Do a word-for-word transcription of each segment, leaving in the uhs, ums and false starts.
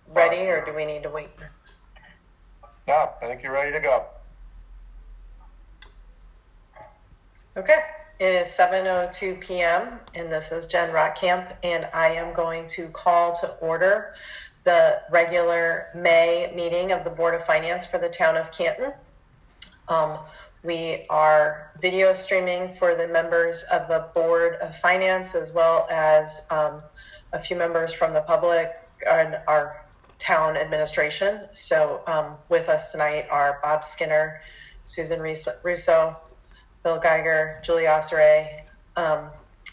ready, or do we need to wait? No, I think you're ready to go. Okay, it is seven oh two p m and this is Jen Rotkamp, and I am going to call to order the regular May meeting of the Board of Finance for the town of Canton. Um, we are video streaming for the members of the Board of Finance, as well as um, a few members from the public and our town administration. So um, with us tonight are Bob Skinner, Susan Russo, Bill Geiger, Julie Osseray, um,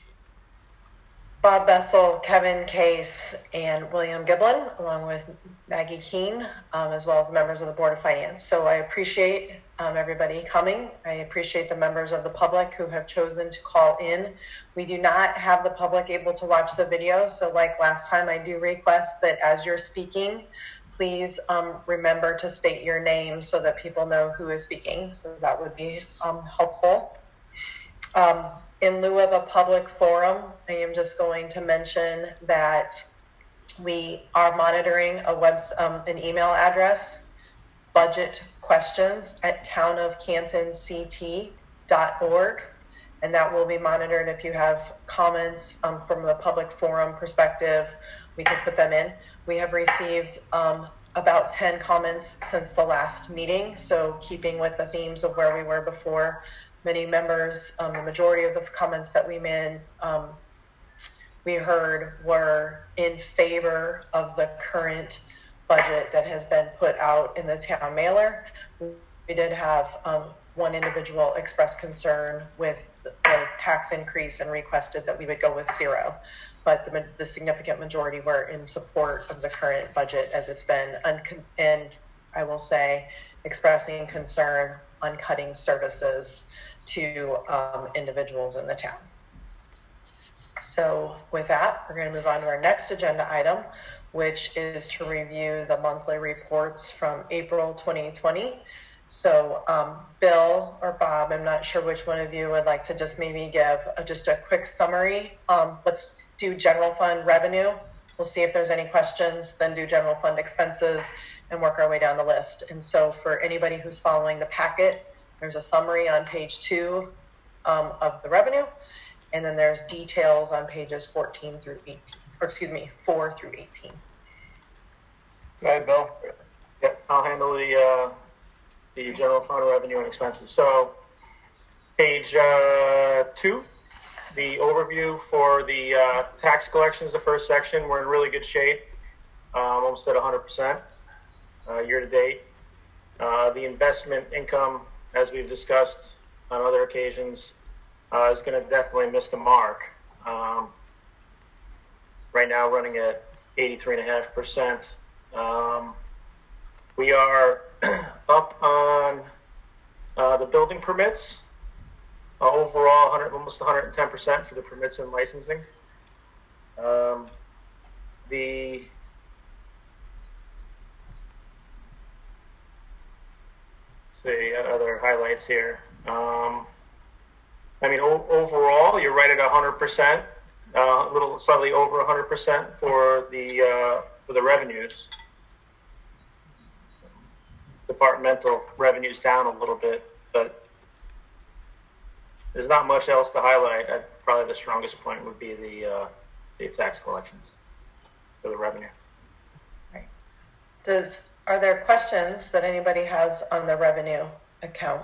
Bob Bessel, Kevin Case, and William Giblin, along with Maggie Keene, um, as well as the members of the Board of Finance. So I appreciate um, everybody coming. I appreciate the members of the public who have chosen to call in. We do not have the public able to watch the video, so like last time, I do request that as you're speaking, please um, remember to state your name so that people know who is speaking. So that would be um, helpful. Um, in lieu of a public forum, I am just going to mention that we are monitoring a web, um, an email address, budget questions at town of canton c t dot org, and that will be monitored. If you have comments um, from the public forum perspective, we can put them in. We have received um, about ten comments since the last meeting, so keeping with the themes of where we were before, many members, um, the majority of the comments that we made, um, we heard were in favor of the current budget that has been put out in the town mailer. We did have um, one individual express concern with the tax increase and requested that we would go with zero. But the, the significant majority were in support of the current budget as it's been, and I will say, expressing concern on cutting services to um, individuals in the town. So with that, we're going to move on to our next agenda item, which is to review the monthly reports from April twenty twenty. So um, Bill or Bob, I'm not sure which one of you would like to just maybe give a, just a quick summary. Um, let's do general fund revenue. We'll see if there's any questions, then do general fund expenses and work our way down the list. And so for anybody who's following the packet, there's a summary on page two um, of the revenue. And then there's details on pages fourteen through eighteen, or excuse me, four through eighteen. Go ahead, Bill. Yep, I'll handle the uh, the general fund revenue and expenses. So, page uh, two, the overview for the uh, tax collections, the first section, we're in really good shape, um, almost at one hundred percent uh, year to date. Uh, the investment income, as we've discussed on other occasions, uh, is going to definitely miss the mark. Um, right now, running at eighty-three point five percent. Um, we are up on uh, the building permits. Uh, overall, one hundred, almost one hundred ten percent for the permits and licensing. Um, the let's see other highlights here. Um, I mean, o- overall, you're right at one hundred percent. Uh, a little slightly over one hundred percent for the uh, for the revenues. Departmental revenues down a little bit, but there's not much else to highlight. Uh, probably the strongest point would be the uh, the tax collections for the revenue. Right. Does are there questions that anybody has on the revenue account?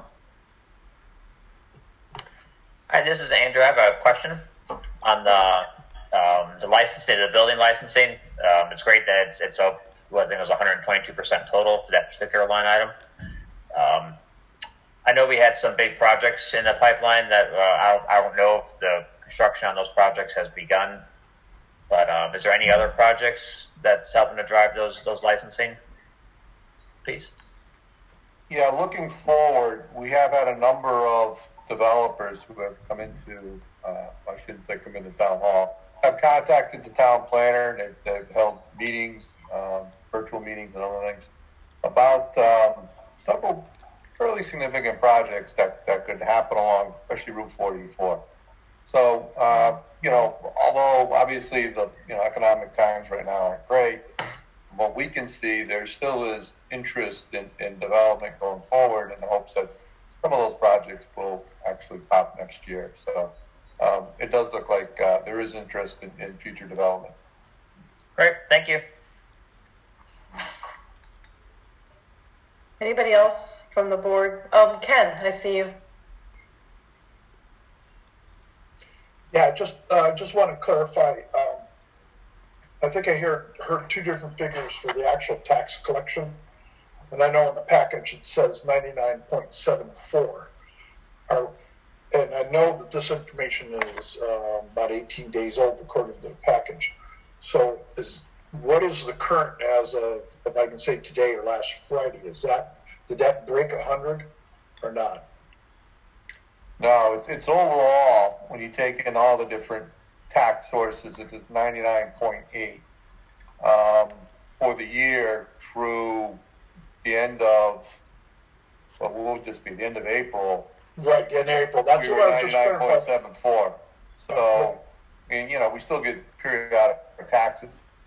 Hi, this is Andrew. I have a question on the um, the licensing, the building licensing. Um, it's great that it's it's up. Well, I think it was one hundred twenty-two percent total for that particular line item. Um, I know we had some big projects in the pipeline that uh, I, don't, I don't know if the construction on those projects has begun, but um, is there any other projects that's helping to drive those those licensing fees? Yeah, looking forward, we have had a number of developers who have come into, uh, I shouldn't say come into town hall, have contacted the town planner. They've, they've held meetings, um, virtual meetings and other things about um, several fairly significant projects that, that could happen along, especially Route forty-four. So, uh, you know, although obviously the you know economic times right now aren't great, what we can see, there still is interest in, in development going forward in the hopes that some of those projects will actually pop next year. So um, it does look like uh, there is interest in, in future development. Great, thank you. Anybody else from the board? Um, Ken, I see you. Yeah, just uh, just want to clarify. Um, I think I hear, heard two different figures for the actual tax collection. And I know in the package it says ninety-nine point seven four. Uh, and I know that this information is uh, about eighteen days old according to the package. So is what is the current as of, if I can say today or last Friday? Is that, did that break one hundred or not? No, it's, it's overall, when you take in all the different tax sources, it is ninety-nine point eight. Um, for the year through the end of, well, what would just be the end of April? Right, in April. That's we what were I was just ninety-nine point clarifying. seven four. So, I mean, you know, we still get periodic taxes.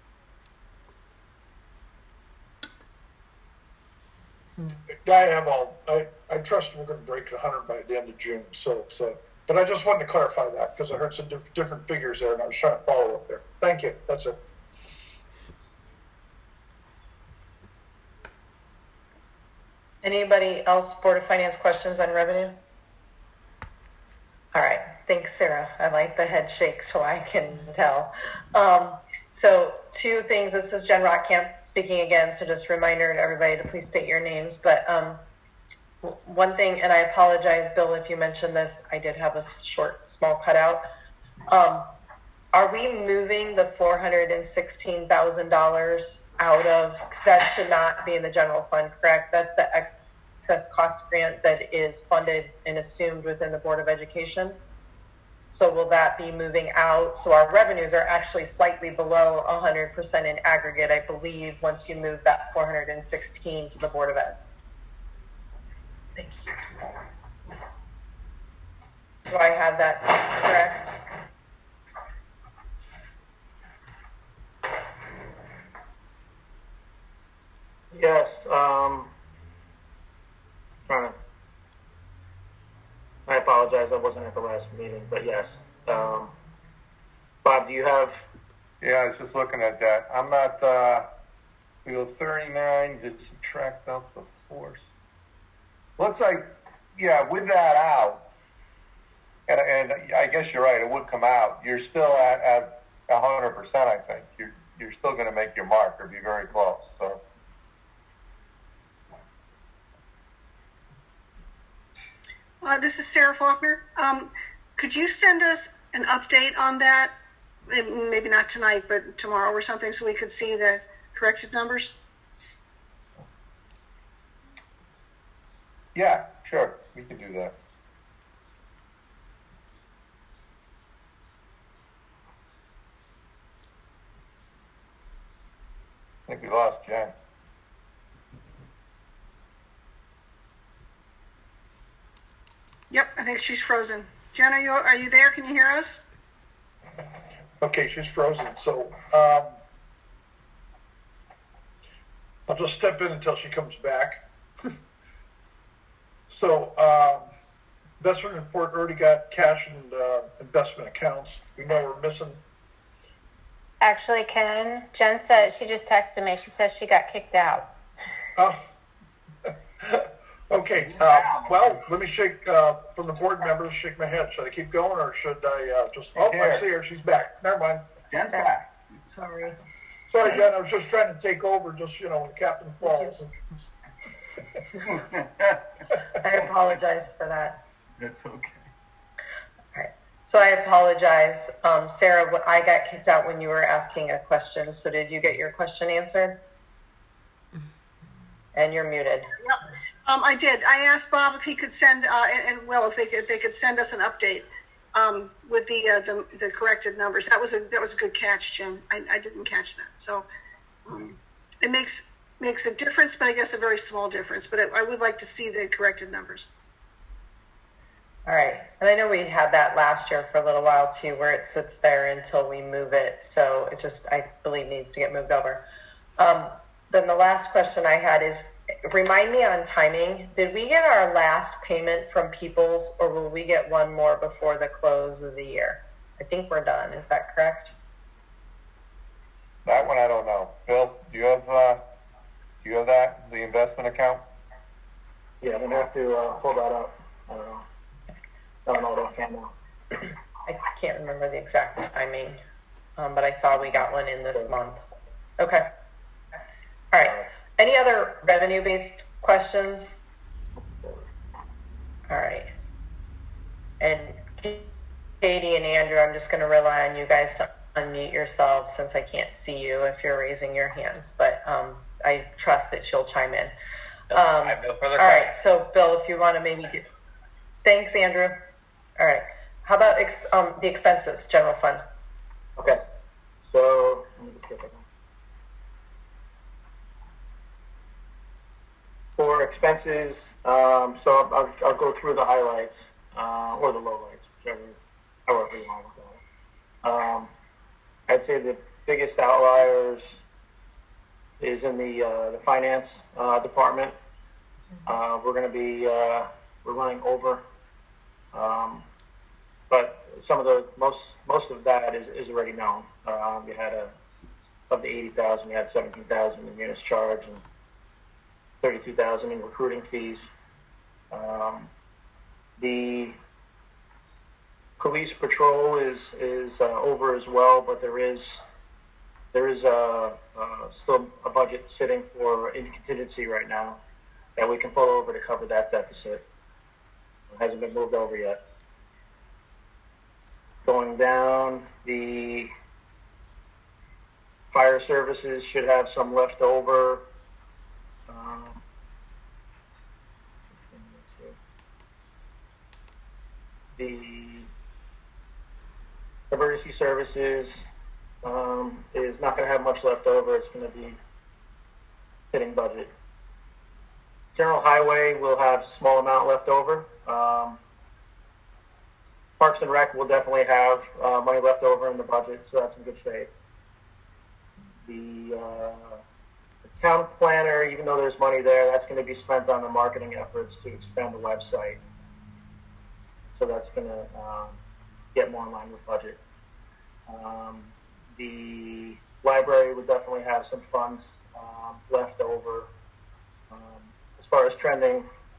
I am all, I, I trust we're going to break one hundred by the end of June. So it's, uh, but I just wanted to clarify that because I heard some diff- different figures there and I was trying to follow up there. Thank you. That's it. Anybody else Board of Finance questions on revenue? All right, thanks, Sarah. I like the head shake so I can tell. Um, so two things. This is Jen Rockcamp speaking again, so just a reminder to everybody to please state your names. But um, one thing, and I apologize, Bill, if you mentioned this, I did have a short, small cutout. Um, are we moving the four hundred sixteen thousand dollars out of, because that should not be in the general fund, correct? That's the excess cost grant that is funded and assumed within the Board of Education. So will that be moving out? So our revenues are actually slightly below one hundred percent in aggregate, I believe, once you move that four hundred sixteen to the Board of Ed. Thank you. Do I have that correct? Yes. Um, trying to, I apologize. I wasn't at the last meeting, but yes. Um, Bob, do you have? Yeah, I was just looking at that. I'm not, uh, we go thirty-nine to subtract out the force. Looks like, yeah, with that out, and, and I guess you're right, it would come out. You're still at, at one hundred percent, I think. You're, you're still going to make your mark or be very close, so. Uh, this is Sarah Faulkner. Um, could you send us an update on that? Maybe not tonight, but tomorrow or something, so we could see the corrected numbers? Yeah, sure. We can do that. I think we lost Jen. Yep, I think she's frozen. Jen, are you are you there? Can you hear us? Okay, she's frozen. So um, I'll just step in until she comes back. So um, investment report already got cash and uh, investment accounts. We know we're missing. Actually, Ken, Jen said, she just texted me. She says she got kicked out. Oh. Okay. Uh, well, let me shake uh, from the board members. Shake my head. Should I keep going or should I uh, just? Oh, I see her. She's back. Never mind. Jen's back. Sorry. Sorry, Jen. I was just trying to take over. Just you know, when the captain falls. I apologize for that. That's okay. All right. So I apologize. Um, Sarah, I got kicked out when you were asking a question. So did you get your question answered? And you're muted. Yep. Um, I did. I asked Bob if he could send, uh, and, and Will, if they could, if they could send us an update um, with the, uh, the the corrected numbers. That was a that was a good catch, Jen. I, I didn't catch that, so um, it makes makes a difference, but I guess a very small difference. But I, I would like to see the corrected numbers. All right. And I know we had that last year for a little while too, where it sits there until we move it. So it just, I believe, needs to get moved over. Um, then the last question I had is, remind me on timing. Did we get our last payment from Peoples, or will we get one more before the close of the year? I think we're done. Is that correct? That one I don't know. Bill, do you have uh, do you have that, the investment account? Yeah, I'm gonna have to uh, pull that up. I don't know. I don't know what offhand now. I can't remember the exact timing, um, but I saw we got one in this month. Okay. All right. Any other revenue-based questions? All right. And Katie and Andrew, I'm just going to rely on you guys to unmute yourselves since I can't see you if you're raising your hands, but um, I trust that she'll chime in. Um, I have no further all right. So, Bill, if you want to maybe get... Thanks, Andrew. All right. How about ex um, the expenses, general fund? Okay. So, let me just get that one. For expenses, um, so I'll, I'll go through the highlights, uh, or the lowlights, whichever, however you want to look at it. Um, I'd say the biggest outliers is in the, uh, the finance, uh, department. Uh, we're going to be, uh, we're running over, um, but some of the, most, most of that is, is already known. Um, you had a, of the eighty thousand, you had seventeen thousand in units charge and thirty-two thousand in recruiting fees. Um, the police patrol is is uh, over as well, but there is there is a, uh, still a budget sitting for in contingency right now that we can pull over to cover that deficit. It hasn't been moved over yet. Going down, the fire services should have some left over. Um, the emergency services um, is not going to have much left over. It's going to be hitting budget. General highway will have a small amount left over. Um, Parks and Rec will definitely have uh, money left over in the budget, so that's in good shape. The, uh, the town planner, even though there's money there, that's going to be spent on the marketing efforts to expand the website. So that's going to um, get more in line with budget. Um, the library would definitely have some funds um, left over. Um, as far as trending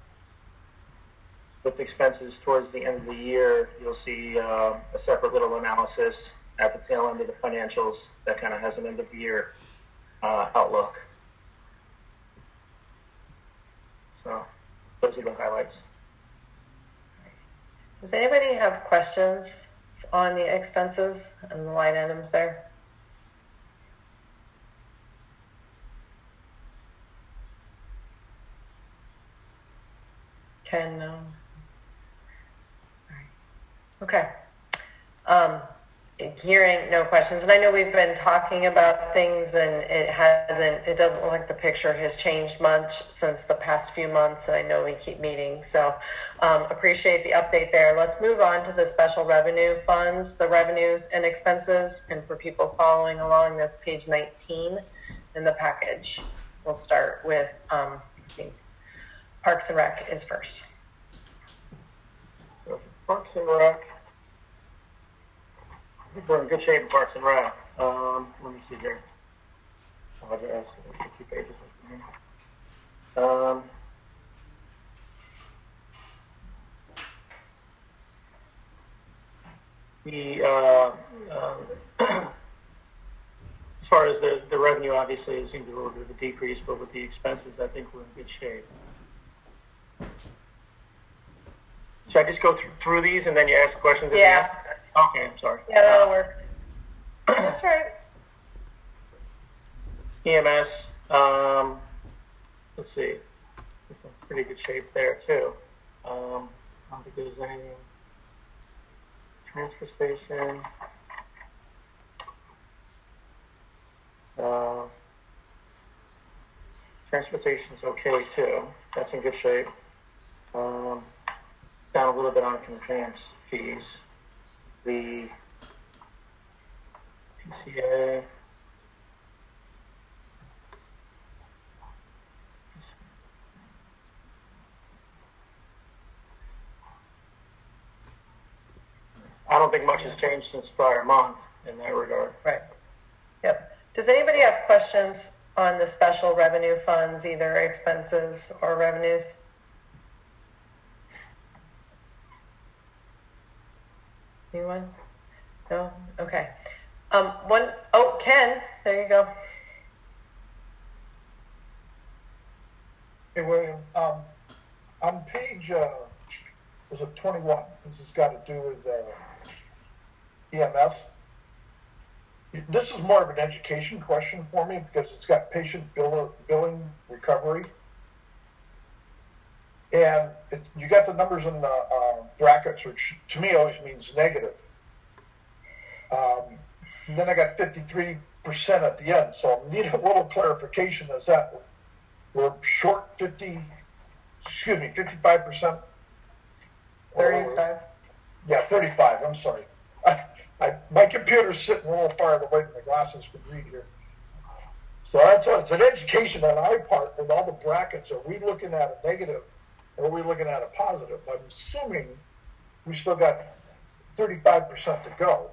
with expenses towards the end of the year, you'll see uh, a separate little analysis at the tail end of the financials that kind of has an end of the year uh, outlook. So those are the highlights. Does anybody have questions on the expenses and the line items there? Ken, no. Okay. Um, hearing no questions, and I know we've been talking about things, and it hasn't. It doesn't look like the picture has changed much since the past few months. And I know we keep meeting, so um, appreciate the update there. Let's move on to the special revenue funds, the revenues and expenses, and for people following along, that's page nineteen in the package. We'll start with um, I think Parks and Rec is first. So Parks and Rec, I think we're in good shape in Parks and Rec. Um, let me see here. Apologize. Two pages. Um, the uh, uh, as far as the, the revenue, obviously, is going to be a little bit of a decrease, but with the expenses, I think we're in good shape. Should I just go th through these and then you ask questions at Yeah. the end? Okay, I'm sorry. Yeah, that'll work. That's right. E M S, um, let's see, pretty good shape there too. Um, I don't think there's anything. Transfer station. Uh, transportation's okay too. That's in good shape. Um, down a little bit on conveyance fees. The P C A. I don't think much has changed since prior month in that regard. Right. Yep. Does anybody have questions on the special revenue funds, either expenses or revenues? Anyone? No? Okay. Um, one, oh, Ken, there you go. Hey, William, um, on page, uh, was it twenty-one? This has got to do with, uh, E M S. This is more of an education question for me because it's got patient bill, billing recovery. And it, you got the numbers in the uh, brackets, which to me always means negative. Um, and then I got fifty-three percent at the end. So I need a little clarification. Is that we're short fifty, excuse me, fifty-five percent? thirty-five. Yeah, thirty-five. I'm sorry. I, I, my computer's sitting a little farther away than my glasses can read here. So that's it's an education on our part with all the brackets. Are we looking at a negative or are we looking at a positive? I'm assuming we still got thirty-five percent to go.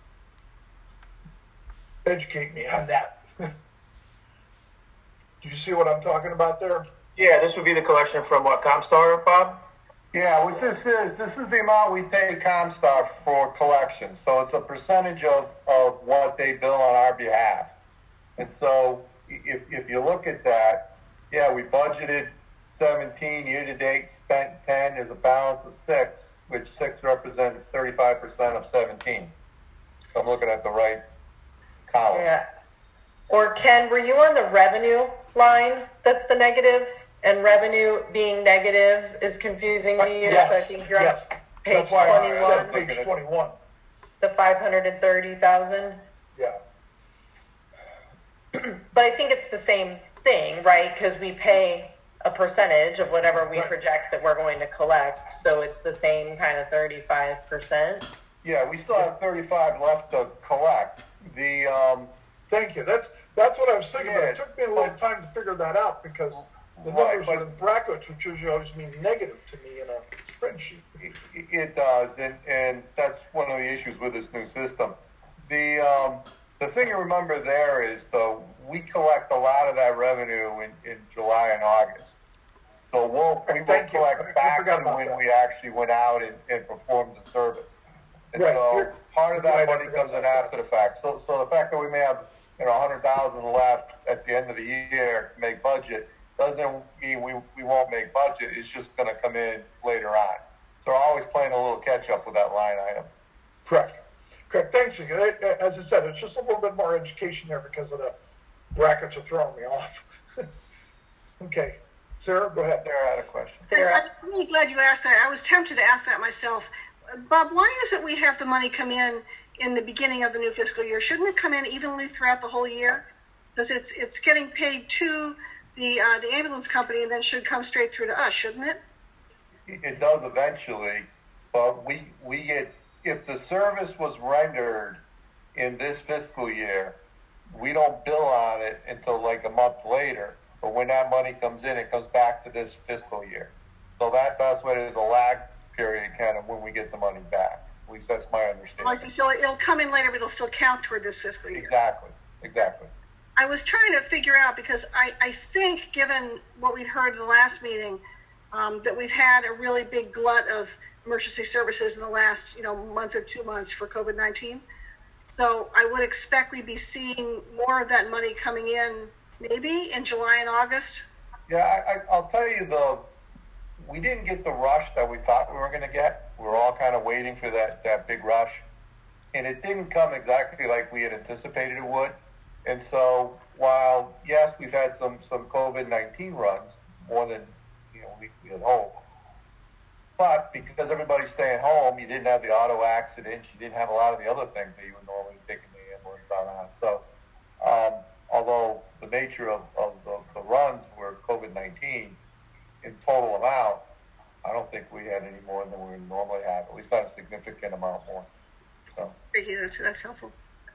Educate me on that. Do you see what I'm talking about there? Yeah, this would be the collection from what, Comstar, Bob? Yeah, what this is, this is the amount we pay Comstar for collection. So it's a percentage of, of what they bill on our behalf. And so if, if you look at that, yeah, we budgeted seventeen, year-to-date spent ten, there's a balance of six, which six represents thirty-five percent of seventeen. So I'm looking at the right column. Yeah. Or Ken, were you on the revenue line that's the negatives? And revenue being negative is confusing to you, Yes, so I think you're yes. on page That's why I said twenty-one, page twenty-one. the five hundred thirty thousand. Yeah. But I think it's the same thing, right? Because we pay a percentage of whatever we Right. project that we're going to collect, so it's the same kind of thirty-five percent. Yeah, we still have thirty-five left to collect. The, um, Thank you. That's that's what I was thinking. But Yeah. it took me a little time to figure that out because the Right, numbers but- are in brackets, which usually always mean negative to me in a spreadsheet. It, it does, and, and that's one of the issues with this new system. The um, the thing to remember there is, though, we collect a lot of that revenue in, in July and August. So we'll, we will Thank you. I- I collect back forgot to about when that. we actually went out and, and performed the service. And Right. so You're- part of you're that right, I money forgot comes in about after the fact. So, so the fact that we may have, you know, one hundred thousand left at the end of the year to make budget doesn't mean we, we won't make budget. It's just going to come in later on. So we're always playing a little catch up with that line item. Correct. Correct. Thanks. As I said, it's just a little bit more education there because of the brackets are throwing me off. Okay. Sarah, go ahead. Sarah had a question. Sarah, I'm really glad you asked that. I was tempted to ask that myself. Uh, Bob, why is it we have the money come in in the beginning of the new fiscal year? Shouldn't it come in evenly throughout the whole year? Because it's it's getting paid to the uh, the ambulance company and then should come straight through to us, shouldn't it? It does eventually, but we, we get, if the service was rendered in this fiscal year, we don't bill on it until like a month later. But when that money comes in, it comes back to this fiscal year. So that, that's why there's a lag period kind of when we get the money back. At least that's my understanding. Oh, I see. So it'll come in later, but it'll still count toward this fiscal year. Exactly, exactly. I was trying to figure out because I, I think, given what we'd heard at the last meeting, um, that we've had a really big glut of emergency services in the last, you know, month or two months for COVID nineteen. So I would expect we'd be seeing more of that money coming in maybe in July and August. Yeah, I, I, I'll tell you though, we didn't get the rush that we thought we were going to get. We were all kind of waiting for that, that big rush. And it didn't come exactly like we had anticipated it would. And so while, yes, we've had some, some COVID nineteen runs, more than you know we, we had hoped, but because everybody's staying home, you didn't have the auto accidents, you didn't have a lot of the other things that you would normally take in the ambulance on. So um, although the nature of, of the, the runs were COVID nineteen in total amount, I don't think we had any more than we would normally have, at least not a significant amount more. So. Thank you. That's, that's helpful.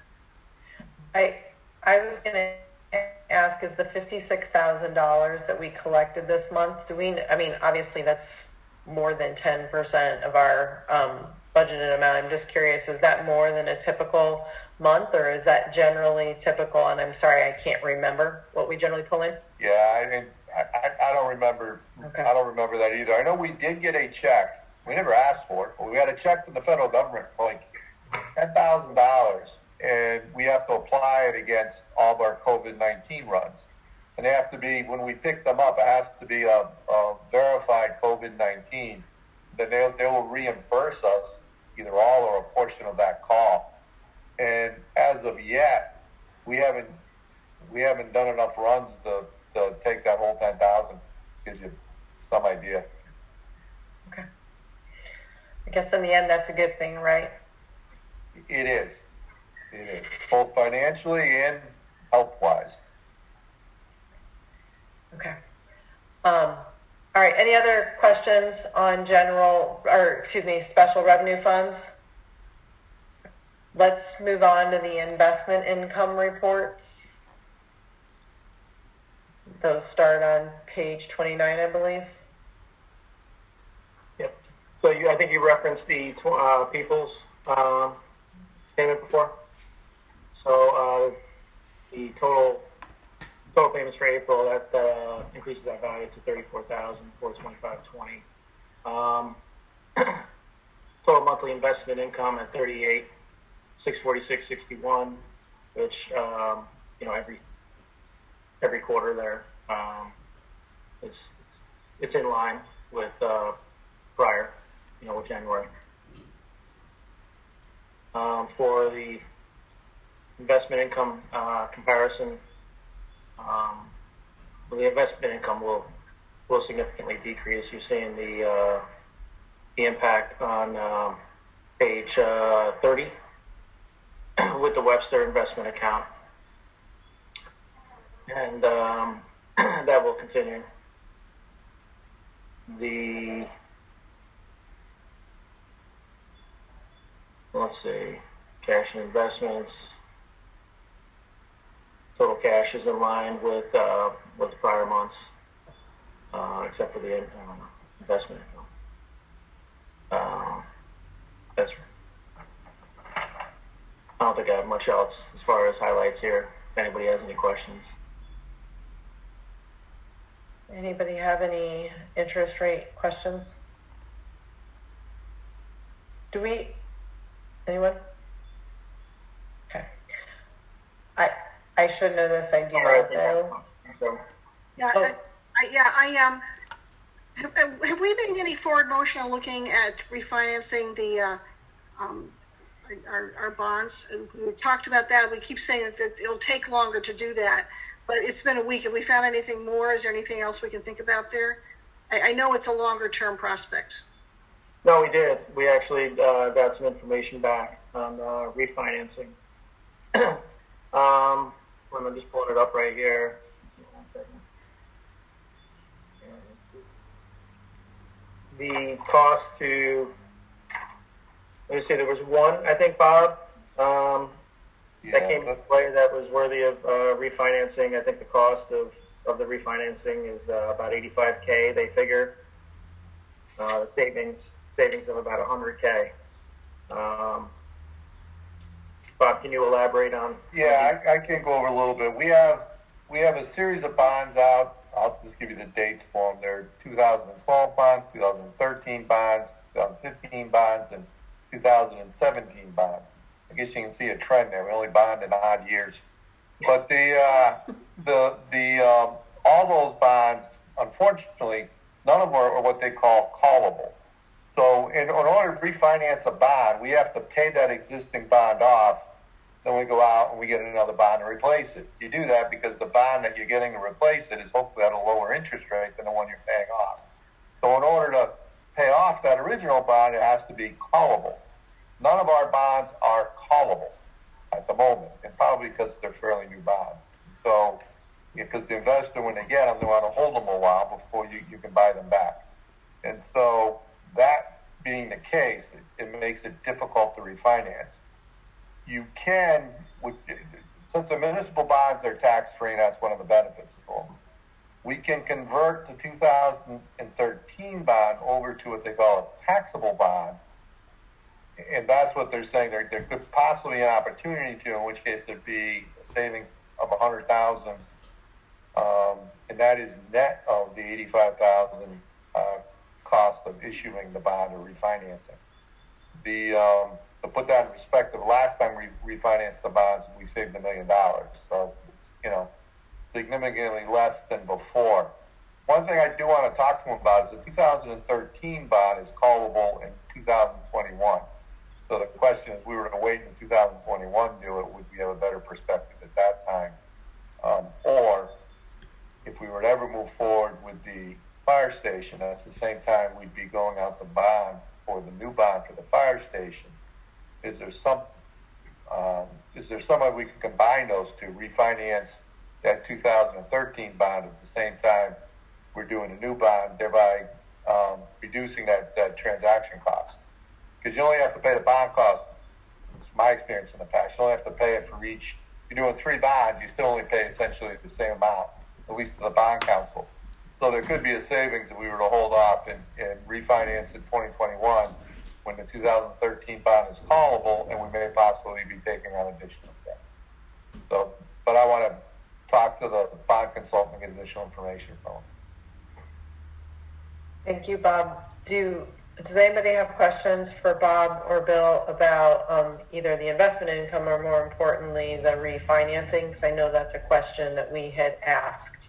I I was going to ask, is the fifty-six thousand dollars that we collected this month, do we, I mean, obviously that's more than ten percent of our um, budgeted amount. I'm just curious, is that more than a typical month, or is that generally typical? And I'm sorry, I can't remember what we generally pull in. Yeah, I mean, I, I, I don't remember. Okay. I don't remember that either. I know we did get a check. We never asked for it, but we had a check from the federal government for like ten thousand dollars, and we have to apply it against all of our COVID nineteen runs. And they have to be, when we pick them up, it has to be a, a verified COVID nineteen. Then they they will reimburse us either all or a portion of that call. And as of yet, we haven't we haven't done enough runs to, to take that whole ten thousand. Gives you some idea. Okay. I guess in the end, that's a good thing, right? It is. It is both financially and health wise. Okay. Um, all right. Any other questions on general, or excuse me, special revenue funds? Let's move on to the investment income reports. Those start on page twenty-nine, I believe. Yep. So you, I think you referenced the uh, People's um, payment before. So uh, the total total payments for April, that uh, increases that value to thirty-four thousand four hundred twenty-five dollars and twenty cents. Um, total monthly investment income at thirty-eight thousand six hundred forty-six dollars and sixty-one cents, which um, you know every every quarter there, um, it's, it's it's in line with uh, prior, you know, with January. Um, for the investment income uh, comparison, um, well, the investment income will will significantly decrease. You're seeing the uh, the impact on um, page uh, thirty with the Webster investment account, and um, that will continue. The let's see, cash and investments. Total cash is in line with uh, with the prior months, uh, except for the uh, investment income. Uh, that's. I don't think I have much else as far as highlights here. If anybody has any questions. Anybody have any interest rate questions? Do we? Anyone? Okay. I I should know this. I do not know. Yeah, Oh. I, I, yeah, I um. Have, have we been any forward motion on looking at refinancing the uh, um, our, our bonds? And we talked about that. We keep saying that, that it'll take longer to do that, but it's been a week. Have we found anything more? Is there anything else we can think about there? I, I know it's a longer term prospect. No, we did. We actually uh, got some information back on uh, refinancing. um, I'm just pulling it up right here. One second. The cost to, let me see, there was one, I think, Bob, um, Yeah, that came into but- play that was worthy of uh, refinancing. I think the cost of, of the refinancing is uh, about eighty-five K, they figure. Uh, savings savings of about one hundred K. Um, Bob, can you elaborate on? Yeah, I, I can go over a little bit. We have we have a series of bonds out. I'll just give you the dates for them. They're two thousand twelve bonds, two thousand thirteen bonds, two thousand fifteen bonds, and two thousand seventeen bonds. I guess you can see a trend there. We only bond in odd years, but the uh, the the um, all those bonds, unfortunately, none of them are what they call callable. So, in, in order to refinance a bond, we have to pay that existing bond off. Then we go out and we get another bond and replace it. You do that because the bond that you're getting to replace it is hopefully at a lower interest rate than the one you're paying off. So in order to pay off that original bond, it has to be callable. None of our bonds are callable at the moment, and probably because they're fairly new bonds. So, because the investor, when they get them, they want to hold them a while before you, you can buy them back. And so that being the case, it, it makes it difficult to refinance. You can, with, since the municipal bonds are tax-free, that's one of the benefits of them. We can convert the two thousand thirteen bond over to what they call a taxable bond, and that's what they're saying. There, there could possibly be an opportunity to, in which case there'd be a savings of a hundred thousand, um, and that is net of the eighty-five thousand uh, cost of issuing the bond or refinancing. The um, to put that in perspective, last time we refinanced the bonds, we saved a million dollars. So, you know, significantly less than before. One thing I do want to talk to them about is the two thousand thirteen bond is callable in two thousand twenty-one. So the question is, we were to wait in two thousand twenty-one to do it, would we have a better perspective at that time? Um, or if we were to ever move forward with the fire station, at the same time we'd be going out the bond for the new bond for the fire station. Is there some, um, is there some way we can combine those two, refinance that two thousand thirteen bond at the same time we're doing a new bond, thereby um, reducing that, that transaction cost? Because you only have to pay the bond cost. It's my experience in the past. You only have to pay it for each. You're doing three bonds, you still only pay essentially the same amount, at least to the bond council. So there could be a savings if we were to hold off and, and refinance in twenty twenty-one when the two thousand thirteen bond is callable, and we may possibly be taking on additional debt. So, but I want to talk to the bond consultant and get additional information from them. Thank you, Bob. Do does anybody have questions for Bob or Bill about um, either the investment income or, more importantly, the refinancing? Because I know that's a question that we had asked.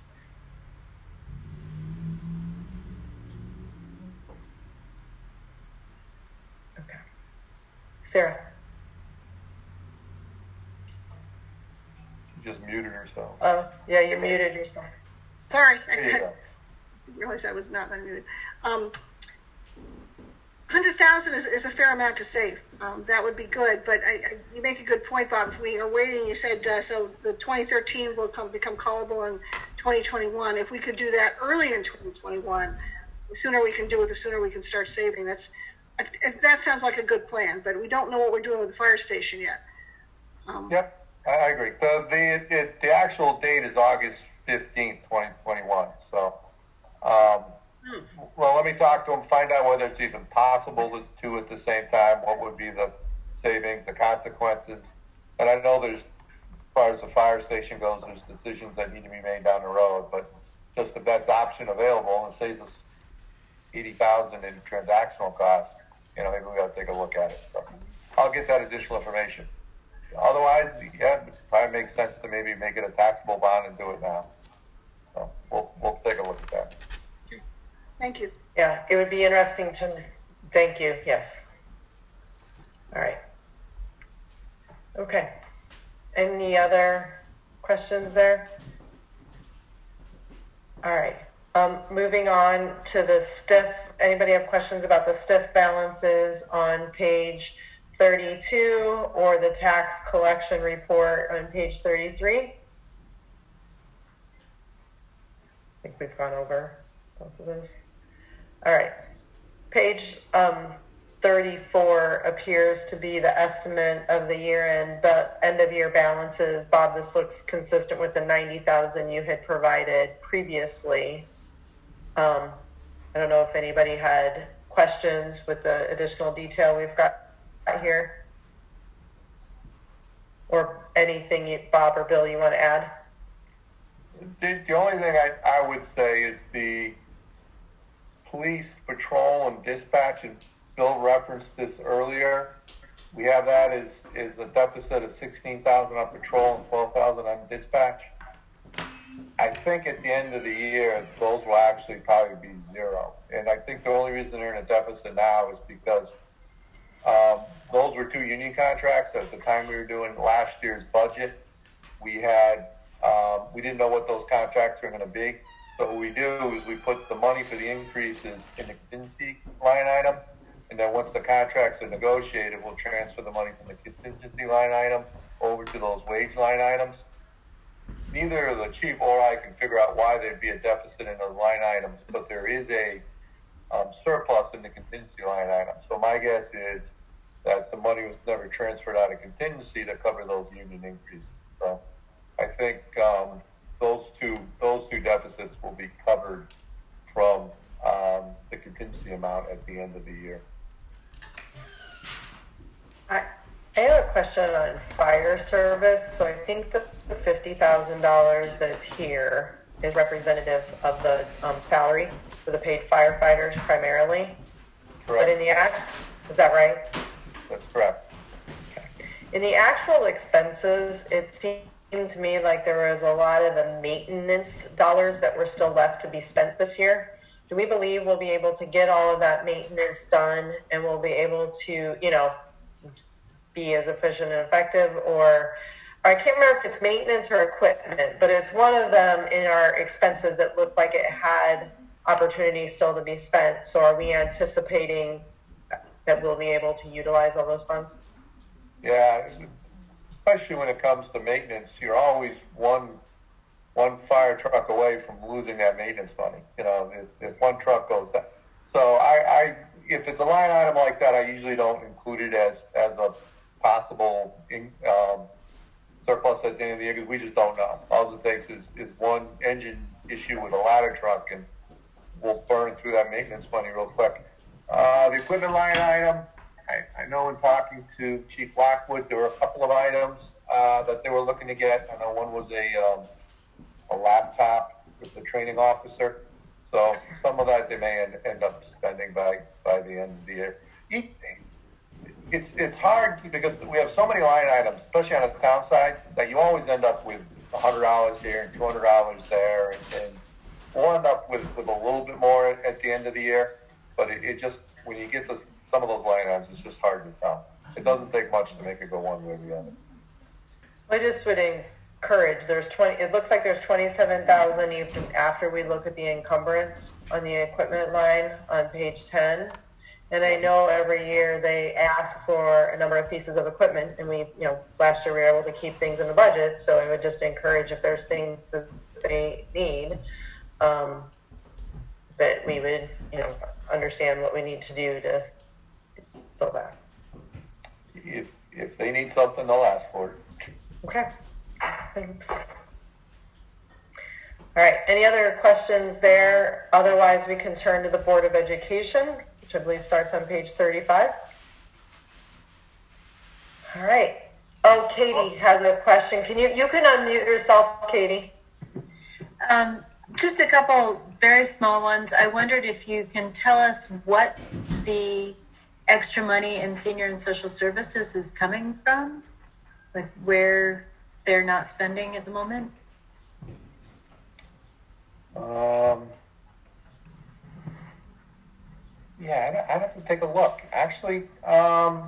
Okay, Sarah. She just muted herself. Oh, yeah, you muted yourself. Sorry, I There you go. didn't realize I was not unmuted. Um, Hundred thousand is, is a fair amount to save. Um, that would be good, but I, I, you make a good point, Bob. If we are waiting, you said uh, so the twenty thirteen will come become callable in twenty twenty-one. If we could do that early in twenty twenty-one, the sooner we can do it, the sooner we can start saving. That's that sounds like a good plan, but we don't know what we're doing with the fire station yet. Um, Yep, I I agree. The the it, the actual date is August fifteenth, twenty twenty-one. So, um, hmm. well, let me talk to them, find out whether it's even possible to do at the same time. What would be the savings, the consequences? And I know there's, as far as the fire station goes, there's decisions that need to be made down the road. But just if that's option available and saves us eighty thousand in transactional costs, you know, maybe we got to take a look at it. So I'll get that additional information. Otherwise, yeah, it probably makes sense to maybe make it a taxable bond and do it now. So we'll we'll take a look at that. Thank you. Yeah, it would be interesting to. Thank you. Yes. All right. Okay. Any other questions there? All right. Um, moving on to the stiff. Anybody have questions about the stiff balances on page thirty-two or the tax collection report on page thirty-three? I think we've gone over both of those. All right. Page um, thirty-four appears to be the estimate of the year-end, but end-of-year balances. Bob, this looks consistent with the ninety thousand you had provided previously. Um, I don't know if anybody had questions with the additional detail we've got here, or anything you, Bob or Bill, you want to add? The, the only thing I, I would say is the police patrol and dispatch, and Bill referenced this earlier. We have that as, as a deficit of sixteen thousand on patrol and twelve thousand on dispatch. I think at the end of the year, those will actually probably be zero. And I think the only reason they're in a deficit now is because um, those were two union contracts. At the time we were doing last year's budget, we had um, we didn't know what those contracts were going to be. So what we do is we put the money for the increases in the contingency line item, and then once the contracts are negotiated, we'll transfer the money from the contingency line item over to those wage line items. Neither the chief or I can figure out why there'd be a deficit in those line items, but there is a um, surplus in the contingency line item. So my guess is that the money was never transferred out of contingency to cover those union increases. So I think um, those two those two deficits will be covered from um, the contingency amount at the end of the year. I, I have a question on fire service. So I think the fifty thousand dollars that's here is representative of the um, salary for the paid firefighters primarily. Correct. But in the act, is that right? That's correct. In the actual expenses, it seemed to me like there was a lot of the maintenance dollars that were still left to be spent this year. Do we believe we'll be able to get all of that maintenance done and we'll be able to, you know, be as efficient and effective? Or, or I can't remember if it's maintenance or equipment, but it's one of them in our expenses that looked like it had opportunity still to be spent. So are we anticipating that we'll be able to utilize all those funds? Yeah, especially when it comes to maintenance, you're always one one fire truck away from losing that maintenance money. You know, if, if one truck goes down. So I, I, if it's a line item like that, I usually don't include it as as a possible in, um, surplus at the end of the year because we just don't know. All it takes is, is one engine issue with a ladder truck, and we'll burn through that maintenance money real quick. Uh, the equipment line item, I, I know in talking to Chief Lockwood, there were a couple of items uh, that they were looking to get. I know one was a um, a laptop with the training officer. So some of that they may end, end up spending by, by the end of the year. It's it's hard to, because we have so many line items, especially on the town side, that you always end up with one hundred dollars here and two hundred dollars there, and, and we'll end up with, with a little bit more at, at the end of the year. But it, it just, when you get to some of those line items, it's just hard to tell. It doesn't take much to make it go one way or the other. I just would encourage, there's twenty, it looks like there's twenty-seven thousand even after we look at the encumbrance on the equipment line on page ten. And I know every year they ask for a number of pieces of equipment, and we, you know, last year we were able to keep things in the budget. So I would just encourage, if there's things that they need, um, that we would, you know, understand what we need to do to fill that. If if they need something, they'll ask for it. Okay, thanks. All right, any other questions there? Otherwise, we can turn to the Board of Education, which I believe starts on page thirty-five. All right. Oh, Katie has a question. Can you, you can unmute yourself, Katie. Um, just a couple very small ones. I wondered if you can tell us what the extra money in senior and social services is coming from, like where they're not spending at the moment. Um, yeah, I'd, I'd have to take a look. Actually, um,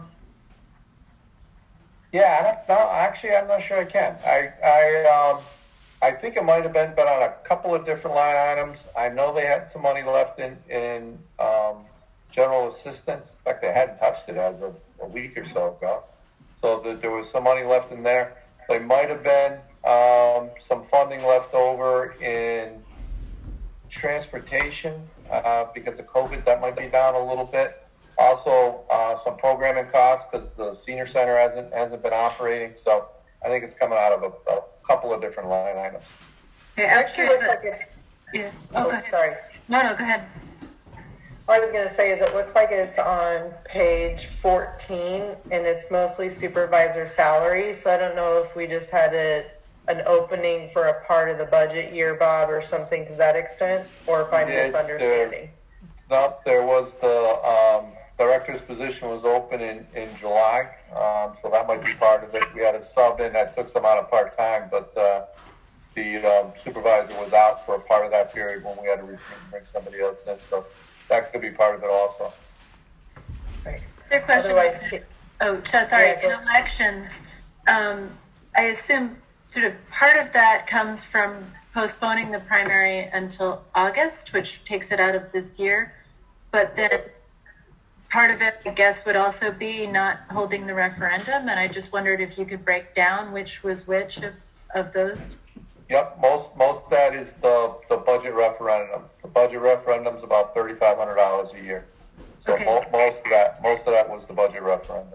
yeah, I don't know. Actually, I'm not sure I can. I, I, um, I think it might have been, but on a couple of different line items. I know they had some money left in, in, um, general assistance. In fact, they hadn't touched it as of a week or so ago. So that there was some money left in there. There might have been um, some funding left over in transportation uh, because of COVID. That might be down a little bit. Also, uh, some programming costs because the senior center hasn't hasn't been operating. So I think it's coming out of a, a couple of different line items. Okay, It actually looks like it's. Yeah. Oh, Okay. sorry. No, no, go ahead. All I was going to say is it looks like it's on page fourteen, and it's mostly supervisor salary. So I don't know if we just had a, an opening for a part of the budget year, Bob, or something to that extent, or if I'm Yeah, misunderstanding. No, there was the um, director's position was open in, in July, um, so that might be part of it. We had a sub in that took some out of part-time, but uh, the um, supervisor was out for a part of that period when we had to bring somebody else in. So that could be part of it also. Right. Their question Otherwise, was, oh, so sorry, Yeah, go- in elections, um, I assume sort of part of that comes from postponing the primary until August, which takes it out of this year. But then part of it, I guess, would also be not holding the referendum. And I just wondered if you could break down which was which of, of those. Yep, most most of that is the, the budget referendum. The budget referendum is about thirty-five hundred dollars a year. So Okay. mo- most of that most of that was the budget referendum.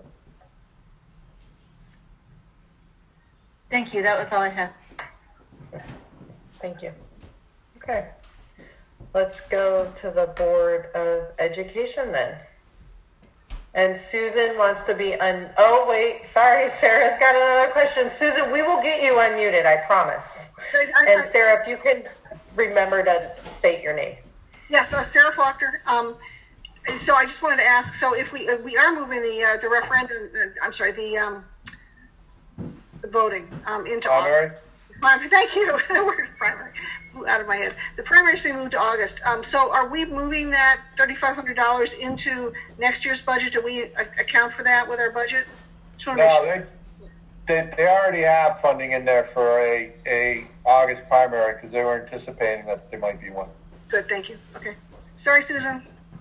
Thank you. That was all I had. Thank you. Okay. Let's go to the Board of Education then. And Susan wants to be un. Oh wait, sorry, Sarah's got another question. Susan, we will get you unmuted, I promise. I, I, And Sarah, if you can remember to state your name. Yes, uh, Sarah Faulkner. Um, so I just wanted to ask. So if we uh, we are moving the uh, the referendum, uh, I'm sorry, the um, the voting um, into Primary? August. Primary. Thank you. The word primary flew out of my head. The primary's being moved to August. Um, so are we moving that thirty-five hundred dollars into next year's budget? Do we uh, account for that with our budget? Just want to make No, sure. they, they, they already have funding in there for a, a August primary because they were anticipating that there might be one. Good. Thank you. Okay. Sorry, Susan.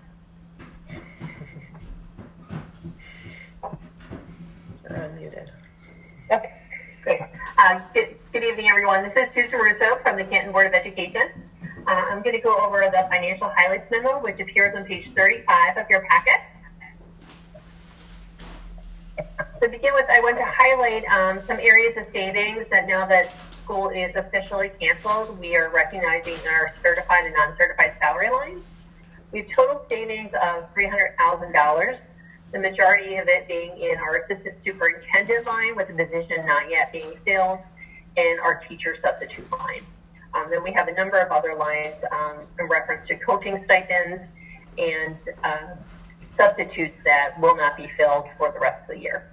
You're unmuted. Okay, great. Uh, good, good evening, everyone. This is Susan Russo from the Canton Board of Education. Uh, I'm going to go over the financial highlights memo, which appears on page thirty-five of your packet. To begin with, I want to highlight um, some areas of savings that now that school is officially canceled, we are recognizing in our certified and non-certified salary lines. We have total savings of three hundred thousand dollars. The majority of it being in our assistant superintendent line with the position not yet being filled, and our teacher substitute line. Um, then we have a number of other lines um, in reference to coaching stipends and uh, substitutes that will not be filled for the rest of the year.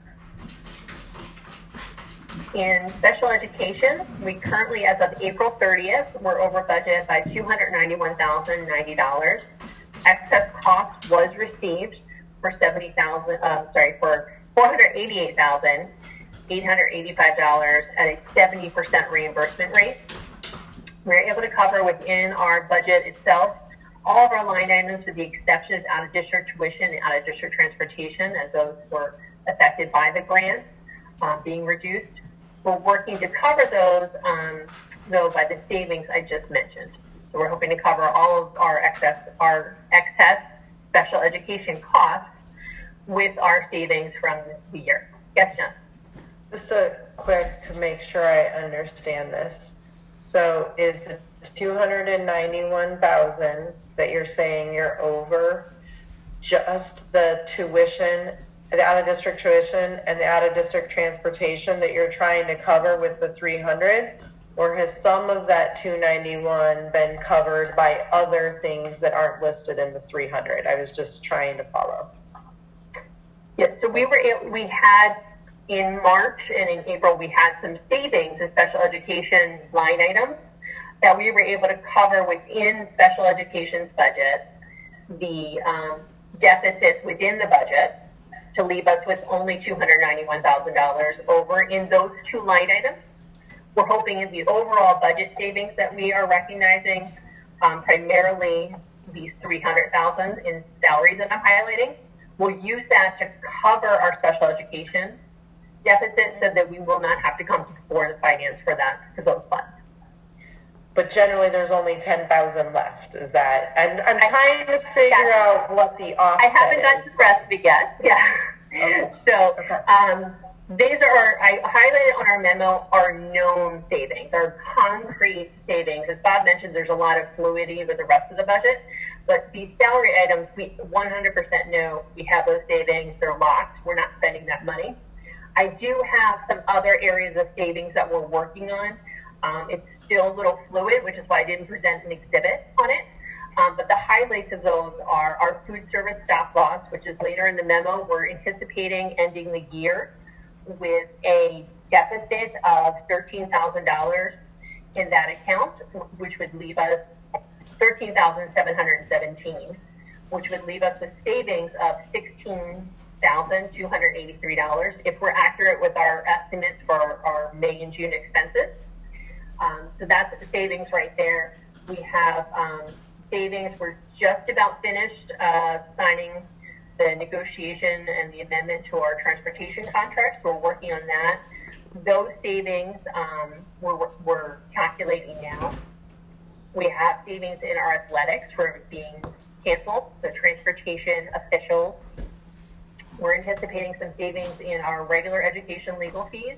In special education, we currently, as of April thirtieth, we're over budget by two hundred ninety-one thousand ninety dollars. Excess cost was received for seventy thousand. Um, sorry, for four hundred eighty-eight thousand eight hundred eighty-five dollars at a seventy percent reimbursement rate. We're able to cover within our budget itself all of our line items with the exception of out-of-district tuition and out-of-district transportation, as those were affected by the grant um, being reduced. We're working to cover those, um, though, by the savings I just mentioned. So we're hoping to cover all of our excess, our excess special education costs with our savings from the year. Yes, John? Just a quick to make sure I understand this. So is the two hundred ninety-one thousand that you're saying you're over just the tuition, the out-of-district tuition and the out-of-district transportation that you're trying to cover with the three hundred? Or has some of that two ninety-one been covered by other things that aren't listed in the three hundred? I was just trying to follow. Yes, so we were able, we had in March and in April, we had some savings in special education line items that we were able to cover within special education's budget, the um, deficits within the budget, to leave us with only two hundred ninety-one thousand dollars over in those two line items. We're hoping in the overall budget savings that we are recognizing, um, primarily these three hundred thousand dollars in salaries that I'm highlighting, we'll use that to cover our special education deficit so that we will not have to come to the Board of Finance for that, for those funds. But generally there's only ten thousand left, is that? And I'm trying to figure out what the offset is. I haven't gotten to the rest of it yet, yeah. Okay. So, okay. um, these are, I highlighted on our memo, our known savings, our concrete savings. As Bob mentioned, there's a lot of fluidity with the rest of the budget, but these salary items, we one hundred percent know we have those savings, they're locked, we're not spending that money. I do have some other areas of savings that we're working on. Um, it's still a little fluid, which is why I didn't present an exhibit on it. Um, but the highlights of those are our food service stop loss, which is later in the memo. We're anticipating ending the year with a deficit of thirteen thousand dollars in that account, which would leave us thirteen thousand seven hundred seventeen dollars, which would leave us with savings of sixteen thousand two hundred eighty-three dollars if we're accurate with our estimates for our, our May and June expenses. Um, so that's the savings right there. We have um, savings. We're just about finished uh, signing the negotiation and the amendment to our transportation contracts. We're working on that. Those savings um, we're, we're calculating now. We have savings in our athletics for being canceled, so transportation officials. We're anticipating some savings in our regular education legal fees,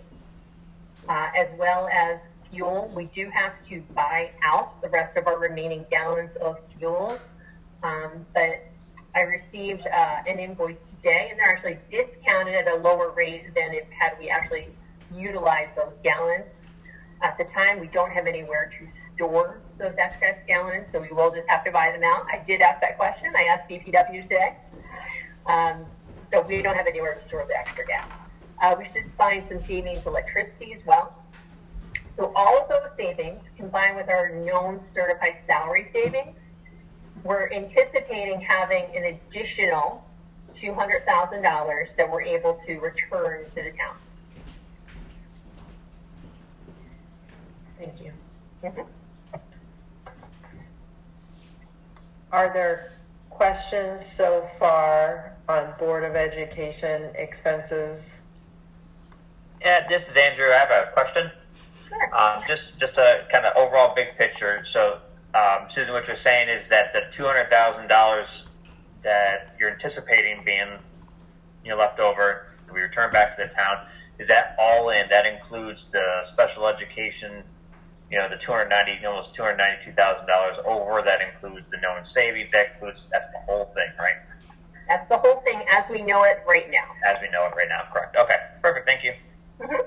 uh, as well as fuel. We do have to buy out the rest of our remaining gallons of fuel, um, but I received uh, an invoice today, and they're actually discounted at a lower rate than if had we actually utilized those gallons. At the time, we don't have anywhere to store those excess gallons, so we will just have to buy them out. I did ask that question. I asked B P W today. Um, so we don't have anywhere to store the extra gas. Uh, we should find some savings electricity as well. So all of those savings, combined with our known certified salary savings, we're anticipating having an additional two hundred thousand dollars that we're able to return to the town. Thank you. Mm-hmm. Are there questions so far on Board of Education expenses? Yeah, this is Andrew. I have a question. Sure. Um, just, just a kind of overall big picture. So, um, Susan, what you're saying is that the two hundred thousand dollars that you're anticipating being, you know, left over to be returned back to the town, is that all in? That includes the special education, you know, the two hundred ninety, almost two hundred ninety-two thousand dollars over. That includes the known savings. That includes, that's the whole thing, right? That's the whole thing as we know it right now. As we know it right now, correct? Okay, perfect. Thank you. Mm-hmm.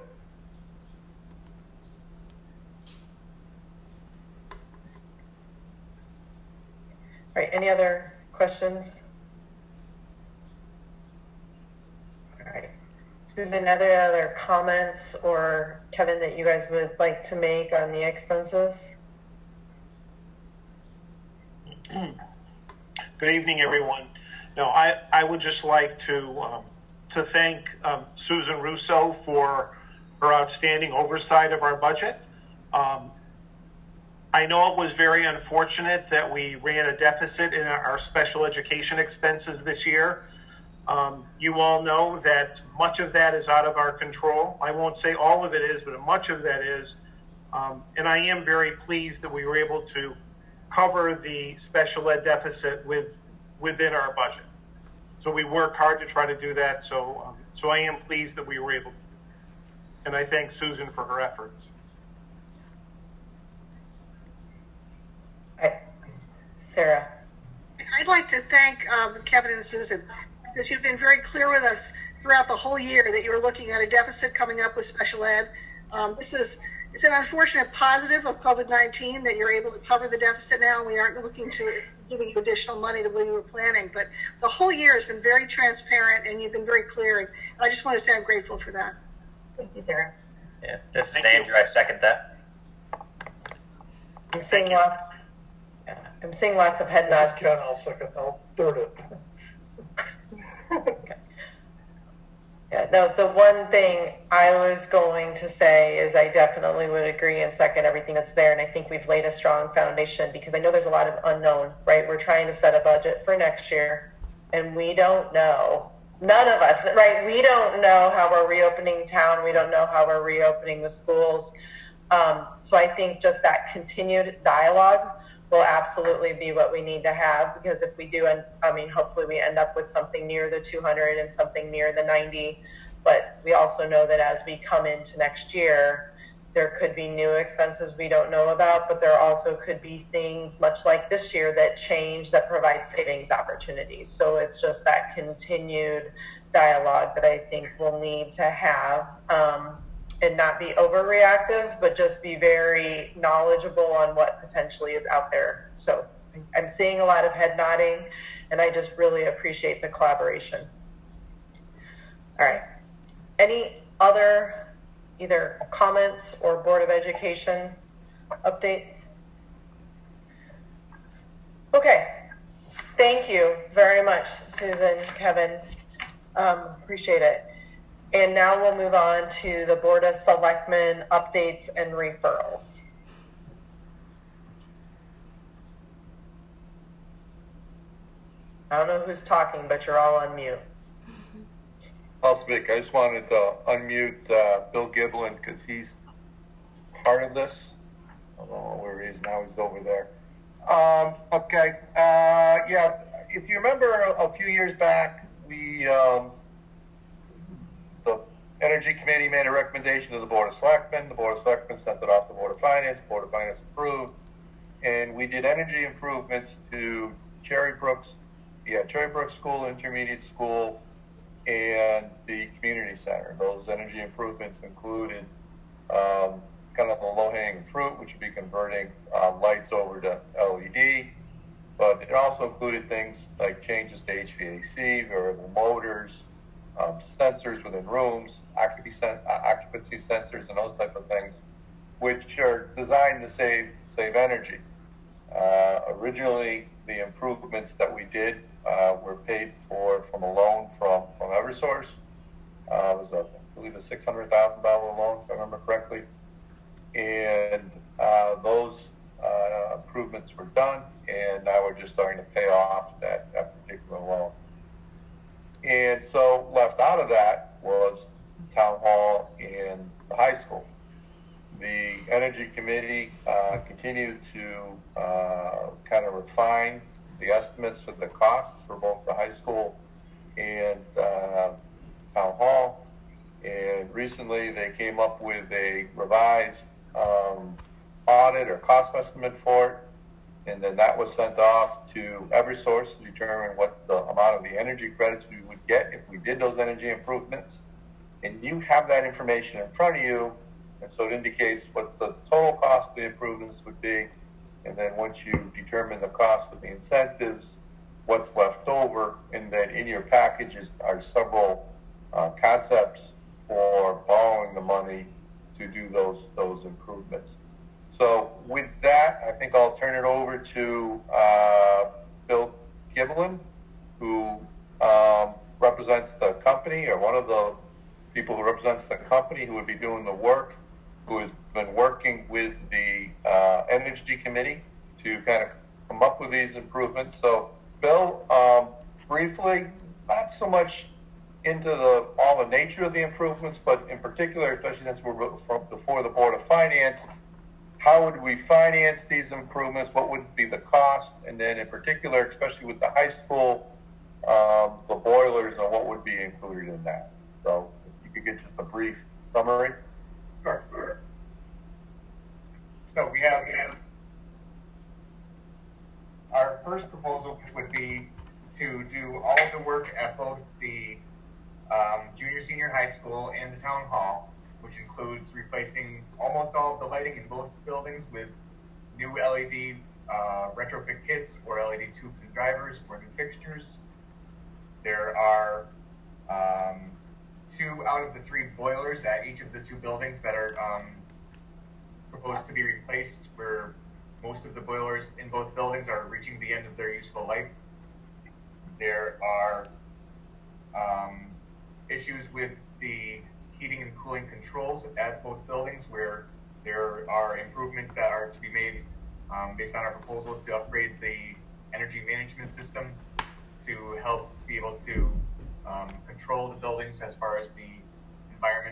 All right, any other questions? All right. Susan, are there other comments or Kevin that you guys would like to make on the expenses? Good evening, everyone. No, I, I would just like to um, to thank um, Susan Russo for her outstanding oversight of our budget. Um, I know it was very unfortunate that we ran a deficit in our special education expenses this year. Um, you all know that much of that is out of our control. I won't say all of it is, but much of that is. Um, and I am very pleased that we were able to cover the special ed deficit with within our budget. So we work hard to try to do that. So, um, so I am pleased that we were able to. And I thank Susan for her efforts. Hi. Sarah. I'd like to thank um, Kevin and Susan, because you've been very clear with us throughout the whole year that you were looking at a deficit coming up with special ed. Um, this is it's an unfortunate positive of COVID nineteen that you're able to cover the deficit now. We aren't looking to giving you additional money the way we were planning, but the whole year has been very transparent and you've been very clear. And I just want to say I'm grateful for that. Thank you, Sarah. Yeah, this is Thank Andrew. you. I second that. I'm seeing lots. I'm seeing lots of head This is nods. Ken, I'll second, I'll third it. Yeah, no, the one thing I was going to say is I definitely would agree and second everything that's there. And I think we've laid a strong foundation because I know there's a lot of unknown, right? We're trying to set a budget for next year and we don't know. None of us, right? We don't know how we're reopening town. We don't know how we're reopening the schools. Um, so I think just that continued dialogue will absolutely be what we need to have, because if we do, and I mean, hopefully we end up with something near the two hundred and something near the ninety, but we also know that as we come into next year, there could be new expenses we don't know about, but there also could be things much like this year that change that provide savings opportunities. So it's just that continued dialogue that I think we'll need to have. Um, and not be overreactive, but just be very knowledgeable on what potentially is out there. So I'm seeing a lot of head nodding, and I just really appreciate the collaboration. All right. Any other either comments or Board of Education updates? Okay. Thank you very much, Susan, Kevin. Um, appreciate it. And now we'll move on to the Board of Selectmen updates and referrals. I don't know who's talking, but you're all on mute. I'll speak. I just wanted to unmute uh, Bill Giblin because he's part of this. I don't know where he is now. He's over there. Um, okay. Uh, yeah. If you remember a few years back, we um, the Energy Committee made a recommendation to the Board of Selectmen. The Board of Selectmen sent it off to the Board of Finance. The Board of Finance approved. And we did energy improvements to Cherry Brooks yeah, Cherrybrook School, Intermediate School, and the community center. Those energy improvements included um, kind of the low-hanging fruit, which would be converting um, lights over to L E D, but it also included things like changes to H V A C, variable motors, um, sensors within rooms, occupancy, occupancy sensors, and those type of things, which are designed to save save energy. Uh, originally, the improvements that we did uh, were paid for from a loan from, from Eversource. Uh, it was, a, I believe, a six hundred thousand dollars loan, if I remember correctly. And uh, those uh, improvements were done, and now we're just starting to pay off that, that particular loan. And so left out of that was Town Hall and the high school. The Energy Committee uh, continued to uh, kind of refine the estimates of the costs for both the high school and uh, Town Hall. And recently they came up with a revised um, audit or cost estimate for it. And then that was sent off to Eversource to determine what the amount of the energy credits we would get if we did those energy improvements. And you have that information in front of you. And so it indicates what the total cost of the improvements would be. And then once you determine the cost of the incentives, what's left over. And then in your packages are several uh, concepts for borrowing the money to do those, those improvements. So with that, I think I'll turn it over to uh, Bill Giblin, who um, represents the company, or one of the people who represents the company who would be doing the work, who has been working with the uh, Energy Committee to kind of come up with these improvements. So, Bill, um, briefly, not so much into the all the nature of the improvements, but in particular, especially since we're before the Board of Finance, how would we finance these improvements? What would be the cost? And then in particular, especially with the high school, um, the boilers and what would be included in that. So if you could get just a brief summary. Sure. So we have, we have our first proposal, which would be to do all of the work at both the um, junior, senior high school and the town hall, which includes replacing almost all of the lighting in both buildings with new L E D uh, retrofit kits or L E D tubes and drivers or new fixtures. There are um, two out of the three boilers at each of the two buildings that are um, proposed to be replaced, where most of the boilers in both buildings are reaching the end of their useful life. There are um, issues with the heating and cooling controls at both buildings, where there are improvements that are to be made um, based on our proposal to upgrade the energy management system to help be able to um, control the buildings as far as the environment.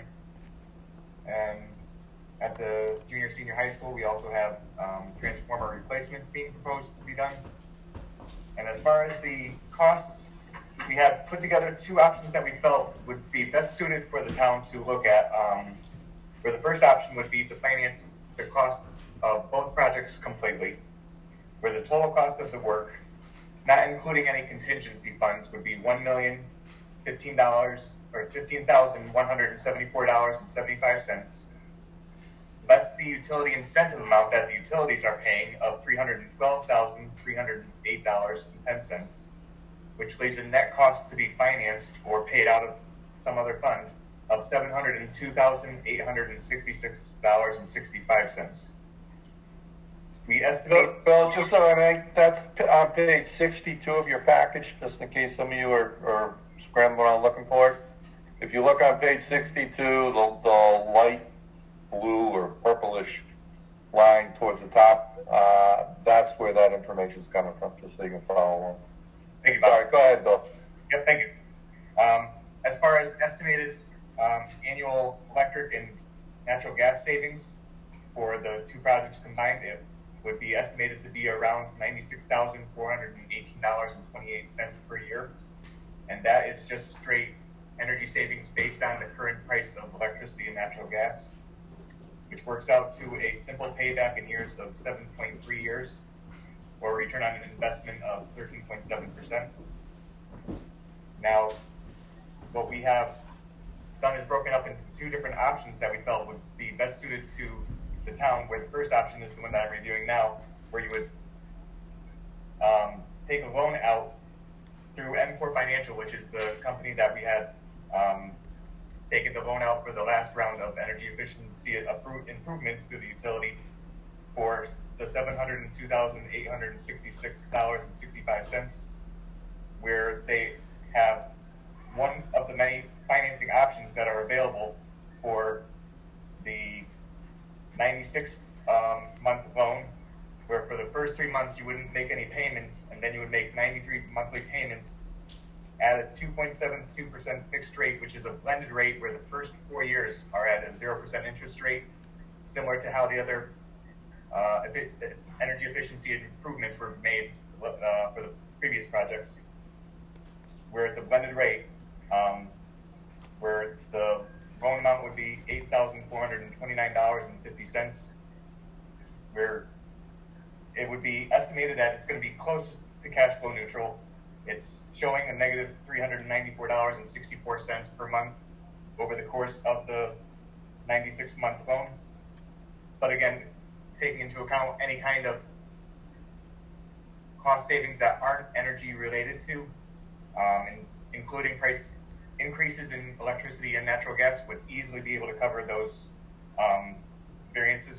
And at the junior senior high school, we also have um, transformer replacements being proposed to be done. And as far as the costs, we have put together two options that we felt would be best suited for the town to look at. Um, where the first option would be to finance the cost of both projects completely, where the total cost of the work, not including any contingency funds, would be one million fifteen dollars or fifteen thousand one hundred seventy-four dollars and seventy-five cents, less the utility incentive amount that the utilities are paying of three hundred twelve thousand three hundred eight dollars and ten cents, which leaves a net cost to be financed or paid out of some other fund of seven hundred two thousand eight hundred sixty-six dollars and sixty-five cents. We estimate... Bill, just so I mean, that's on page sixty-two of your package, just in case some of you are, are scrambling around looking for it. If you look on page sixty-two, the, the light blue or purplish line towards the top, uh, that's where that information is coming from, just so you can follow along. Thank you, Bob. All right, go ahead, Bill. Yep, thank you. Um, as far as estimated um, annual electric and natural gas savings for the two projects combined, it would be estimated to be around ninety-six thousand four hundred eighteen dollars and twenty-eight cents per year. And that is just straight energy savings based on the current price of electricity and natural gas, which works out to a simple payback in years of seven point three years, or a return on an investment of thirteen point seven percent. Now, what we have done is broken up into two different options that we felt would be best suited to the town, where the first option is the one that I'm reviewing now, where you would um, take a loan out through M Core Financial, which is the company that we had um, taken the loan out for the last round of energy efficiency improvements through the utility for the seven hundred two thousand eight hundred sixty-six dollars and sixty-five cents, where they have one of the many financing options that are available for the ninety-six um, month loan, where for the first three months you wouldn't make any payments, and then you would make ninety-three monthly payments at a two point seven two percent fixed rate, which is a blended rate where the first four years are at a zero percent interest rate, similar to how the other uh, energy efficiency improvements were made uh, for the previous projects, where it's a blended rate, um, where the loan amount would be eight thousand four hundred twenty-nine dollars and fifty cents, where it would be estimated that it's going to be close to cash flow neutral. It's showing a negative three hundred ninety-four dollars and sixty-four cents per month over the course of the ninety-six month loan. But again, taking into account any kind of cost savings that aren't energy related to, um, and including price increases in electricity and natural gas, would easily be able to cover those um, variances.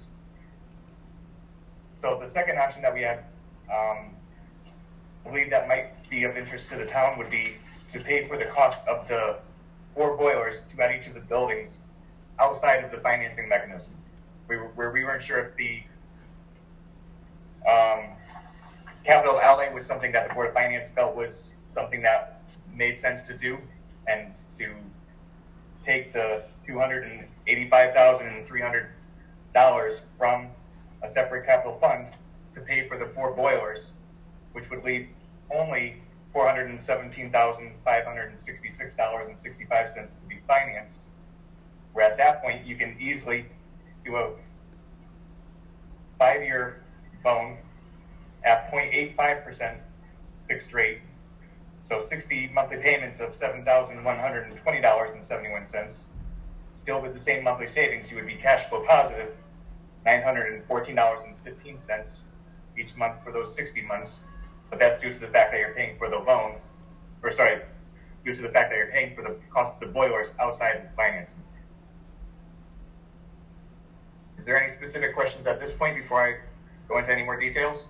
So the second option that we had, um, I believe that might be of interest to the town, would be to pay for the cost of the four boilers to at each of the buildings outside of the financing mechanism, we were, where we weren't sure if the um, capital outlay was something that the Board of Finance felt was something that made sense to do, and to take the two hundred eighty-five thousand three hundred dollars from a separate capital fund to pay for the four boilers, which would leave only four hundred seventeen thousand five hundred sixty-six dollars and sixty-five cents to be financed, where at that point you can easily do a five-year loan at zero point eight five percent fixed rate, so sixty monthly payments of seven thousand one hundred twenty dollars and seventy-one cents, still with the same monthly savings. You would be cash flow positive nine hundred fourteen dollars and fifteen cents each month for those sixty months, but that's due to the fact that you're paying for the loan, or sorry, due to the fact that you're paying for the cost of the boilers outside of financing. Is there any specific questions at this point before I go into any more details?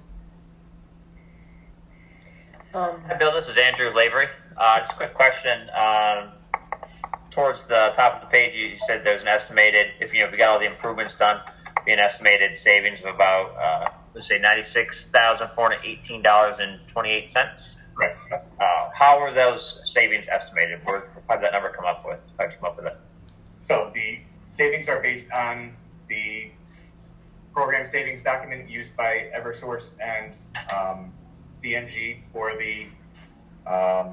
Um, Hi, Bill, this is Andrew Lavery. Uh, just a quick question. Um, towards the top of the page, you said there's an estimated, if you know, if we got all the improvements done, be an estimated savings of about, uh, let's say, ninety-six thousand four hundred eighteen dollars and twenty-eight cents. Right. Uh, how were those savings estimated? Where, how did that number come up with? How did you come up with it? So the savings are based on the program savings document used by Eversource and um, C N G for the um,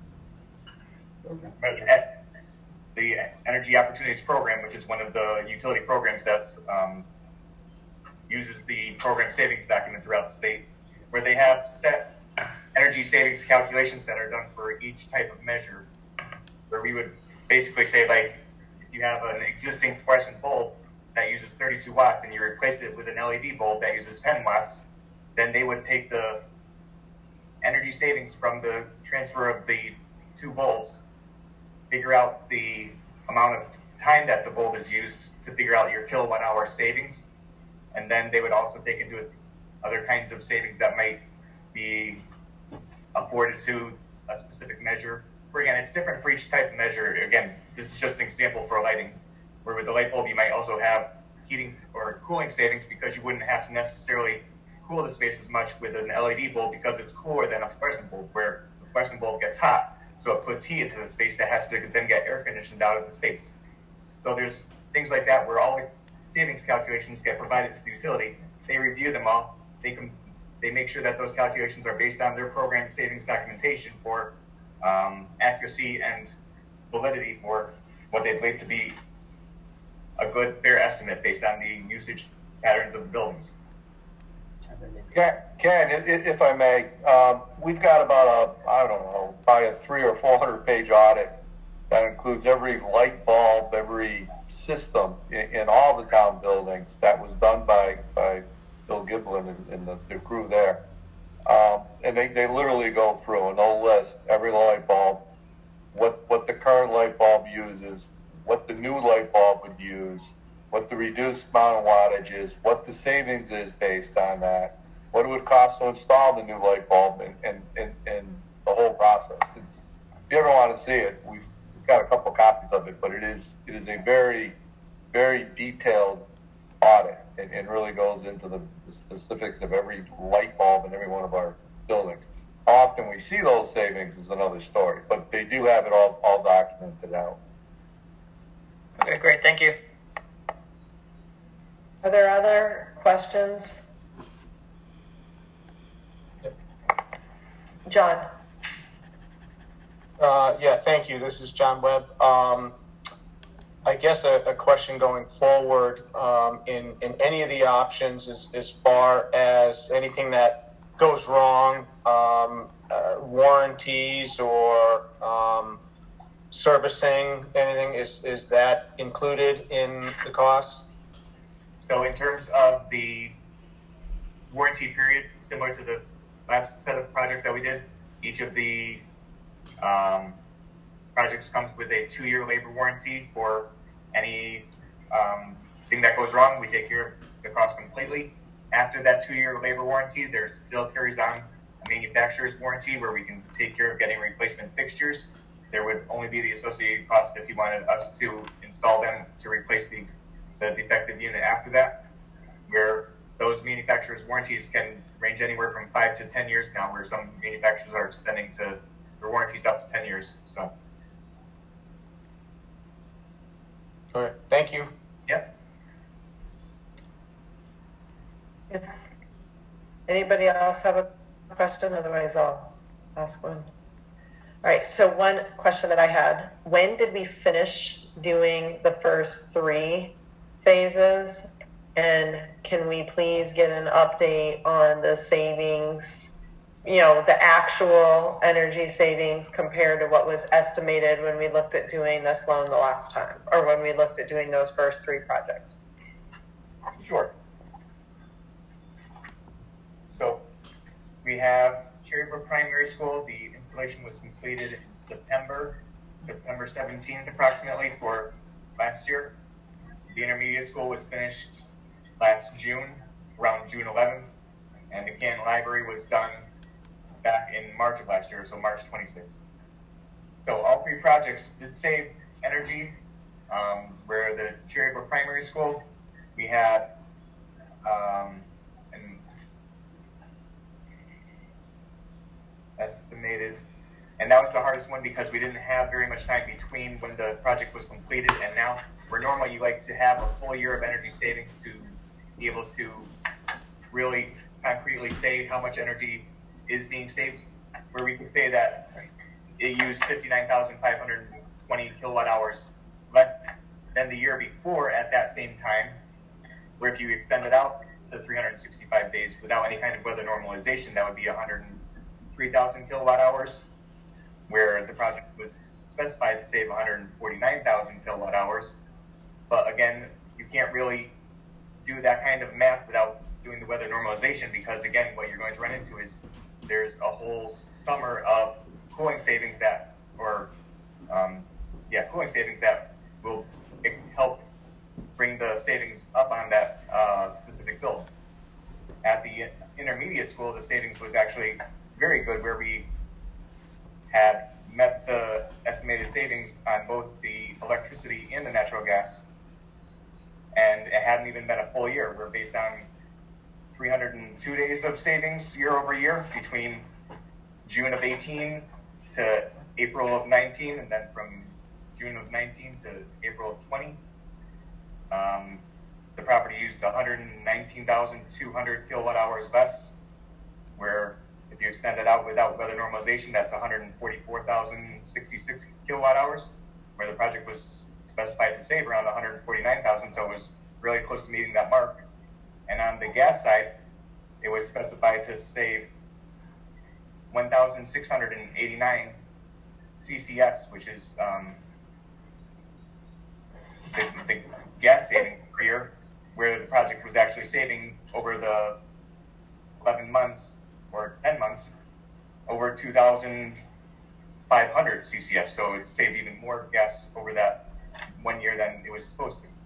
the Energy Opportunities Program, which is one of the utility programs that's um, uses the program savings document throughout the state, where they have set energy savings calculations that are done for each type of measure, where we would basically say, like, if you have an existing fluorescent bulb that uses thirty-two watts and you replace it with an L E D bulb that uses ten watts, then they would take the energy savings from the transfer of the two bulbs, figure out the amount of time that the bulb is used to figure out your kilowatt hour savings, and then they would also take into it other kinds of savings that might be afforded to a specific measure. Where again, it's different for each type of measure. Again, this is just an example for lighting, where with the light bulb you might also have heating or cooling savings, because you wouldn't have to necessarily cool the space as much with an L E D bulb because it's cooler than a fluorescent bulb, where the fluorescent bulb gets hot, so it puts heat into the space that has to then get air conditioned out of the space. So there's things like that where all the savings calculations get provided to the utility. They review them all. They can they make sure that those calculations are based on their program savings documentation for um, accuracy and validity for what they believe to be a good, fair estimate based on the usage patterns of the buildings. Ken, Ken, if I may, um, we've got about a, I don't know, probably a three or four hundred page audit that includes every light bulb, every system in, in all the town buildings that was done by, by Bill Giblin and, and the, the crew there. Um, and they, they literally go through and they'll list every light bulb, what, what the current light bulb uses, what the new light bulb would use, what the reduced amount of wattage is, what the savings is based on that, what it would cost to install the new light bulb, and, and, and, and the whole process. It's, if you ever want to see it, we've got a couple copies of it, but it is it is a very, very detailed audit, and, and really goes into the, the specifics of every light bulb in every one of our buildings. How often we see those savings is another story, but they do have it all, all documented out. Okay, great, thank you. Are there other questions? John. Uh, yeah, thank you. This is John Webb. Um, I guess a, a question going forward um, in, in any of the options is, as far as anything that goes wrong, um, uh, warranties or um, servicing, anything, is, is that included in the cost? So in terms of the warranty period, similar to the last set of projects that we did, each of the um, projects comes with a two-year labor warranty for any um, thing that goes wrong. We take care of the cost completely. After that two-year labor warranty, there still carries on a manufacturer's warranty where we can take care of getting replacement fixtures. There would only be the associated cost if you wanted us to install them to replace the, the defective unit after that, where those manufacturers' warranties can range anywhere from five to ten years now, where some manufacturers are extending to their warranties up to ten years. So, all right, thank you. Yep. If anybody else have a question? Otherwise, I'll ask one. All right. So one question that I had: when did we finish doing the first three phases? And can we please get an update on the savings, you know, the actual energy savings compared to what was estimated when we looked at doing this loan the last time, or when we looked at doing those first three projects? Sure. So we have Cherrybrook Primary School. The installation was completed in September, September seventeenth approximately for last year. The intermediate school was finished last June, around June eleventh, and the Canton Library was done back in March of last year, so March twenty-sixth. So all three projects did save energy. Um, where the Cherrybrook Primary School, we had um, an estimated, and that was the hardest one because we didn't have very much time between when the project was completed and now. Where normally you like to have a full year of energy savings to be able to really concretely say how much energy is being saved, where we could say that it used fifty-nine thousand five hundred twenty kilowatt hours less than the year before at that same time, where if you extend it out to three hundred sixty-five days without any kind of weather normalization, that would be one hundred three thousand kilowatt hours, where the project was specified to save one hundred forty-nine thousand kilowatt hours. But again, you can't really do that kind of math without doing the weather normalization, because again, what you're going to run into is there's a whole summer of cooling savings that, or um, yeah, cooling savings that will help bring the savings up on that uh, specific build. At the intermediate school, the savings was actually very good, where we had met the estimated savings on both the electricity and the natural gas. And it hadn't even been a full year. We're based on three hundred two days of savings year over year between June of eighteen to April of nineteen, and then from June of nineteen to April of twenty. Um, the property used one hundred nineteen thousand two hundred kilowatt hours less, where if you extend it out without weather normalization, that's one hundred forty-four thousand sixty-six kilowatt hours, where the project was specified to save around one hundred forty-nine thousand, so it was really close to meeting that mark. And on the gas side, it was specified to save one thousand six hundred eighty-nine C C Fs, which is um, the, the gas saving per year, where the project was actually saving over the eleven months or ten months over two thousand five hundred C C F. So it saved even more gas over that one year than it was supposed to.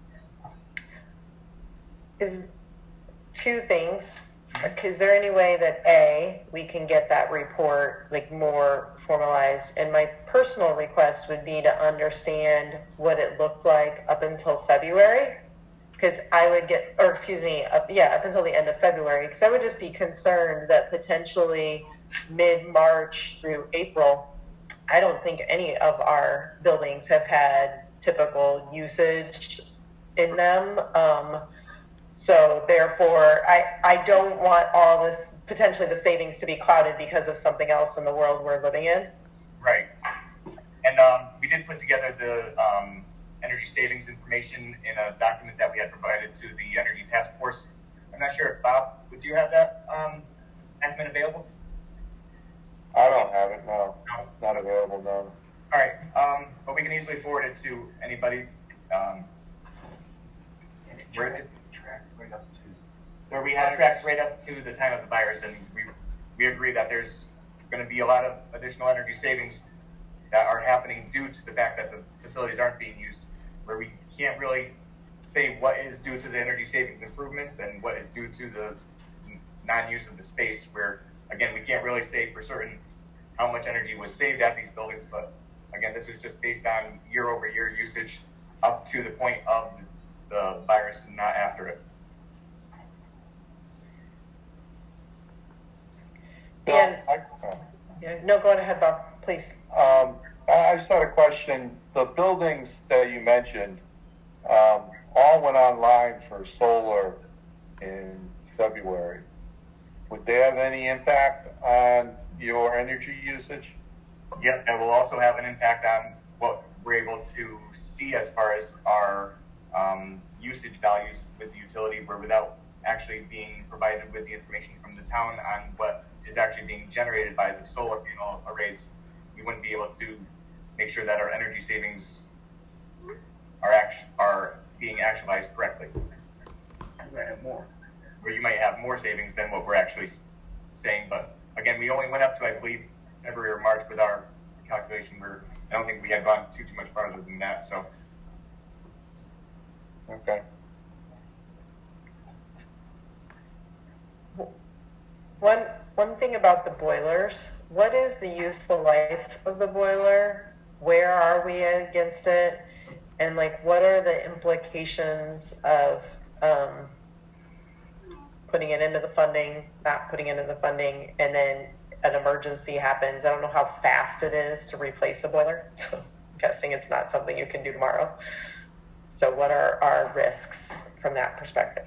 Is two things. Is there any way that A, we can get that report like more formalized? And my personal request would be to understand what it looked like up until February, because I would get, or excuse me, up, yeah, up until the end of February, because I would just be concerned that potentially mid-March through April, I don't think any of our buildings have had typical usage in them. Um, So therefore, I, I don't want all this, potentially the savings to be clouded because of something else in the world we're living in. Right. And um, we did put together the um, energy savings information in a document that we had provided to the Energy Task Force. I'm not sure if Bob, would you have that um, document available? I don't have it, no. No. Not available, no. All right. Um, but we can easily forward it to anybody. Um, where did right up to where we had tracked right up to the time of the virus, and we we agree that there's going to be a lot of additional energy savings that are happening due to the fact that the facilities aren't being used, where we can't really say what is due to the energy savings improvements and what is due to the non-use of the space, where again we can't really say for certain how much energy was saved at these buildings, but again this was just based on year over year usage up to the point of the, the virus and not after it. And, yeah, no, go ahead, Bob, please. Um, I just had a question. The buildings that you mentioned um, all went online for solar in February. Would they have any impact on your energy usage? Yep, and will also have an impact on what we're able to see as far as our um, usage values with the utility, where without actually being provided with the information from the town on what is actually being generated by the solar panel arrays, we wouldn't be able to make sure that our energy savings are act- are being actualized correctly. You might have more. Where you might have more savings than what we're actually saying, but again, we only went up to, I believe, February or March with our calculation. Where I don't think we had gone too too much farther than that. So, okay. One one thing about the boilers, what is the useful life of the boiler? Where are we against it? And like, what are the implications of um, putting it into the funding, not putting it into the funding, and then an emergency happens? I don't know how fast it is to replace a boiler. So I'm guessing it's not something you can do tomorrow. So what are our risks from that perspective?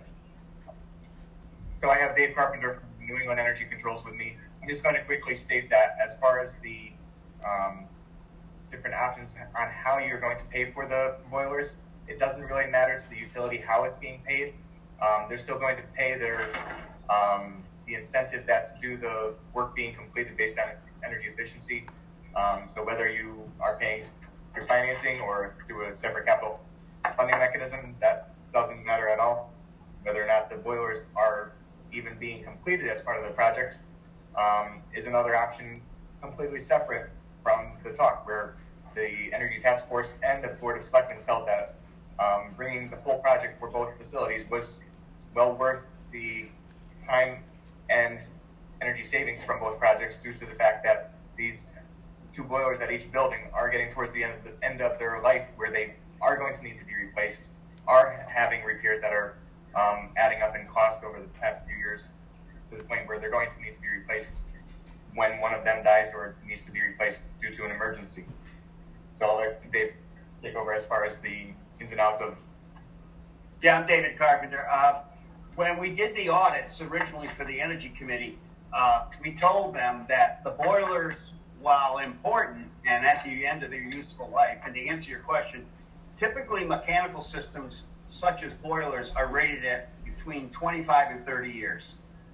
So I have Dave Carpenter from New England Energy Controls with me. I'm just going to quickly state that as far as the um, different options on how you're going to pay for the boilers, it doesn't really matter to the utility how it's being paid. Um, they're still going to pay their um, the incentive that's due the work being completed based on its energy efficiency. Um, so whether you are paying through financing or through a separate capital funding mechanism, that doesn't matter at all. Whether or not the boilers are even being completed as part of the project um, is another option completely separate from the talk, where the Energy Task Force and the Board of Selectmen felt that um, bringing the full project for both facilities was well worth the time and energy savings from both projects, due to the fact that these two boilers at each building are getting towards the end of, the, end of their life, where they are going to need to be replaced, are having repairs that are um, adding up in cost over the past few years, to the point where they're going to need to be replaced when one of them dies or needs to be replaced due to an emergency. So I'll let Dave take over as far as the ins and outs of. Yeah, I'm David Carpenter. Uh, when we did the audits originally for the Energy Committee, uh, we told them that the boilers, while important and at the end of their useful life, and to answer your question, typically mechanical systems such as boilers are rated at between twenty-five and thirty years.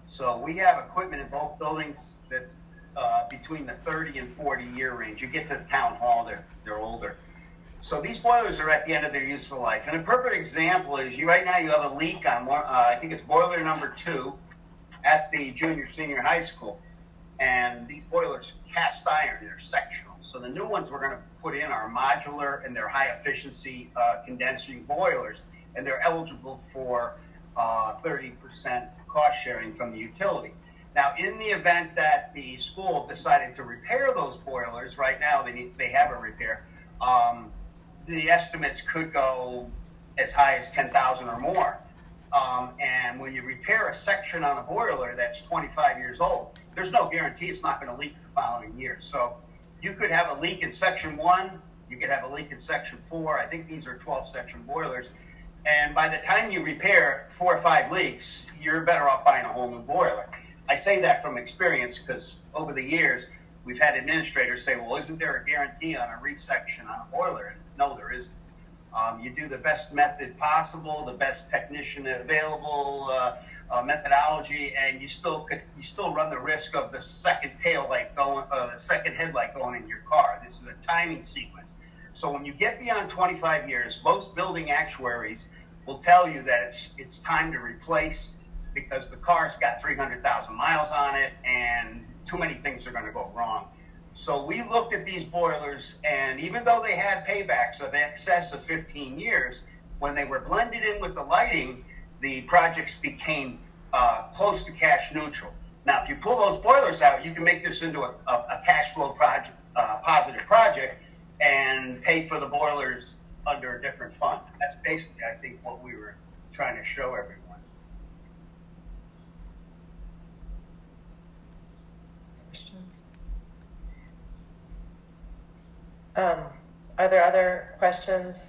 So we have equipment in both buildings that's uh, between the thirty and forty year range. You get to the town hall, they're, they're older. So these boilers are at the end of their useful life. And a perfect example is you right now you have a leak on, uh, I think it's boiler number two at the junior senior high school. And these boilers cast iron, they're sectional. So the new ones we're going to put in are modular and they're high efficiency uh, condensing boilers. And they're eligible for uh, thirty percent cost sharing from the utility. Now, in the event that the school decided to repair those boilers, right now they need, they have a repair, um, the estimates could go as high as ten thousand or more. Um, and when you repair a section on a boiler that's twenty-five years old, there's no guarantee it's not going to leak the following year. So you could have a leak in section one, you could have a leak in section four. I think these are twelve section boilers. And by the time you repair four or five leaks, you're better off buying a whole new boiler. I say that from experience because over the years, we've had administrators say, well, isn't there a guarantee on a resection on a boiler? And no, there isn't. Um, you do the best method possible, the best technician available, uh, uh, methodology, and you still could, you still run the risk of the second tail light going, uh, the second headlight going in your car. This is a timing sequence. So when you get beyond twenty-five years, most building actuaries will tell you that it's it's time to replace because the car's got three hundred thousand miles on it and too many things are going to go wrong. So we looked at these boilers, and even though they had paybacks of excess of fifteen years, when they were blended in with the lighting, the projects became uh, close to cash neutral. Now, if you pull those boilers out, you can make this into a, a, a cash flow project, uh, positive project, and pay for the boilers under a different fund. That's basically, I think, what we were trying to show everyone. Questions? Um, are there other questions?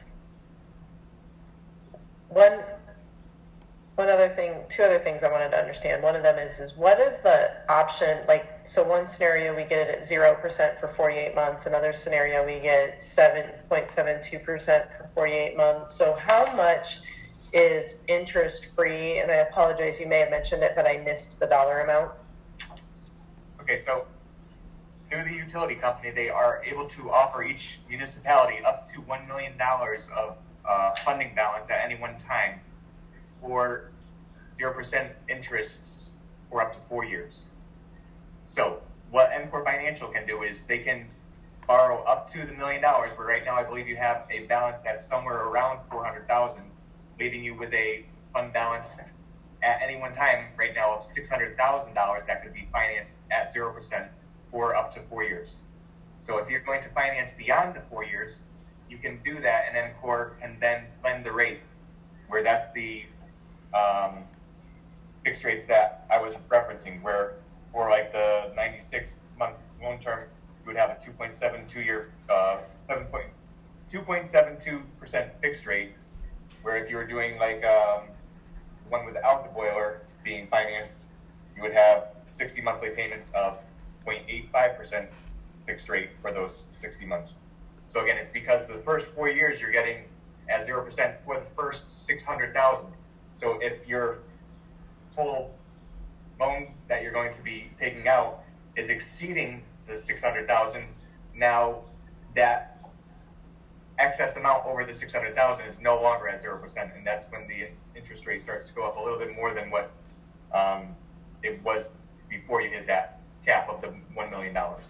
One, one other thing, two other things I wanted to understand. One of them is, is what is the option, like, so one scenario we get it at zero percent for forty-eight months, another scenario we get seven point seven two percent for forty-eight months. So how much is interest free? And I apologize, you may have mentioned it, but I missed the dollar amount. Okay, so through the utility company, they are able to offer each municipality up to one million dollars of uh, funding balance at any one time for zero percent interest for up to four years. So what EMCOR Financial can do is they can borrow up to the million dollars, where right now I believe you have a balance that's somewhere around four hundred thousand, leaving you with a fund balance at any one time right now of six hundred thousand dollars that could be financed at zero percent for up to four years. So if you're going to finance beyond the four years, you can do that, and EMCOR can then lend the rate, where that's the um, fixed rates that I was referencing, where for like the ninety-six month loan term, you would have a two point seven two year, uh, two point seven two percent fixed rate, where if you were doing like um, one without the boiler being financed, you would have sixty monthly payments of zero point eight five percent fixed rate for those sixty months. So again, it's because the first four years you're getting at zero percent for the first six hundred thousand. So if your total loan that you're going to be taking out is exceeding the six hundred thousand, now that excess amount over the six hundred thousand is no longer at zero percent, and that's when the interest rate starts to go up a little bit more than what um, it was before you hit that cap of the one million dollars.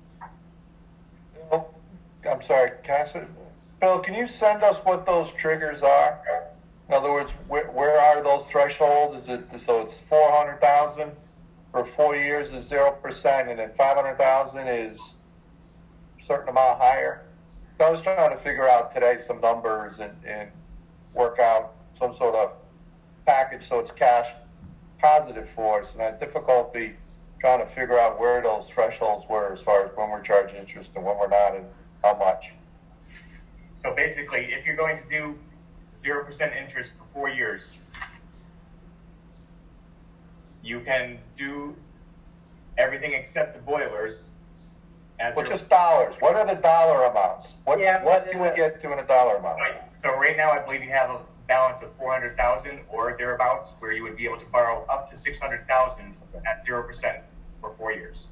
Well, I'm sorry, Cassidy. Bill, can you send us what those triggers are? In other words, where, where are those thresholds? Is it so it's four hundred thousand for four years is zero percent, and then five hundred thousand is a certain amount higher? So I was trying to figure out today some numbers and, and work out some sort of package so it's cash positive for us, and I had difficulty trying to figure out where those thresholds were as far as when we're charging interest and when we're not, and how much. So basically, if you're going to do zero percent interest for four years, you can do everything except the boilers. As well, just dollars. What are the dollar amounts? What, yeah, what do we get to in a dollar amount? Right. So right now, I believe you have a balance of four hundred thousand or thereabouts, where you would be able to borrow up to six hundred thousand at zero percent for four years.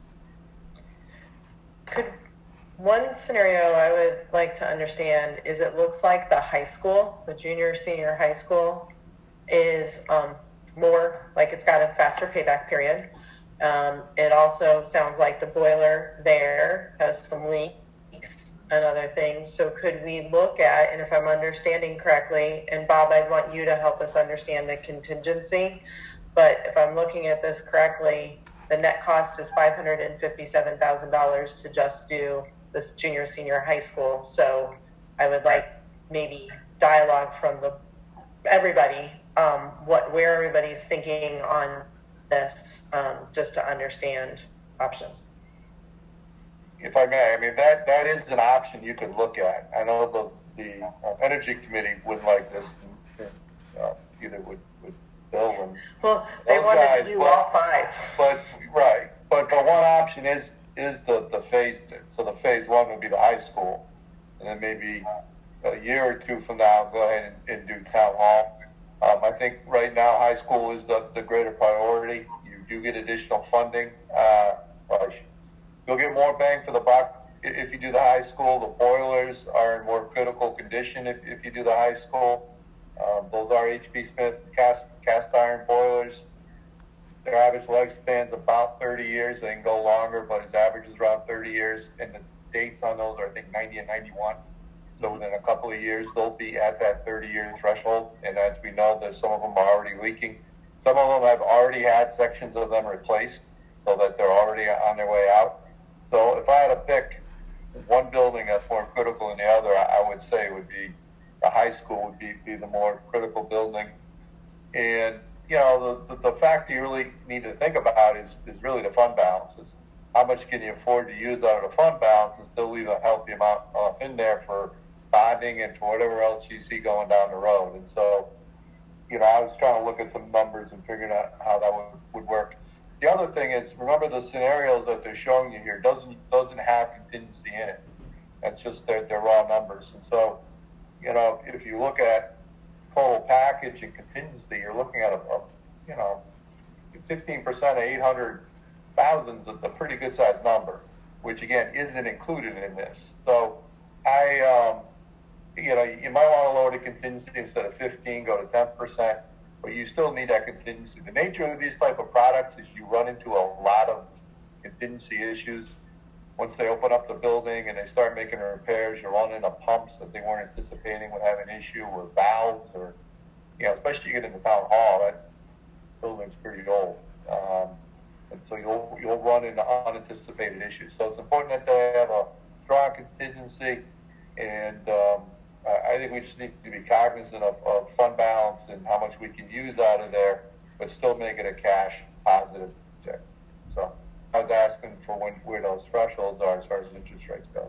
Could one scenario I would like to understand is it looks like the high school, the junior senior high school, is um, more like it's got a faster payback period. Um, it also sounds like the boiler there has some leaks and other things. So could we look at, and if I'm understanding correctly, and Bob, I'd want you to help us understand the contingency, but if I'm looking at this correctly, the net cost is five hundred fifty-seven thousand dollars to just do this junior senior high school. So I would like maybe dialogue from the everybody, um, what where everybody's thinking on this, um, just to understand options. If I may, I mean, that, that is an option you could look at. I know the, the uh, Energy Committee wouldn't like this, and, and, uh, either would, would Bill and well, they wanted guys, to do but, all five. But right, but the one option is is the the phase. So the phase one would be the high school, and then maybe a year or two from now, go ahead and, and do town hall. Um, I think right now high school is the, the greater priority. You do get additional funding. Uh, you'll get more bang for the buck if you do the high school. The boilers are in more critical condition if, if you do the high school. Um, those are H B Smith cast cast iron boilers. Their average lifespan's about thirty years. They can go longer, but its average is around thirty years. And the dates on those are, I think, ninety and ninety-one. So within a couple of years, they'll be at that thirty-year threshold. And as we know, that some of them are already leaking. Some of them have already had sections of them replaced, so that they're already on their way out. So if I had to pick one building that's more critical than the other, I would say it would be the high school would be, be the more critical building. And, you know, the, the, the factor you really need to think about is, is really the fund balances. How much can you afford to use out of the fund balance and still leave a healthy amount uh, in there for bonding and for whatever else you see going down the road? And so, you know, I was trying to look at some numbers and figuring out how that would, would work. The other thing is, remember the scenarios that they're showing you here doesn't doesn't have contingency in it. That's just their, their raw numbers. And so, you know, if you look at total package and contingency, you're looking at a, a you know, fifteen percent of eight hundred thousand is a pretty good sized number, which again isn't included in this. So I, um, you know, you might want to lower the contingency instead of fifteen, go to ten percent. But you still need that contingency. The nature of these type of products is you run into a lot of contingency issues. Once they open up the building and they start making repairs, you're running into pumps that they weren't anticipating would have an issue, or valves, or, you know, especially you get into town hall, that building's pretty old. Um, and so you'll, you'll run into unanticipated issues. So it's important that they have a strong contingency, and um, I think we just need to be cognizant of, of fund balance and how much we can use out of there, but still make it a cash positive project. So I was asking for when, where those thresholds are as far as interest rates goes.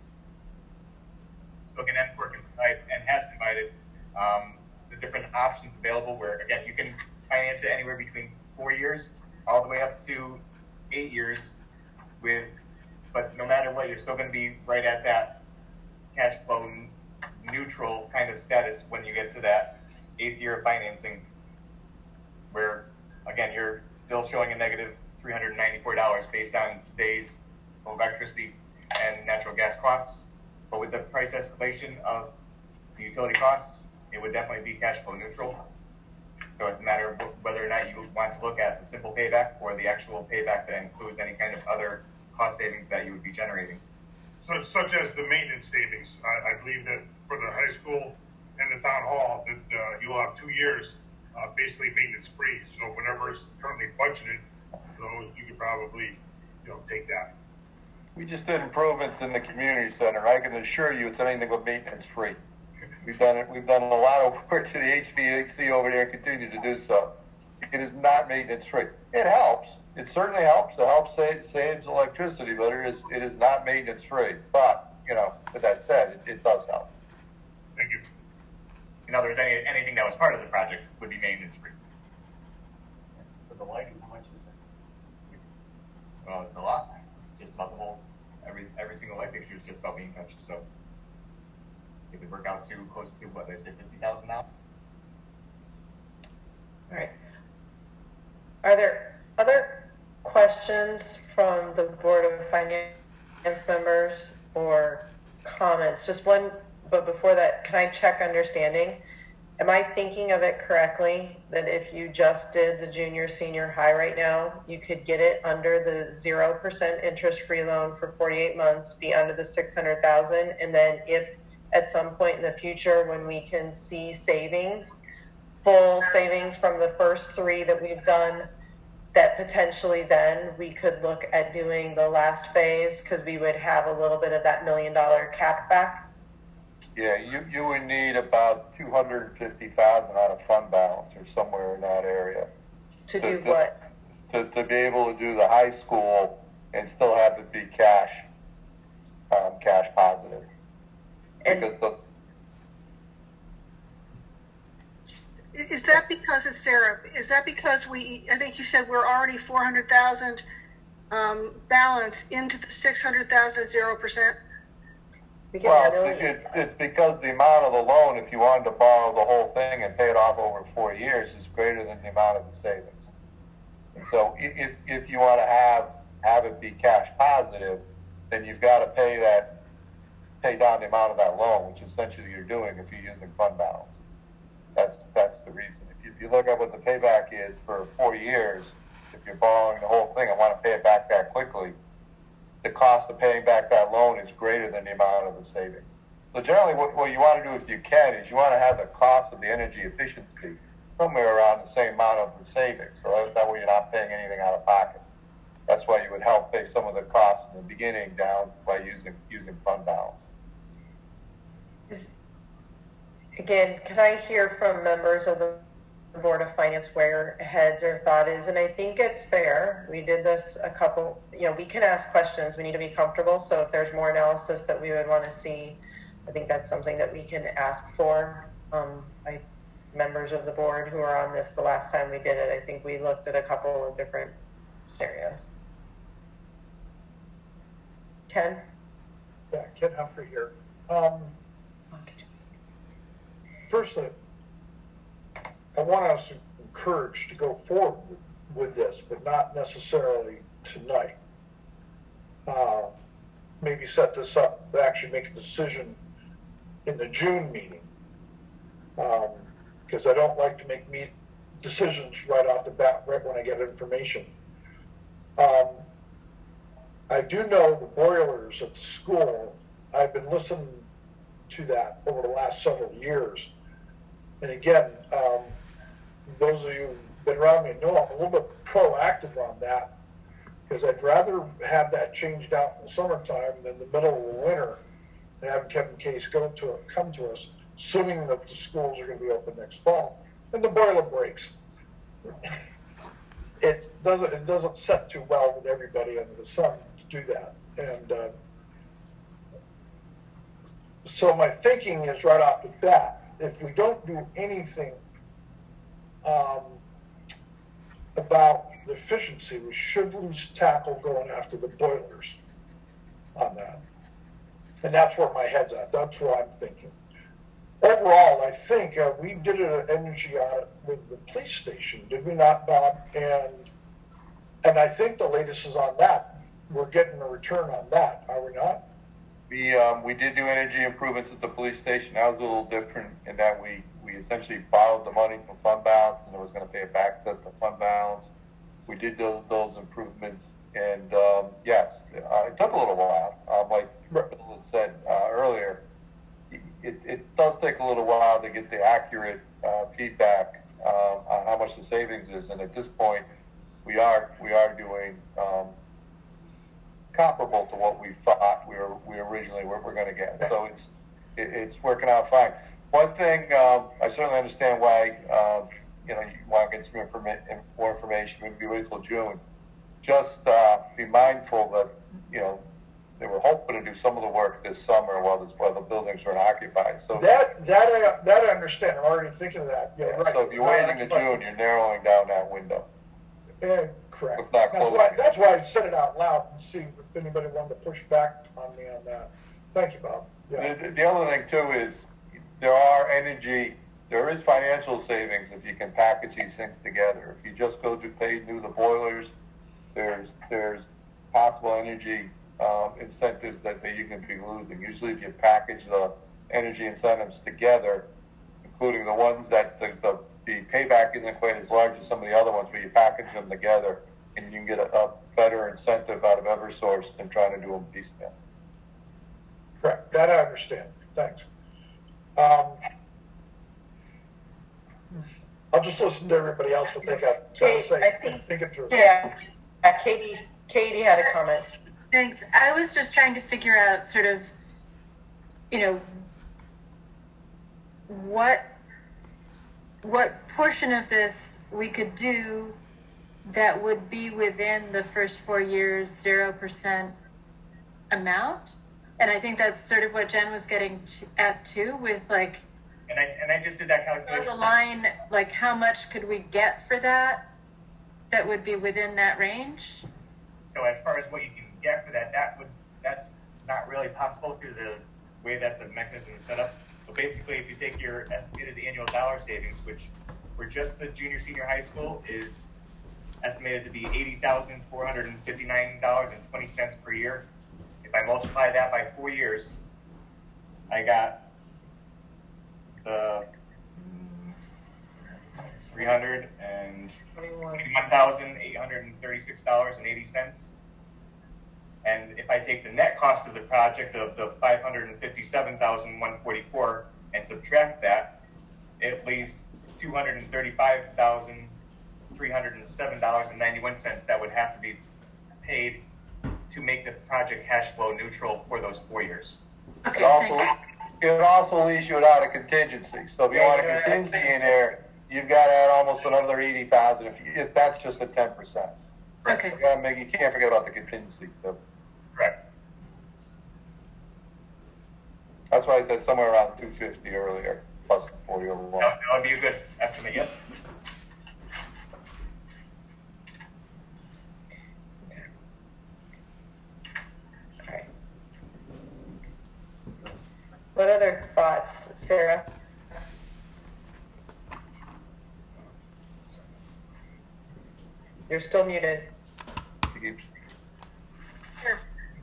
So again, N Q R and has provided um, the different options available where, again, you can finance it anywhere between four years all the way up to eight years with, but no matter what, you're still going to be right at that cash flow neutral kind of status when you get to that eighth year of financing, where again you're still showing a negative three hundred ninety-four dollars based on today's electricity and natural gas costs. But with the price escalation of the utility costs, it would definitely be cash flow neutral. So it's a matter of whether or not you want to look at the simple payback or the actual payback that includes any kind of other cost savings that you would be generating. So, such as the maintenance savings, I, I believe that for the high school and the town hall, that uh, you'll have two years uh, basically maintenance free. So whatever is currently budgeted, those you could probably, you know, take that. We just did improvements in the community center. I can assure you, it's anything but maintenance free. We've done it. We've done a lot of work to the H V A C over there, and continue to do so. It is not maintenance free. It helps. It certainly helps. It helps save, saves electricity, but it is it is not maintenance free. But, you know, with that said, it, it does help. Thank you. In other words, any, anything that was part of the project would be maintenance free. For the lighting, how much is it? Well, it's a lot. It's just about the whole, every every single light fixture is just about being touched. So it would work out to close to what they say, fifty thousand now. All right. Are there other questions from the Board of Finance members or comments? Just one, but before that, can I check understanding? Am I thinking of it correctly that if you just did the junior senior high right now, you could get it under the zero percent interest free loan for forty-eight months, be under the six hundred thousand, and then if at some point in the future when we can see savings, full savings from the first three that we've done, that potentially then we could look at doing the last phase because we would have a little bit of that million dollar cap back? Yeah, you, you would need about two hundred fifty thousand out of fund balance or somewhere in that area. To, to do to, what? To, to be able to do the high school and still have it be cash, um, cash positive. And because the, is that because it's Sarah? Is that because we? I think you said we're already four hundred thousand um, balance into the six hundred thousand at zero percent. Well, it's, it, it's because the amount of the loan, if you wanted to borrow the whole thing and pay it off over four years, is greater than the amount of the savings. And so, if if you want to have have it be cash positive, then you've got to pay that pay down the amount of that loan, which essentially you're doing if you're using fund balance. That's that's the reason. If you, if you look at what the payback is for four years, if you're borrowing the whole thing and want to pay it back that quickly, the cost of paying back that loan is greater than the amount of the savings. So generally what, what you want to do if you can is you want to have the cost of the energy efficiency somewhere around the same amount of the savings. So that, that way you're not paying anything out of pocket. That's why you would help pay some of the costs in the beginning down by using using fund balance. Is, again, can I hear from members of the Board of Finance where heads or thought is? And I think it's fair. We did this a couple, you know, we can ask questions. We need to be comfortable. So if there's more analysis that we would want to see, I think that's something that we can ask for. Um, I, members of the board who are on this the last time we did it, I think we looked at a couple of different scenarios. Ken? Yeah, Ken Humphrey here. Um, firstly, I want us to encourage to go forward with this, but not necessarily tonight. Uh, maybe set this up to actually make a decision in the June meeting. Because um, I don't like to make me decisions right off the bat, right when I get information. Um, I do know the boilers at the school, I've been listening to that over the last several years. And again, um, those of you who've been around me know I'm a little bit proactive on that because I'd rather have that changed out in the summertime than the middle of the winter and have Kevin Case go to come to us, assuming that the schools are going to be open next fall, and the boiler breaks. It doesn't it doesn't set too well with everybody under the sun to do that, and uh, so my thinking is right off the bat, if we don't do anything um, about the efficiency, we should at least tackle going after the boilers on that. And that's where my head's at. That's what I'm thinking. Overall, I think uh, we did an energy audit with the police station, did we not, Bob? And and I think the latest is on that. We're getting a return on that, are we not? We um, we did do energy improvements at the police station. That was a little different in that we, we essentially borrowed the money from fund balance and it was going to pay it back to the fund balance. We did those, those improvements, and um, yes, uh, it took a little while. Um, like Bill had said uh, earlier, it, it does take a little while to get the accurate uh, feedback uh, on how much the savings is, and at this point, we are we are doing um, comparable to what we thought we were we originally were, were going to get. So it's it, it's working out fine. One thing um, I certainly understand why uh, you know you want to get some informa- more information. Maybe wait till June. Just uh, be mindful that you know they were hoping to do some of the work this summer while this while the buildings are occupied. So that that I that I understand. I'm already thinking of that. Yeah, yeah, right. So if you're waiting to June, you're narrowing down that window. Yeah, correct. If not that's close. why that's why I said it out loud and see if anybody wanted to push back on me on that. Thank you, Bob. Yeah. The, the other thing too is there are energy there is financial savings if you can package these things together. If you just go to pay new the boilers, there's there's possible energy um, incentives that, that you can be losing. Usually if you package the energy incentives together, including the ones that the, the, the payback isn't quite as large as some of the other ones, but you package them together and you can get a, a better incentive out of Eversource than trying to do them piecemeal. Correct. That I understand. Thanks. Um, I'll just listen to everybody else what they got to say. I think, think it through. Yeah. Uh, Katie, Katie had a comment. Thanks. I was just trying to figure out sort of, you know, what what portion of this we could do that would be within the first four years zero percent amount. And I think that's sort of what Jen was getting to, at too, with like, and I and I just did that calculation. The line, like how much could we get for that that would be within that range? So as far as what you can get for that, that would that's not really possible through the way that the mechanism is set up. So basically, if you take your estimated annual dollar savings, which for just the junior senior high school is estimated to be eighty thousand four hundred and fifty nine dollars and twenty cents per year. If I multiply that by four years, I got the three hundred and twenty-one thousand eight hundred and thirty-six dollars and eighty cents. And if I take the net cost of the project of the five hundred and fifty-seven thousand one hundred forty-four and subtract that, it leaves two hundred and thirty-five thousand three hundred and seven dollars and ninety-one cents that would have to be paid to make the project cash flow neutral for those four years. Okay, it also, it also leaves you without a contingency. So if you Yeah, want a right. contingency in there, you've got to add almost another eighty thousand if, you, if that's just a ten percent. Okay. You, gotta make, you can't forget about the contingency. So. Correct. That's why I said somewhere around two fifty earlier, plus forty over one. That, that would be a good estimate, yep. What other thoughts, Sarah? You're still muted. Sure.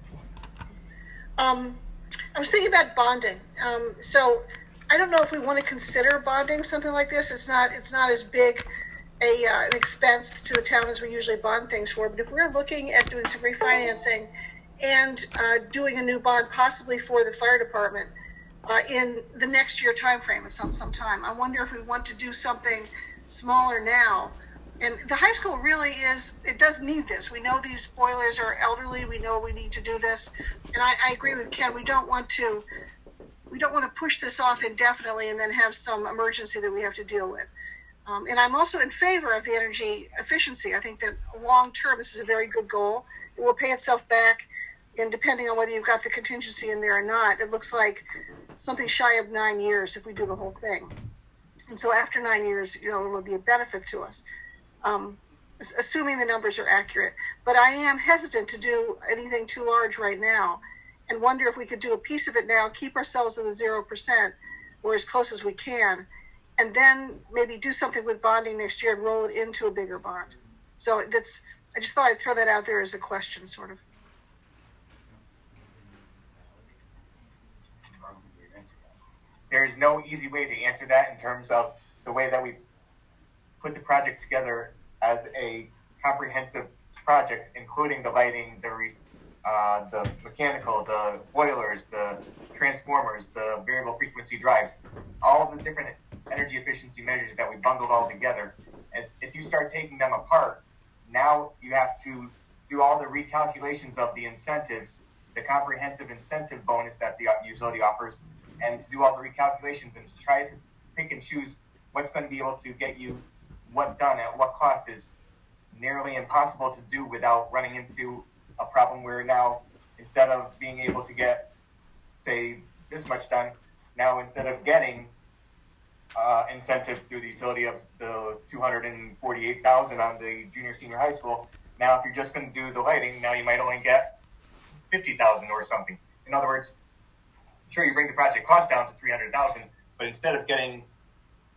Um, I was thinking about bonding. Um, so I don't know if we want to consider bonding something like this. It's not. It's not as big a uh, an expense to the town as we usually bond things for. But if we're looking at doing some refinancing and uh, doing a new bond, possibly for the fire department, uh, in the next year timeframe at some some time, I wonder if we want to do something smaller now. And the high school really is, it does need this. We know these boilers are elderly. We know we need to do this. And I, I agree with Ken. We don't want to, we don't want to push this off indefinitely and then have some emergency that we have to deal with. Um, and I'm also in favor of the energy efficiency. I think that long term, this is a very good goal. It will pay itself back. And depending on whether you've got the contingency in there or not, it looks like something shy of nine years if we do the whole thing. And so after nine years, you know, it will be a benefit to us. Um, assuming the numbers are accurate. But I am hesitant to do anything too large right now and wonder if we could do a piece of it now, keep ourselves at the zero percent or as close as we can, and then maybe do something with bonding next year and roll it into a bigger bond. So that's, I just thought I'd throw that out there as a question, sort of. There's no easy way to answer that in terms of the way that we put the project together as a comprehensive project, including the lighting, the re, uh, the mechanical, the boilers, the transformers, the variable frequency drives, all of the different energy efficiency measures that we bundled all together. And if you start taking them apart, now you have to do all the recalculations of the incentives, the comprehensive incentive bonus that the utility offers, and to do all the recalculations and to try to pick and choose what's going to be able to get you what done at what cost is nearly impossible to do without running into a problem where now instead of being able to get, say, this much done, now instead of getting uh, incentive through the utility of the two hundred forty-eight thousand on the junior senior high school, now if you're just going to do the lighting, now you might only get fifty thousand or something. In other words, sure, you bring the project cost down to three hundred thousand, but instead of getting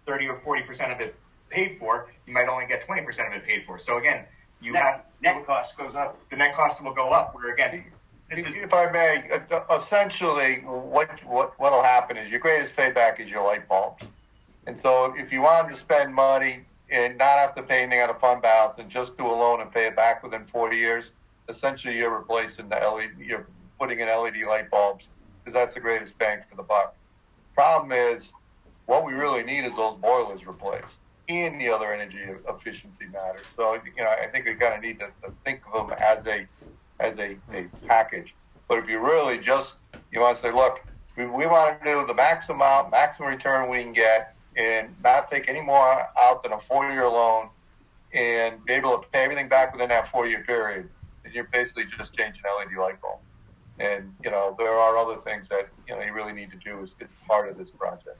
thirty or forty percent of it paid for, you might only get twenty percent of it paid for. So again, you net, have net cost goes up. The net cost will go up. Where again, this is, if I may, essentially, what what what'll happen is your greatest payback is your light bulbs. And so, if you wanted to spend money and not have to pay anything out of fund balance and just do a loan and pay it back within forty years, essentially you're replacing the L E D, you're putting in L E D light bulbs because that's the greatest bang for the buck. Problem is, what we really need is those boilers replaced and the other energy efficiency matters. So, you know, I think we kind of need to, to think of them as a as a, a package. But if you really just, you want to say, look, we, we want to do the maximum amount, maximum return we can get and not take any more out than a four-year loan and be able to pay everything back within that four-year period, then you're basically just changing L E D light bulb. And, you know, there are other things that, you know, you really need to do as, as part of this project.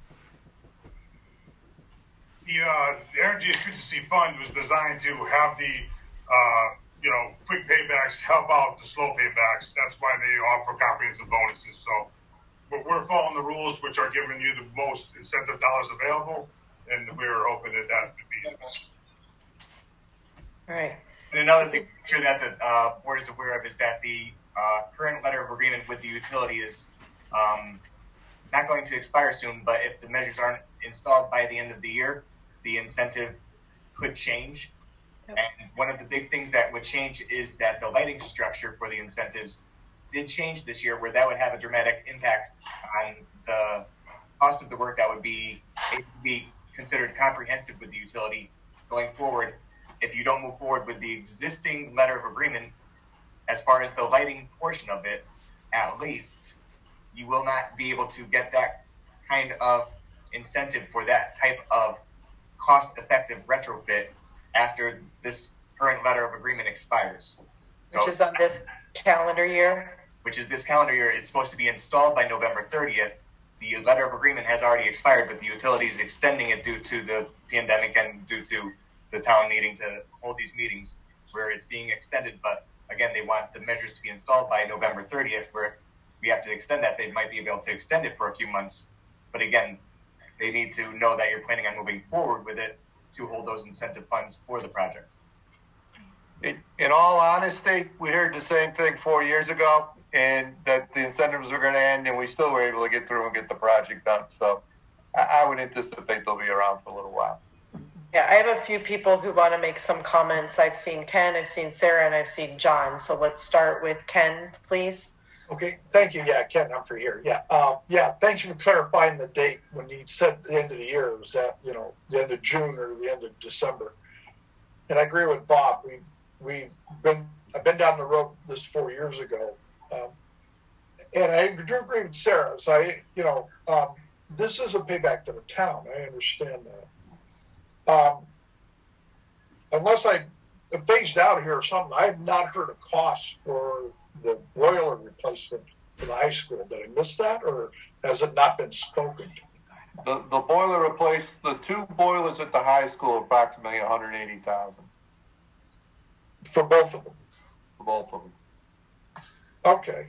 The, uh, the Energy Efficiency Fund was designed to have the, uh, you know, quick paybacks help out the slow paybacks. That's why they offer comprehensive bonuses. So we're, we're following the rules, which are giving you the most incentive dollars available, and we're hoping that that would be. All right. And another thing sure that the uh, board is aware of is that the uh, current letter of agreement with the utility is um, not going to expire soon, but if the measures aren't installed by the end of the year, the incentive could change. Yep. And one of the big things that would change is that the lighting structure for the incentives did change this year, where that would have a dramatic impact on the cost of the work that would be, it would be considered comprehensive with the utility going forward. If you don't move forward with the existing letter of agreement, as far as the lighting portion of it, at least, you will not be able to get that kind of incentive for that type of cost-effective retrofit after this current letter of agreement expires. So, which is on this calendar year? Which is this calendar year. It's supposed to be installed by November thirtieth. The letter of agreement has already expired, but the utility is extending it due to the pandemic and due to the town needing to hold these meetings where it's being extended. But again, they want the measures to be installed by November thirtieth, where if we have to extend that, they might be able to extend it for a few months. But again, they need to know that you're planning on moving forward with it to hold those incentive funds for the project. In, in all honesty, we heard the same thing four years ago, and that the incentives were going to end, and we still were able to get through and get the project done. So I, I would anticipate they'll be around for a little while. Yeah, I have a few people who want to make some comments. I've seen Ken, I've seen Sarah, and I've seen John. So let's start with Ken, please. Okay, thank you. Yeah, Ken, I'm for here. Yeah, uh, yeah. Thanks for clarifying the date when you said the end of the year. It was at you know the end of June or the end of December. And I agree with Bob. We we been I've been down the road this four years ago, um, and I do agree with Sarah. So I you know um, this is a payback to the town. I understand that. Um, unless I phased out here or something, I have not heard a cost for the boiler replacement for the high school. Did I miss that, or has it not been spoken to? The, the boiler replaced, the two boilers at the high school, approximately one hundred eighty thousand dollars. For both of them? For both of them. Okay.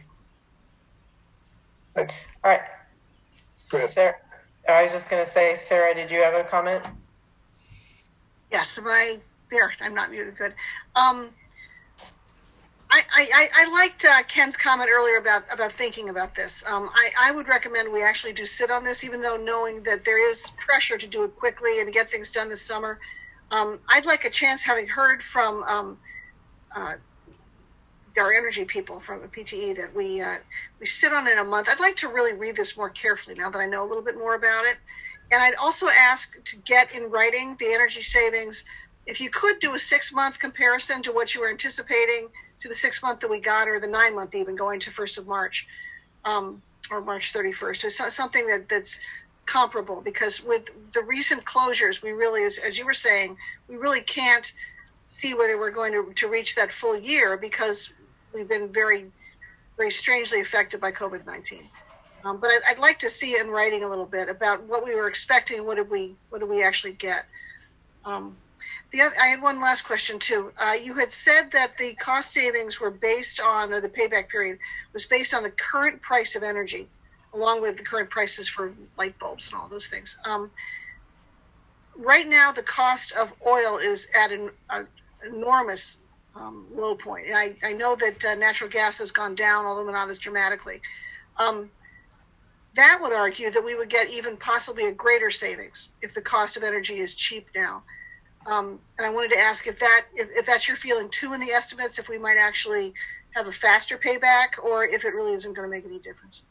I, All right. Sarah, I was just going to say, Sarah, did you have a comment? Yes, am I there? I'm not muted. Good. Um, I, I, I liked uh, Ken's comment earlier about, about thinking about this. Um, I, I would recommend we actually do sit on this, even though knowing that there is pressure to do it quickly and to get things done this summer. Um, I'd like a chance, having heard from um, uh, our energy people from the P T E, that we uh, we sit on it in a month. I'd like to really read this more carefully now that I know a little bit more about it. And I'd also ask to get in writing the energy savings. If you could do a six-month comparison to what you were anticipating to the six-month that we got, or the nine-month even, going to first of March, um, or March thirty-first. So something that, that's comparable, because with the recent closures, we really, as, as you were saying, we really can't see whether we're going to, to reach that full year, because we've been very, very strangely affected by COVID nineteen. Um, but I'd, I'd like to see in writing a little bit about what we were expecting. What did we, what did we actually get? Um, The other, I had one last question too. Uh, you had said that the cost savings were based on, or the payback period was based on the current price of energy, along with the current prices for light bulbs and all those things. Um, right now the cost of oil is at an, an enormous um, low point. And I, I know that uh, natural gas has gone down, although not as dramatically. Um, that would argue that we would get even possibly a greater savings if the cost of energy is cheap now. Um, and I wanted to ask if that if, if that's your feeling too in the estimates, if we might actually have a faster payback, or if it really isn't going to make any difference.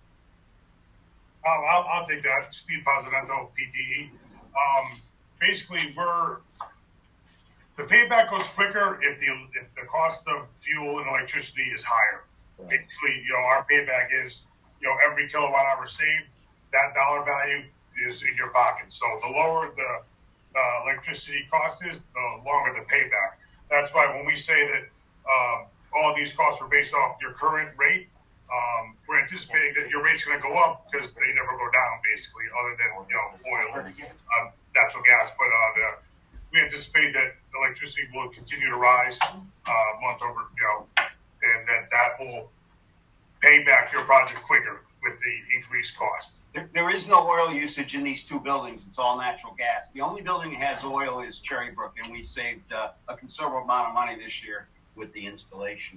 I'll, I'll, I'll take that. Steve Posidento, P T E. Um, basically, we're the payback goes quicker if the if the cost of fuel and electricity is higher. Basically, you know, our payback is, you know, every kilowatt hour saved, that dollar value is in your pocket. So the lower the uh, electricity cost is, the longer the payback. That's why when we say that um, all these costs are based off your current rate, um, we're anticipating that your rate's going to go up because they never go down, basically, other than, you know, oil, um, natural gas. But uh, the, we anticipate that electricity will continue to rise uh, month over, you know, and that that will pay back your project quicker with the increased cost. There, there is no oil usage in these two buildings. It's all natural gas. The only building that has oil is Cherrybrook, and we saved uh, a considerable amount of money this year with the installation.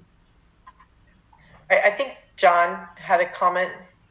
I, I think John had a comment.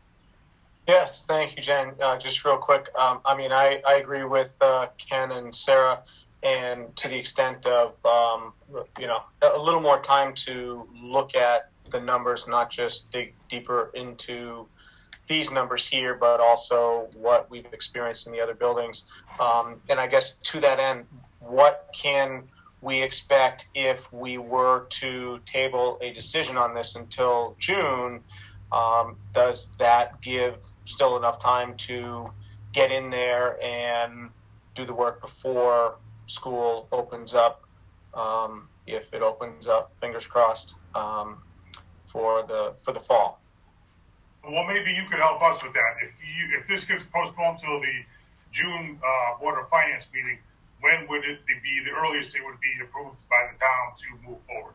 Yes, thank you, Jen. Uh, just real quick. Um, I mean, I, I agree with uh, Ken and Sarah, and to the extent of, um, you know, a little more time to look at the numbers, not just dig deeper into these numbers here, but also what we've experienced in the other buildings. Um, and I guess to that end, what can we expect if we were to table a decision on this until June? Um, does that give still enough time to get in there and do the work before school opens up, um, if it opens up, fingers crossed, um, for the for the fall? Well, maybe you could help us with that. If you if this gets postponed till the June uh, Board of Finance meeting, when would it be the earliest it would be approved by the town to move forward?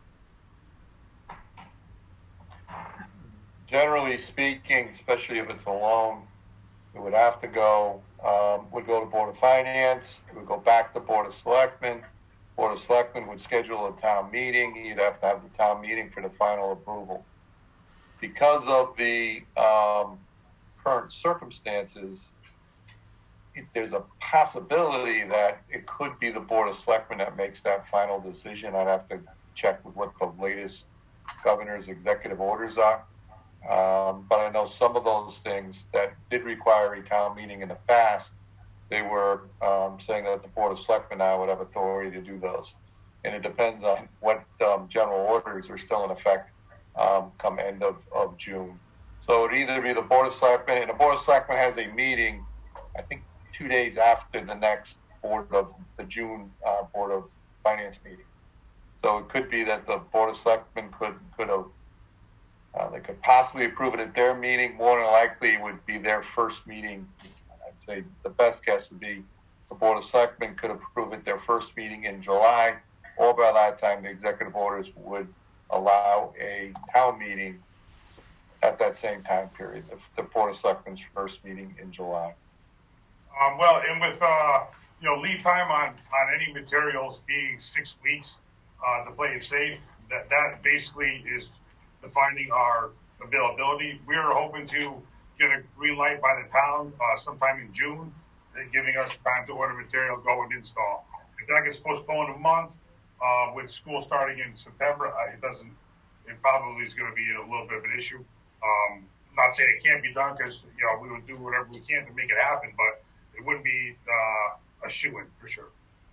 Generally speaking, especially if it's a loan, it would have to go, um, would go to Board of Finance, it would go back to Board of Selectmen. Board of Selectmen would schedule a town meeting. You'd have to have the town meeting for the final approval. Because of the um, current circumstances, it, there's a possibility that it could be the Board of Selectmen that makes that final decision. I'd have to check with what the latest governor's executive orders are. Um, but I know some of those things that did require a town meeting in the past, they were um, saying that the Board of Selectmen now would have authority to do those. And it depends on what um, general orders are still in effect um, come end of, of June. So it would either be the Board of Selectmen, and the Board of Selectmen has a meeting, I think, two days after the next Board of the June uh, Board of Finance meeting. So it could be that the Board of Selectmen could could have uh, they could possibly approve it at their meeting. More than likely, it would be their first meeting. I'd say the best guess would be the Board of Selectmen could approve it their first meeting in July, or by that time the executive orders would allow a town meeting at that same time period, the, the Board of Selectmen's first meeting in July. Um, well, and with uh, you know lead time on, on any materials being six weeks uh, to play it safe, that that basically is defining our availability. We are hoping to get a green light by the town uh, sometime in June, giving us time to order material, go and install. If that gets postponed a month, uh, with school starting in September, uh, it doesn't. It probably is going to be a little bit of an issue. Um, not saying it can't be done, because you know we would do whatever we can to make it happen, but it wouldn't be uh, a shoo-in for sure.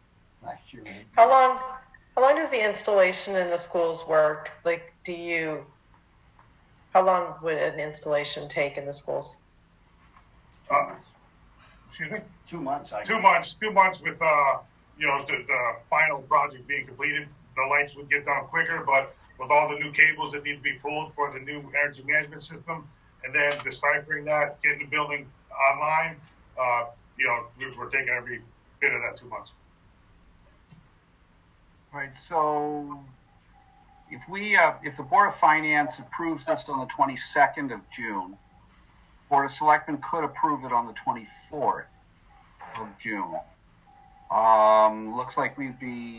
How long? How long does the installation in the schools work? Like, do you? How long would an installation take in the schools? Uh, excuse me. Two months. I two months. Two months with uh, you know the, the final project being completed. The lights would get done quicker, but with all the new cables that need to be pulled for the new energy management system, and then deciphering that, getting the building online, uh, you know, we're taking every bit of that two months. Right. So, if we, uh, if the Board of Finance approves this on the twenty-second of June, Board of Selectmen could approve it on the twenty-fourth of June. Um, looks like we'd be,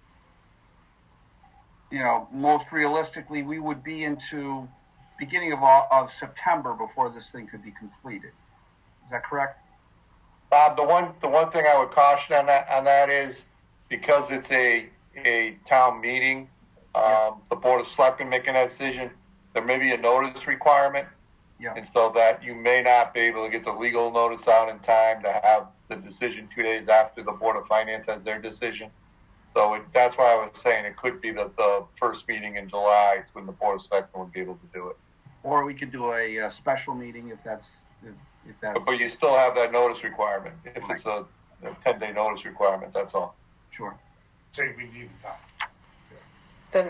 you know, most realistically, we would be into beginning of, of September before this thing could be completed. Is that correct? Bob, the one the one thing I would caution on that on that is because it's a a town meeting, um, yeah. the Board of Selectmen making that decision, there may be a notice requirement, yeah. and so that you may not be able to get the legal notice out in time to have the decision two days after the Board of Finance has their decision. So it, that's why I was saying it could be that the first meeting in July is when the Board of Selectmen would be able to do it. Or we could do a, a special meeting if that's if, if that's. But, but you still have that notice requirement. If it's a, a ten-day notice requirement, that's all. Sure. So we need the time. Then,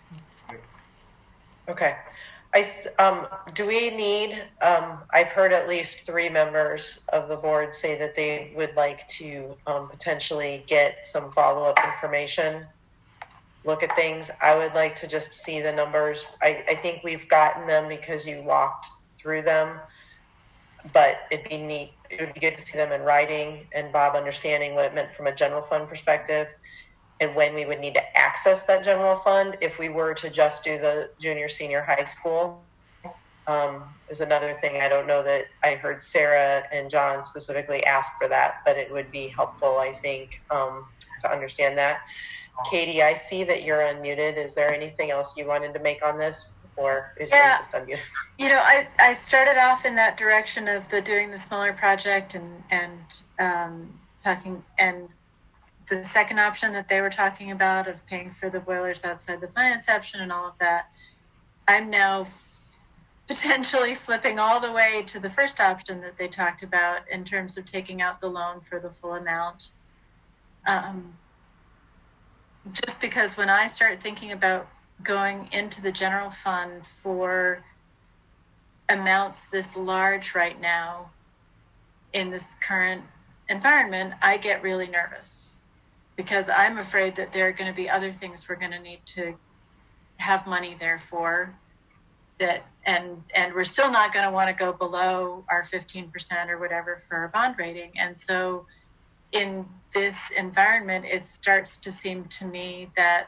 okay. I, um, do we need, um, I've heard at least three members of the board say that they would like to um, potentially get some follow-up information, look at things. I would like to just see the numbers. I, I think we've gotten them because you walked through them, but it'd be neat. It would be good to see them in writing and Bob understanding what it meant from a general fund perspective and when we would need to access that general fund if we were to just do the junior, senior high school. Um, is another thing. I don't know that I heard Sarah and John specifically ask for that, but it would be helpful, I think, um, to understand that. Katie, I see that you're unmuted. Is there anything else you wanted to make on this, or is yeah, you just unmuted? You know, I, I started off in that direction of the doing the smaller project and and um, talking and the second option that they were talking about of paying for the boilers outside the finance option and all of that. I'm now potentially flipping all the way to the first option that they talked about in terms of taking out the loan for the full amount. Um, just because when I start thinking about going into the general fund for amounts this large right now in this current environment, I get really nervous because I'm afraid that there are going to be other things we're going to need to have money there for that, and and we're still not going to want to go below our fifteen percent or whatever for our bond rating. And so in this environment, it starts to seem to me that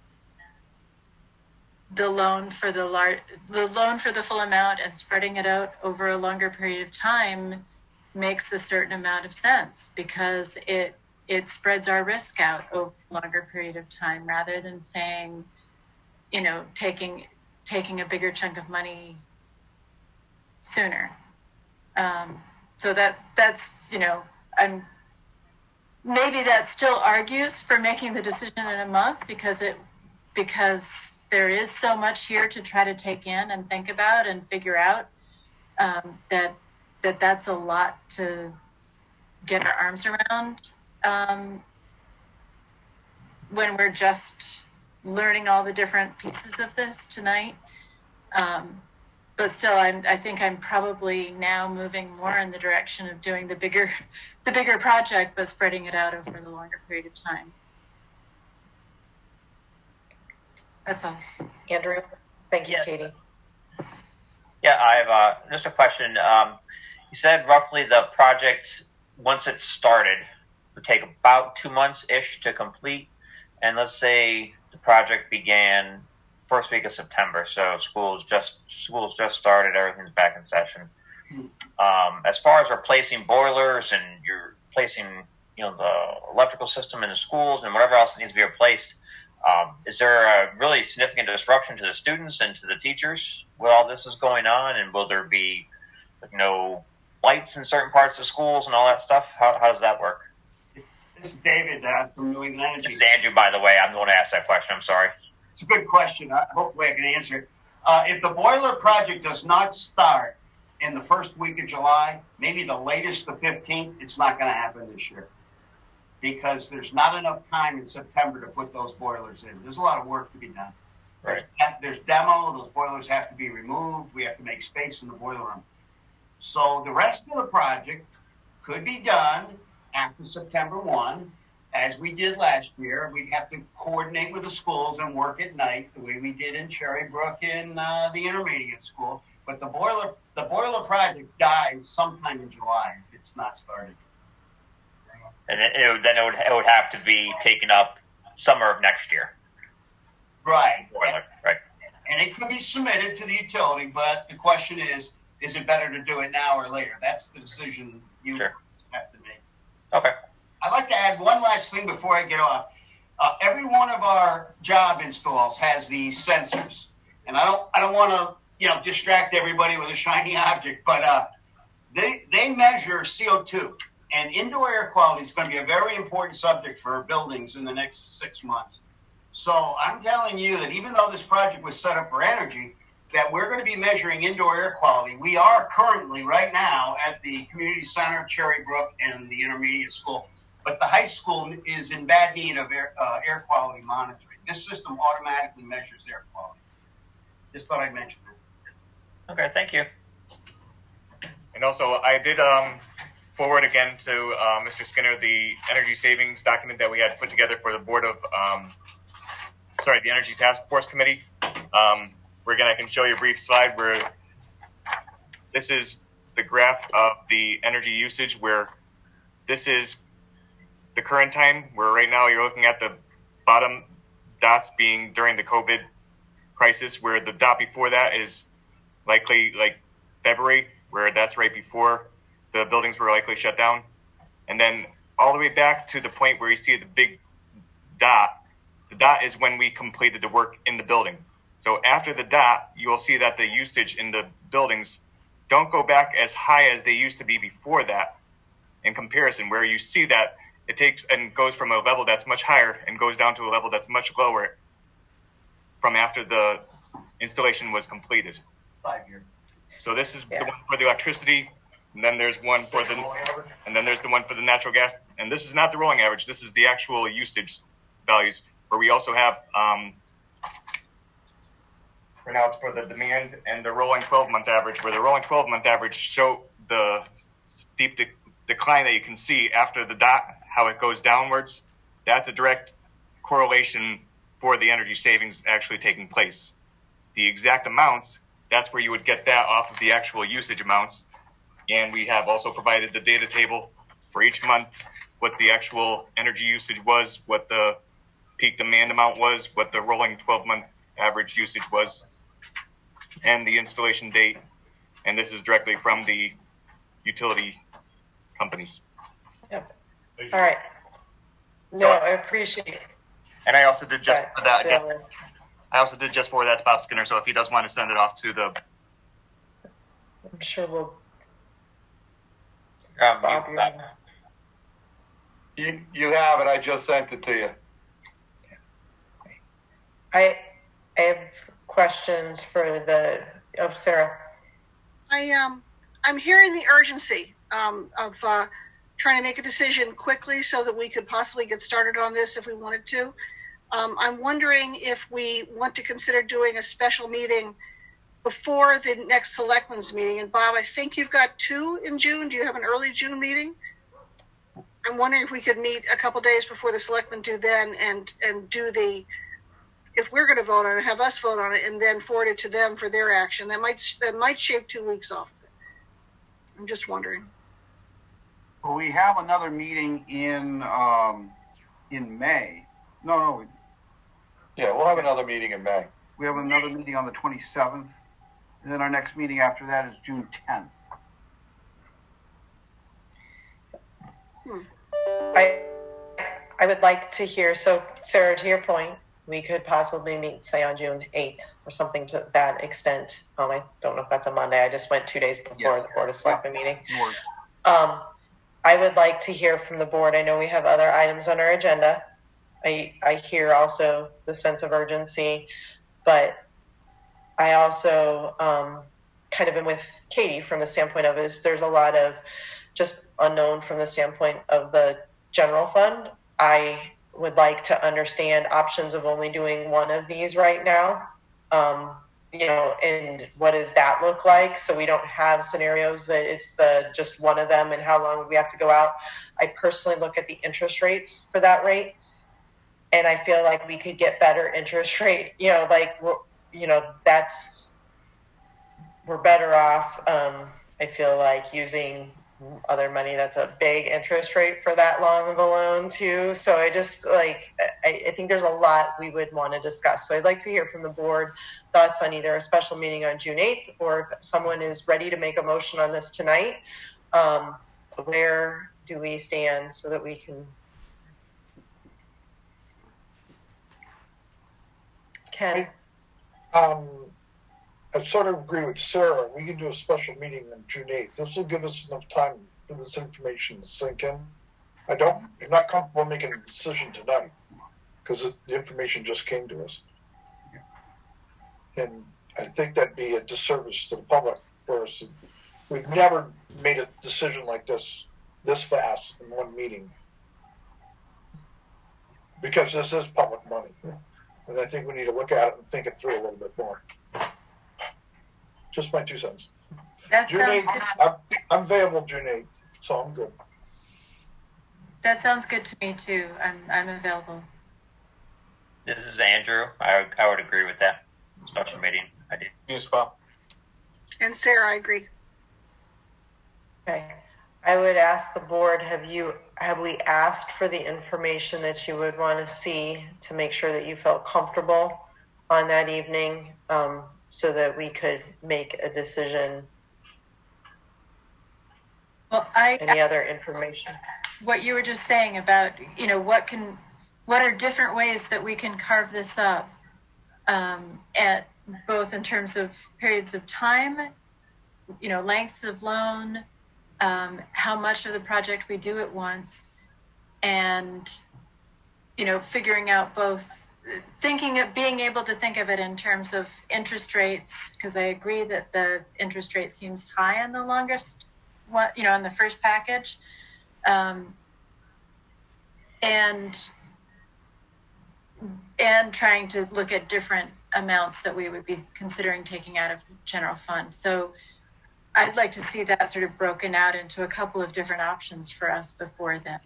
the loan for the large, the loan for the full amount and spreading it out over a longer period of time makes a certain amount of sense because it it spreads our risk out over a longer period of time rather than saying, you know, taking taking a bigger chunk of money sooner. Um, so that that's, you know, I'm maybe that still argues for making the decision in a month because it because there is so much here to try to take in and think about and figure out um, that that that's a lot to get our arms around um, when we're just learning all the different pieces of this tonight. Um, but still, I'm, I think I'm probably now moving more in the direction of doing the bigger, the bigger project, but spreading it out over the longer period of time. That's all. Andrew, thank you, yes. Katie. Yeah, I have uh, just a question. Um, you said roughly the project, once it's started, would take about two months-ish to complete. And let's say the project began first week of September, so schools just schools just started, everything's back in session. Um, as far as replacing boilers and you're replacing, you know, the electrical system in the schools and whatever else needs to be replaced, um, is there a really significant disruption to the students and to the teachers while all this is going on? And will there be, you know, lights in certain parts of schools and all that stuff? How, how does that work? This is David uh, from New England Energy. This is Andrew, by the way. I'm the one to ask that question. I'm sorry. It's a good question. Uh, hopefully I can answer it. Uh, if the boiler project does not start in the first week of July, maybe the latest the fifteenth, it's not going to happen this year because there's not enough time in September to put those boilers in. There's a lot of work to be done. Right. There's, there's demo. Those boilers have to be removed. We have to make space in the boiler room. So the rest of the project could be done after September first. As we did last year, we'd have to coordinate with the schools and work at night the way we did in Cherrybrook in uh, the intermediate school. But the boiler, the boiler project dies sometime in July if it's not started. And then it would, then it would, it would have to be taken up summer of next year. Right. Boiler, right. And it could be submitted to the utility, but the question is, is it better to do it now or later? That's the decision you Sure. have to make. Okay. I'd like to add one last thing before I get off. Uh, every one of our job installs has these sensors, and I don't, I don't want to, you know, distract everybody with a shiny object, but uh, they they measure C O two, and indoor air quality is going to be a very important subject for our buildings in the next six months. So I'm telling you that even though this project was set up for energy, that we're going to be measuring indoor air quality. We are currently right now at the community center, Cherry Brook, and the intermediate school. But the high school is in bad need of air, uh, air quality monitoring. This system automatically measures air quality. Just thought I'd mention that. Okay, thank you. And also, I did um, forward again to uh, Mister Skinner the energy savings document that we had put together for the board of, um, sorry, the Energy Task Force Committee. Um, where again, I can show you a brief slide where this is the graph of the energy usage, where this is the current time, where right now you're looking at the bottom dots being during the COVID crisis, where the dot before that is likely like February, where that's right before the buildings were likely shut down. And then all the way back to the point where you see the big dot, the dot is when we completed the work in the building. So after the dot, you will see that the usage in the buildings don't go back as high as they used to be before that in comparison, where you see that it takes and goes from a level that's much higher and goes down to a level that's much lower from after the installation was completed. Five years. So this is Yeah. the one for the electricity, and then there's one for the, and then there's the one for the natural gas. And this is not the rolling average. This is the actual usage values, where we also have, um, right now it's for the demand and the rolling twelve month average, where the rolling twelve month average show the steep de- decline that you can see after the dot, how it goes downwards. That's a direct correlation for the energy savings actually taking place. The exact amounts, that's where you would get that off of the actual usage amounts. And we have also provided the data table for each month, what the actual energy usage was, what the peak demand amount was, what the rolling twelve month average usage was, and the installation date. And this is directly from the utility companies. Yep. All right. No, I appreciate it. And I also did just Right. for that again. So- I also did just forward that to Bob Skinner, so if he does want to send it off to the, I'm sure we'll. Um, Bob, you, you're- uh, You, you have it. I just sent it to you. I, I have questions for the, oh, Sarah. I um I'm hearing the urgency um, of uh, trying to make a decision quickly so that we could possibly get started on this if we wanted to. Um, I'm wondering if we want to consider doing a special meeting before the next selectmen's meeting. And Bob, I think you've got two in June. Do you have an early June meeting? I'm wondering if we could meet a couple days before the selectmen do then and and do the, if we're going to vote on it, have us vote on it and then forward it to them for their action. That might that might shave two weeks off of it. I'm just wondering. Well, we have another meeting in um, in May. No, no, we, Yeah, we'll have another meeting in May. we have another meeting on the twenty-seventh, and then our next meeting after that is June tenth. Hmm. I, I would like to hear, so Sarah, to your point, we could possibly meet, say, on June eighth or something to that extent. Um, I don't know if that's a Monday. I just went two days before Yeah. the Board of Selectmen meeting. Yours. Um, I would like to hear from the board. I know we have other items on our agenda. I, I hear also the sense of urgency, but I also um, kind of am with Katie from the standpoint of is there's a lot of just unknown from the standpoint of the general fund. I would like to understand options of only doing one of these right now. Um, you know, and what does that look like? So we don't have scenarios that it's the just one of them and how long would we have to go out. I personally look at the interest rates for that rate, and I feel like we could get better interest rate. You know, like, you know, that's, we're better off, um, I feel like, using other money that's a big interest rate for that long of a loan too. So I just like, I, I think there's a lot we would want to discuss. So I'd like to hear from the board thoughts on either a special meeting on June eighth, or if someone is ready to make a motion on this tonight, um, where do we stand so that we can. Ken? Um, I sort of agree with Sarah. We can do a special meeting on June eighth. This will give us enough time for this information to sink in. I don't, I'm not comfortable making a decision tonight because the information just came to us. And I think that'd be a disservice to the public for us. We've never made a decision like this, this fast in one meeting. Because this is public money. And I think we need to look at it and think it through a little bit more. Just my two cents. That June sounds eighth, good. I'm, I'm available June eighth, so I'm good. That sounds good to me too. I'm I'm available. This is Andrew. I, I would agree with that special meeting idea. You as well. And Sarah, I agree. Okay. I would ask the board, have you, have we asked for the information that you would want to see to make sure that you felt comfortable on that evening, um, so that we could make a decision? Well, I Any other information? What you were just saying about, you know, what can, what are different ways that we can carve this up, um, at both in terms of periods of time, you know, lengths of loan, um, how much of the project we do at once, and, you know, figuring out both, thinking of being able to think of it in terms of interest rates, because I agree that the interest rate seems high on the longest, what, you know, in the first package. Um, and and trying to look at different amounts that we would be considering taking out of the general fund. So I'd like to see that sort of broken out into a couple of different options for us before then.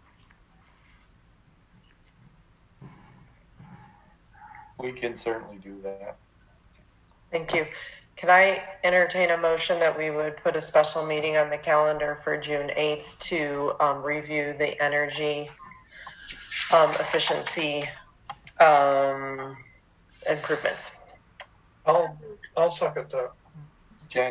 We can certainly do that. Thank you. Can I entertain a motion that we would put a special meeting on the calendar for June eighth to um, review the energy um, efficiency um, improvements? I'll, I'll second that. Jen?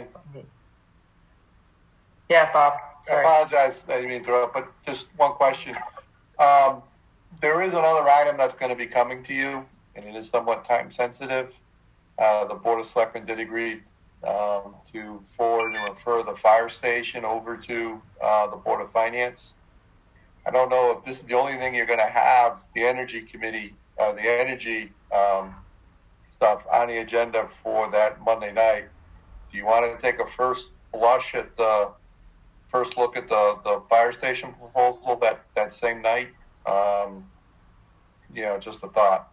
Yeah, Bob. Sorry. I apologize, I didn't mean to interrupt, but just one question. Um, there is another item that's going to be coming to you, and it is somewhat time sensitive. Uh, the Board of Selectmen did agree um, to forward and refer the fire station over to uh, the Board of Finance. I don't know if this is the only thing you're going to have the Energy Committee, uh, the energy um, stuff on the agenda for that Monday night. Do you want to take a first blush at the first look at the, the fire station proposal that, that same night? Um, you know, just a thought.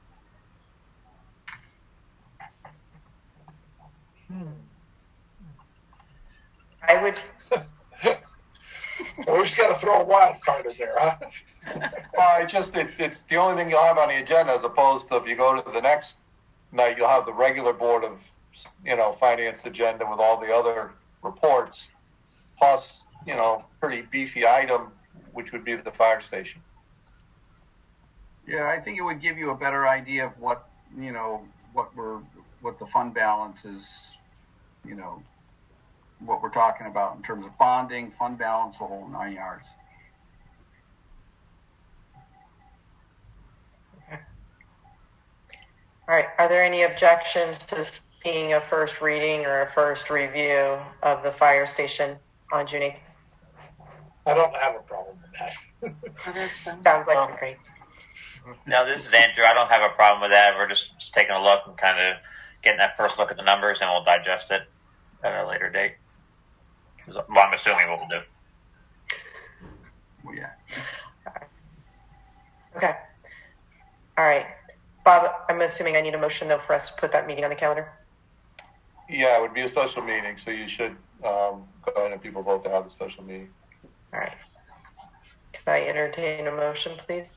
I would. Always got to throw a wild card in there, huh? Well, it just it, it's the only thing you'll have on the agenda, as opposed to if you go to the next night, you'll have the regular Board of, you know, Finance agenda with all the other reports, plus, you know, pretty beefy item, which would be the fire station. Yeah, I think it would give you a better idea of what, you know, what we're, what the fund balance is, you know, what we're talking about in terms of bonding, fund balance, the whole nine yards. Okay. All right. Are there any objections to seeing a first reading or a first review of the fire station on June eighth? I don't have a problem with that. Sounds like a great. No, this is Andrew. I don't have a problem with that. We're just, just taking a look and kind of getting that first look at the numbers, and we'll digest it at a later date. Well, I'm assuming what we'll do. Well, yeah. Okay. All right. Bob, I'm assuming I need a motion, though, for us to put that meeting on the calendar? Yeah, it would be a special meeting, so you should um, go ahead and people vote to have a special meeting. All right. Can I entertain a motion, please?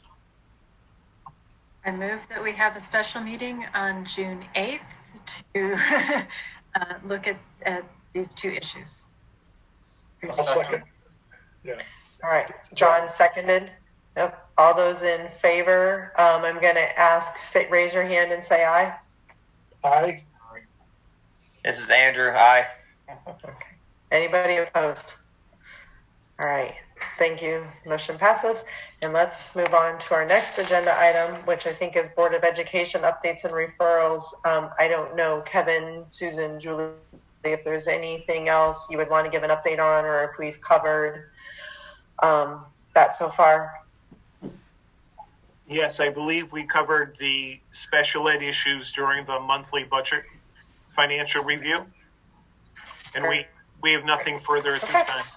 I move that we have a special meeting on June eighth to uh, look at, at these two issues. I'll second. Yeah. All right. John seconded. Yep. All those in favor, um, I'm going to ask, say, raise your hand and say aye. Aye. This is Andrew. Aye. Okay. Anybody opposed? All right. Thank you. Motion passes. And let's move on to our next agenda item, which I think is Board of Education updates and referrals. Um, I don't know, Kevin, Susan, Julie, if there's anything else you would want to give an update on, or if we've covered um, that so far. Yes, I believe we covered the special ed issues during the monthly budget financial review. And we, we have nothing further at okay. this time.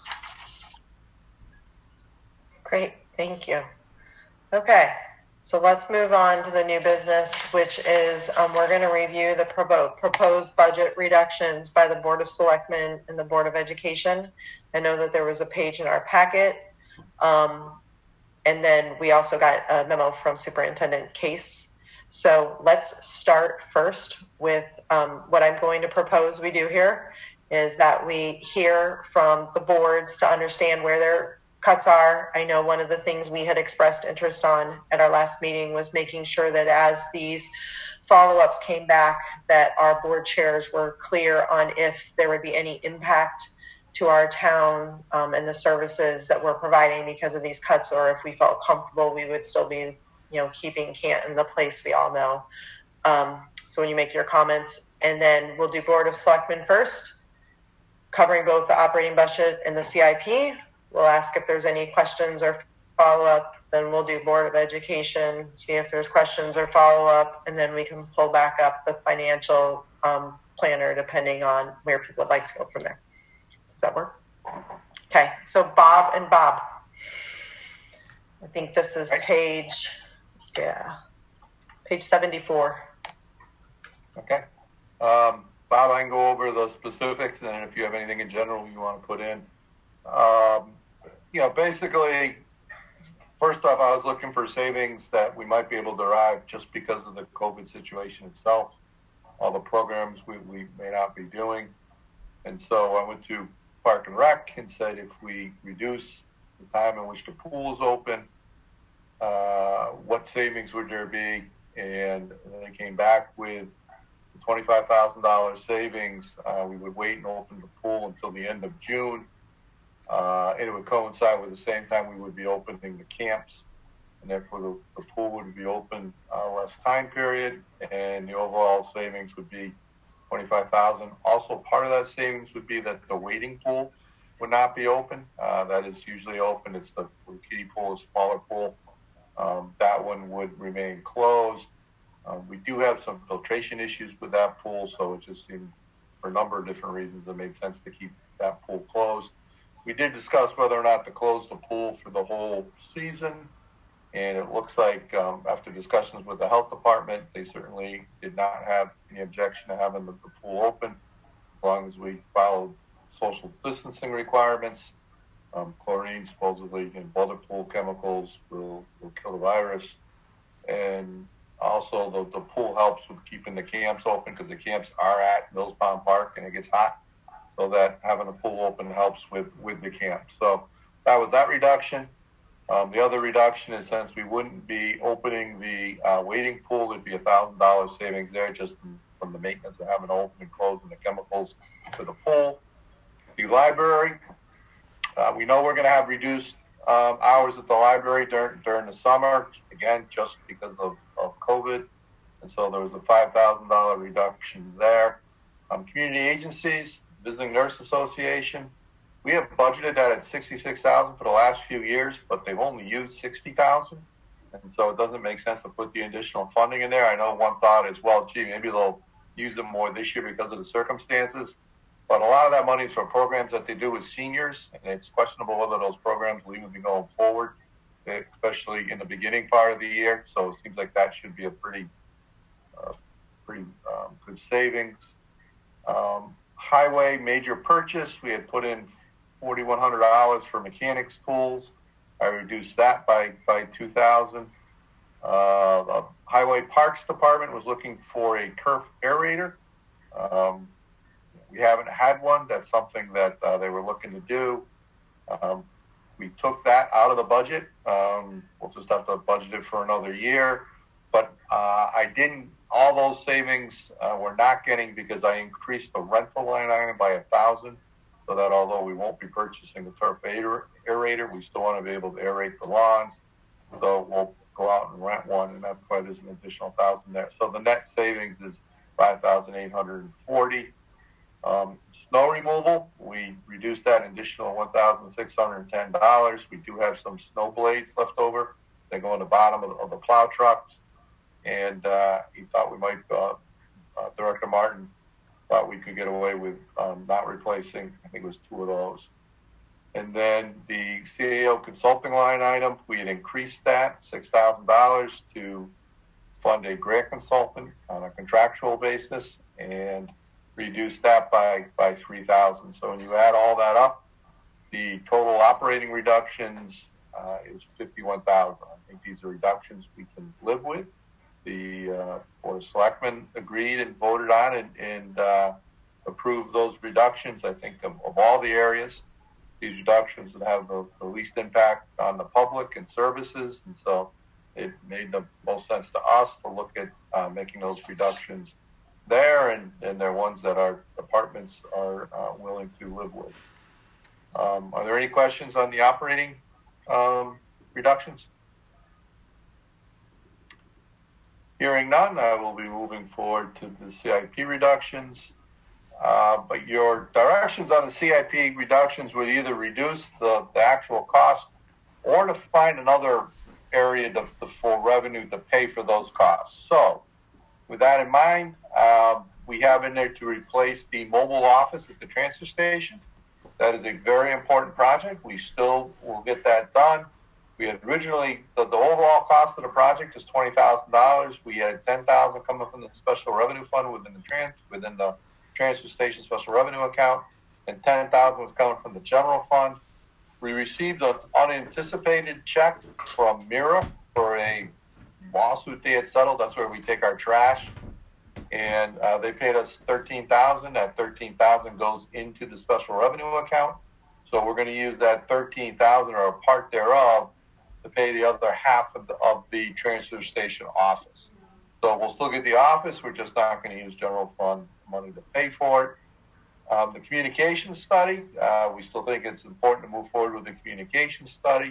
Great, thank you. Okay, so let's move on to the new business, which is um, we're going to review the proposed budget reductions by the Board of Selectmen and the Board of Education. I know that there was a page in our packet. Um, And then we also got a memo from Superintendent Case. So let's start first with um, what I'm going to propose we do here is that we hear from the boards to understand where their cuts are. I know one of the things we had expressed interest on at our last meeting was making sure that as these follow-ups came back, that our board chairs were clear on if there would be any impact to our town um, and the services that we're providing because of these cuts, or if we felt comfortable, we would still be, you know, keeping Canton the place we all know. Um, so when you make your comments, and then we'll do Board of Selectmen first, covering both the operating budget and the C I P. We'll ask if there's any questions or follow-up. Then we'll do Board of Education, see if there's questions or follow-up, and then we can pull back up the financial um, planner depending on where people would like to go from there. Does that work? Okay, so Bob and Bob. I think this is page, yeah, page seventy-four. Okay. Um, Bob, I can go over the specifics, and if you have anything in general you want to put in. Um, you know, basically, first off, I was looking for savings that we might be able to derive just because of the COVID situation itself, all the programs we, we may not be doing. And so I went to Park and Rec and said if we reduce the time in which the pool is open, uh, what savings would there be? And then they came back with twenty-five thousand dollars savings. Uh, we would wait and open the pool until the end of June. Uh, and it would coincide with the same time we would be opening the camps. And therefore the, the pool would be open uh, less time period, and the overall savings would be twenty-five thousand dollars. Also, part of that savings would be that the wading pool would not be open. Uh, that is usually open. It's the, the kiddie pool, a smaller pool. Um, that one would remain closed. Um, we do have some filtration issues with that pool, so it just seemed, for a number of different reasons, it made sense to keep that pool closed. We did discuss whether or not to close the pool for the whole season, and it looks like um, after discussions with the health department, they certainly did not have any objection to having the, the pool open as long as we followed social distancing requirements. Um, chlorine supposedly in other pool chemicals will, will kill the virus. And also the, the pool helps with keeping the camps open because the camps are at Mills Pond Park and it gets hot. So that having a pool open helps with, with the camp. So that was that reduction. Um, the other reduction is since we wouldn't be opening the uh, wading pool, it'd be a thousand dollars savings there just from, from the maintenance of having it open and closed and the chemicals for the pool. The library, uh, we know we're going to have reduced um, hours at the library during during the summer, again, just because of, of COVID. And so there was a five thousand dollars reduction there. Um, community agencies, Visiting Nurse Association, we have budgeted that at sixty-six thousand dollars for the last few years, but they've only used sixty thousand dollars. And so it doesn't make sense to put the additional funding in there. I know one thought is, well, gee, maybe they'll use them more this year because of the circumstances. But a lot of that money is for programs that they do with seniors, and it's questionable whether those programs will even be going forward, especially in the beginning part of the year. So it seems like that should be a pretty, uh, pretty um, good savings. Um, highway major purchase, we had put in four thousand one hundred dollars for mechanics tools. I reduced that by, by two thousand dollars. Uh, the Highway Parks Department was looking for a turf aerator. Um, we haven't had one. That's something that uh, they were looking to do. Um, we took that out of the budget. Um, we'll just have to budget it for another year. But uh, I didn't, all those savings uh, we're not getting because I increased the rental line item by a thousand, so that although we won't be purchasing the turf aer- aerator, we still want to be able to aerate the lawns. So we'll go out and rent one, and that's why there's an additional thousand there. So the net savings is five thousand eight hundred forty. Um, snow removal, we reduced that additional one thousand six hundred ten dollars. We do have some snow blades left over. They go in the bottom of the, of the plow trucks. And uh, he thought we might, uh, uh, Director Martin thought we could get away with um, not replacing, I think it was two of those. And then the C A O consulting line item, we had increased that six thousand dollars to fund a grant consultant on a contractual basis and reduced that by, by three thousand dollars. So when you add all that up, the total operating reductions uh, is fifty-one thousand dollars. I think these are reductions we can live with. The uh, Board of Selectmen agreed and voted on and, and uh, approved those reductions. I think of, of all the areas, these reductions would have the, the least impact on the public and services. And so it made the most sense to us to look at uh, making those reductions there, and, and they're ones that our departments are uh, willing to live with. Um, are there any questions on the operating um, reductions? Hearing none, I will be moving forward to the C I P reductions. Uh, but your directions on the C I P reductions would either reduce the, the actual cost or to find another area to, to, for revenue to pay for those costs. So with that in mind, um, we have in there to replace the mobile office at the transfer station. That is a very important project. We still will get that done. We had originally, the, the overall cost of the project is twenty thousand dollars. We had ten thousand dollars coming from the special revenue fund within the trans, within the transfer station special revenue account, and ten thousand dollars was coming from the general fund. We received an unanticipated check from Mira for a lawsuit they had settled. That's where we take our trash. And uh, they paid us thirteen thousand dollars. That thirteen thousand dollars goes into the special revenue account. So we're going to use that thirteen thousand dollars or a part thereof to pay the other half of the, of the transfer station office. So we'll still get the office. We're just not going to use general fund money to pay for it. Um, the communication study, uh, we still think it's important to move forward with the communication study.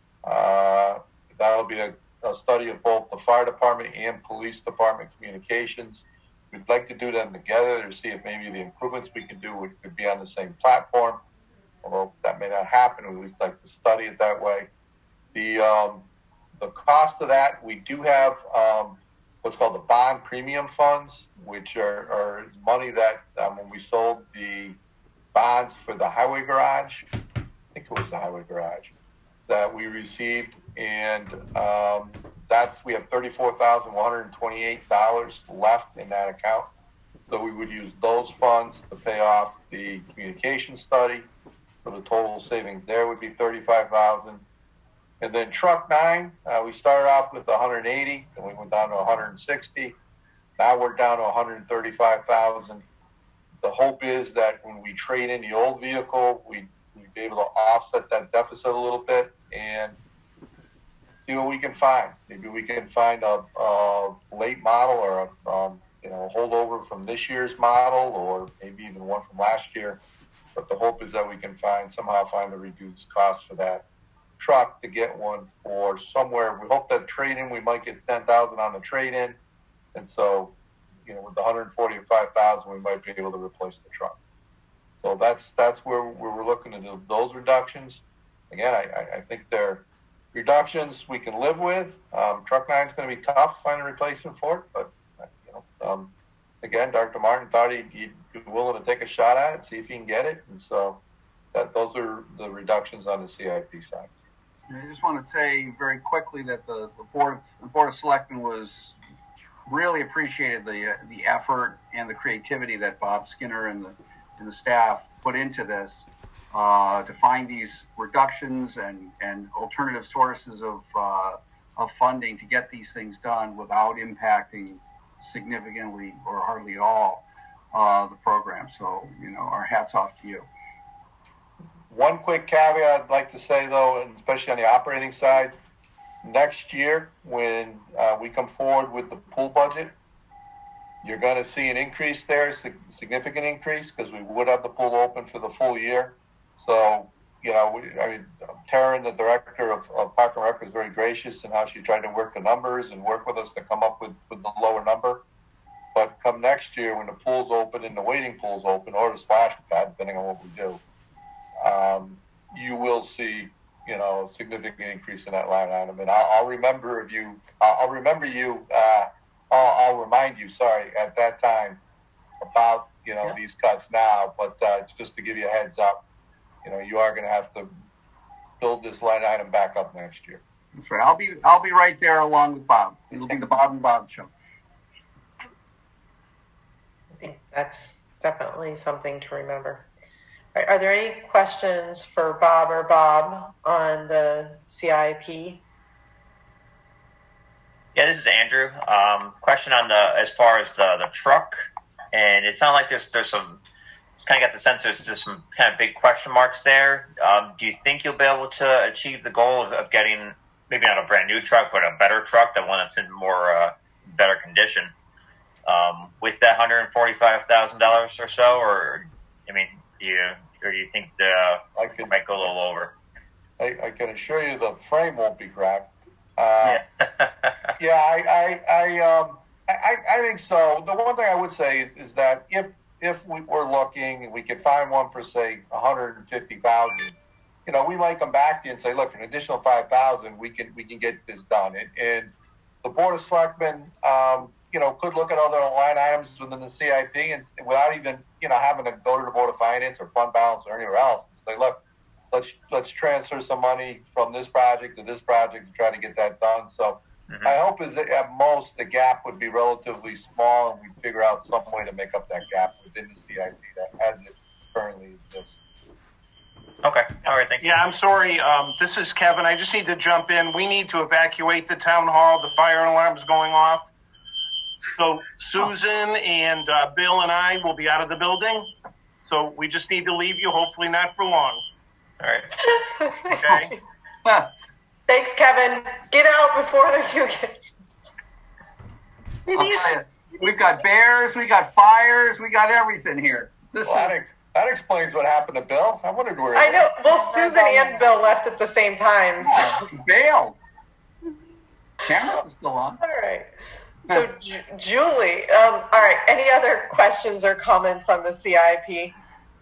Uh, that'll be a, a study of both the fire department and police department communications. We'd like to do them together to see if maybe the improvements we can do would, could be on the same platform. Although that may not happen, we'd like to study it that way. The um, the cost of that, we do have um, what's called the bond premium funds, which are, are money that um, when we sold the bonds for the highway garage, I think it was the highway garage, that we received, and um, that's we have thirty-four thousand one hundred twenty-eight dollars left in that account. So we would use those funds to pay off the communication study. So the total savings there would be thirty-five thousand dollars. And then truck nine, uh, we started off with one hundred eighty, then we went down to one hundred sixty. Now we're down to one hundred thirty-five thousand dollars. The hope is that when we trade in the old vehicle, we we'd be able to offset that deficit a little bit and see what we can find. Maybe we can find a, a late model or a um, you know holdover from this year's model, or maybe even one from last year. But the hope is that we can find somehow find a reduced cost for that truck to get one for somewhere. We hope that trade-in, we might get ten thousand on the trade-in. And so, you know, with the one hundred forty-five thousand, we might be able to replace the truck. So that's that's where, where we're looking to do those reductions. Again, I, I think they're reductions we can live with. Um, truck nine is going to be tough to find a replacement for it, but you know, um, again, Doctor Martin thought he'd, he'd be willing to take a shot at it, see if he can get it, and so that those are the reductions on the C I P side. I just want to say very quickly that the, the board the board of selectmen was really appreciated the the effort and the creativity that Bob Skinner and the and the staff put into this uh, to find these reductions and, and alternative sources of uh, of funding to get these things done without impacting significantly or hardly at all uh, the program. So you know, our hats off to you. one quick caveat I'd like to say, though, and especially on the operating side, next year when uh, we come forward with the pool budget, you're going to see an increase there, a significant increase, because we would have the pool open for the full year. So, you know, we, I mean, Taryn, the director of, of Park and Rec, was very gracious in how she tried to work the numbers and work with us to come up with, with the lower number. But come next year, when the pool's open and the wading pool's open, or the splash pad, depending on what we do, um, you will see, you know, a significant increase in that line item. And I'll, I'll remember if you, I'll remember you, uh, I'll, I'll remind you, sorry, at that time about, you know, yeah. these cuts now. But uh, just to give you a heads up, you know, you are going to have to build this line item back up next year. That's right. I'll be I'll be right there along with Bob. It'll be the Bob and Bob show. I think that's definitely something to remember. Are, are there any questions for Bob or Bob on the C I P? Yeah, this is Andrew. Um, question on the as far as the, the truck, and it sounds like there's there's some. It's kind of got the sense there's just some kind of big question marks there. Um, do you think you'll be able to achieve the goal of, of getting maybe not a brand new truck, but a better truck, the one that's in more uh, better condition, um, with that one hundred forty-five thousand dollars or so? Or I mean, do you or do you think the I can, might go a little over? I, I can assure you the frame won't be cracked. Uh, yeah, yeah. I I I, um, I I think so. The one thing I would say is, is that if if we were looking and we could find one for, say, one hundred fifty thousand dollars, you know, we might come back to you and say, look, for an additional five thousand dollars, we can we can get this done. And, and the Board of Selectmen, um, you know, could look at other line items within the C I P and without even, you know, having to go to the Board of Finance or fund balance or anywhere else and say, look, let's let's transfer some money from this project to this project to try to get that done. So mm-hmm. I hope is that at most the gap would be relatively small and we figure out some way to make up that gap within the C I P that as it currently exists. Okay. All right. Thank you. Yeah, I'm sorry. Um, this is Kevin. I just need to jump in. We need to evacuate the town hall. The fire alarm's going off. So Susan and uh, Bill and I will be out of the building. So we just need to leave you, hopefully not for long. All right. Okay. Thanks, Kevin. Get out before they do get. We've got bears, we got fires, we got everything here. This well, that, that explains what happened to Bill. I wondered where. I know. Well, Susan and Bill left at the same time. So. Bailed. Camera's still on. All right. So, J- Julie, um, all right. Any other questions or comments on the C I P?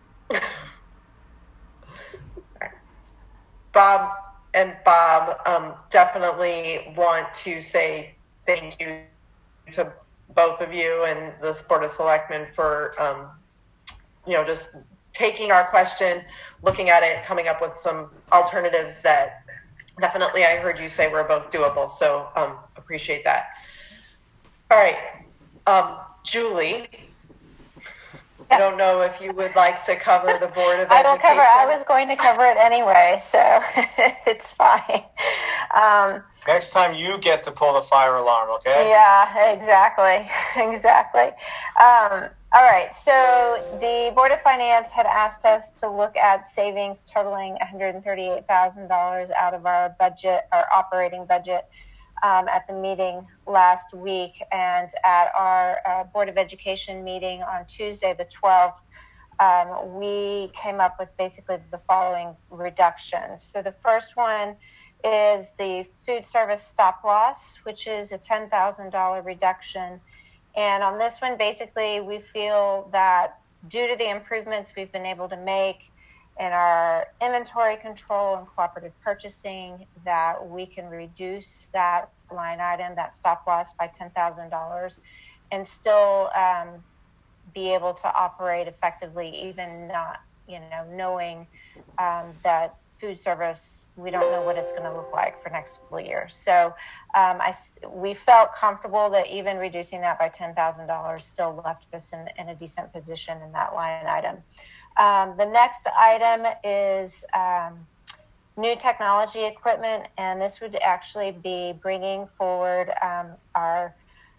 Bob and Bob um, definitely want to say thank you to both of you and the Board of Selectmen for, um, you know, just taking our question, looking at it, coming up with some alternatives that definitely I heard you say were both doable. So um, appreciate that. All right, um, Julie. I don't know if you would like to cover the Board of I Education. don't cover. I was going to cover it anyway, so it's fine. Um, Next time you get to pull the fire alarm, okay? Yeah, exactly, exactly. Um, all right. So the Board of Finance had asked us to look at savings totaling one hundred thirty-eight thousand dollars out of our budget, our operating budget. Um, at the meeting last week, and at our uh, Board of Education meeting on Tuesday the twelfth, um, we came up with basically the following reductions. So the first one is the food service stop loss, which is a ten thousand dollars reduction. And on this one, basically, we feel that due to the improvements we've been able to make in our inventory control and cooperative purchasing, that we can reduce that line item, that stop loss, by ten thousand dollars and still um, be able to operate effectively, even not, you know, knowing um, that food service, we don't know what it's going to look like for next school year. So um, I, we felt comfortable that even reducing that by ten thousand dollars still left us in, in a decent position in that line item. Um, the next item is um, new technology equipment, and this would actually be bringing forward um, our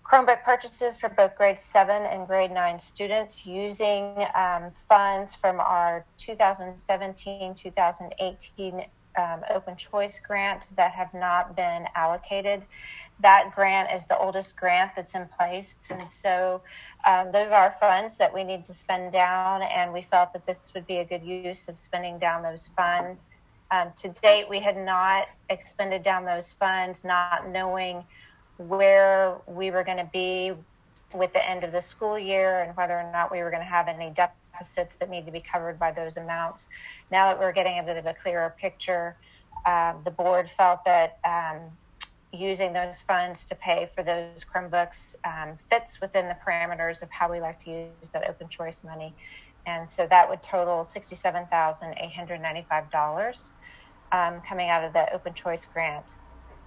Chromebook purchases for both grade seven and grade nine students using um, funds from our two thousand seventeen two thousand eighteen um, open choice grant that have not been allocated. That grant is the oldest grant that's in place. And so um, those are funds that we need to spend down. And we felt that this would be a good use of spending down those funds. Um, to date, we had not expended down those funds, not knowing where we were going to be with the end of the school year and whether or not we were going to have any deficits that need to be covered by those amounts. Now that we're getting a bit of a clearer picture, um, the board felt that um, using those funds to pay for those Chromebooks um, fits within the parameters of how we like to use that open choice money. And so that would total sixty-seven thousand eight hundred ninety-five dollars um, coming out of the open choice grant.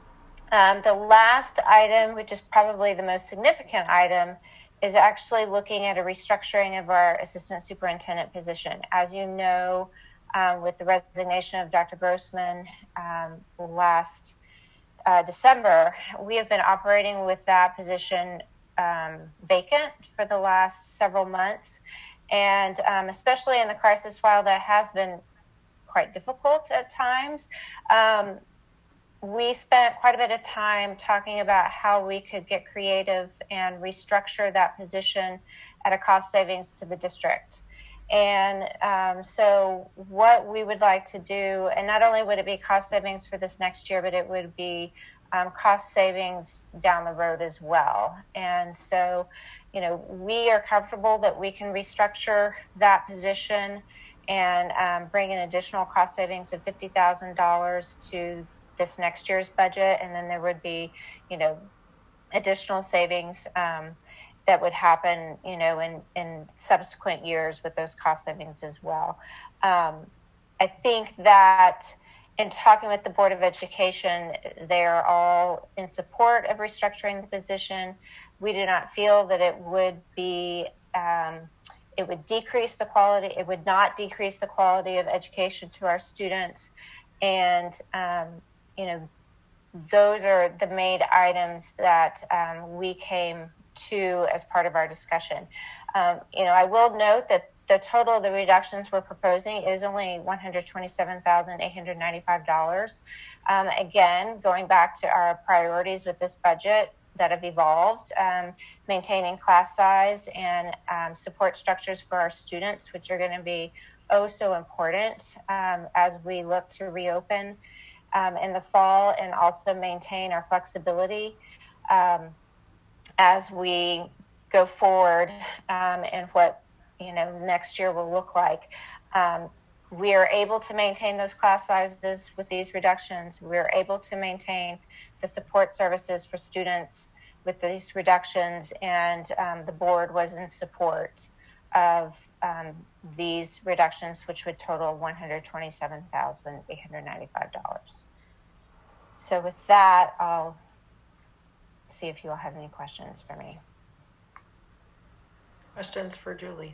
Um, the last item, which is probably the most significant item, is actually looking at a restructuring of our assistant superintendent position. As you know, um, with the resignation of Doctor Grossman um, last uh, December, we have been operating with that position um, vacant for the last several months. And um, especially in the crisis file, that has been quite difficult at times. Um, we spent quite a bit of time talking about how we could get creative and restructure that position at a cost savings to the district. And um, so what we would like to do, and not only would it be cost savings for this next year, but it would be um, cost savings down the road as well. And so, you know, we are comfortable that we can restructure that position and um, bring in additional cost savings of fifty thousand dollars to this next year's budget. And then there would be, you know, additional savings um, that would happen, you know, in, in subsequent years with those cost savings as well. Um, I think that in talking with the Board of Education, they're all in support of restructuring the position. We do not feel that it would be, um, it would decrease the quality, it would not decrease the quality of education to our students. And, um, you know, those are the main items that um, we came to as part of our discussion. Um, you know, I will note that the total of the reductions we're proposing is only one hundred twenty-seven thousand eight hundred ninety-five dollars. Um, again, going back to our priorities with this budget that have evolved, um, maintaining class size and um, support structures for our students, which are going to be oh so important um, as we look to reopen um, in the fall, and also maintain our flexibility um, as we go forward um, and what, you know, next year will look like. Um, we are able to maintain those class sizes with these reductions. We're able to maintain the support services for students with these reductions, and um, the board was in support of um, these reductions, which would total one hundred twenty-seven thousand eight hundred ninety-five dollars. So with that, I'll see if you all have any questions for me. Questions for Julie?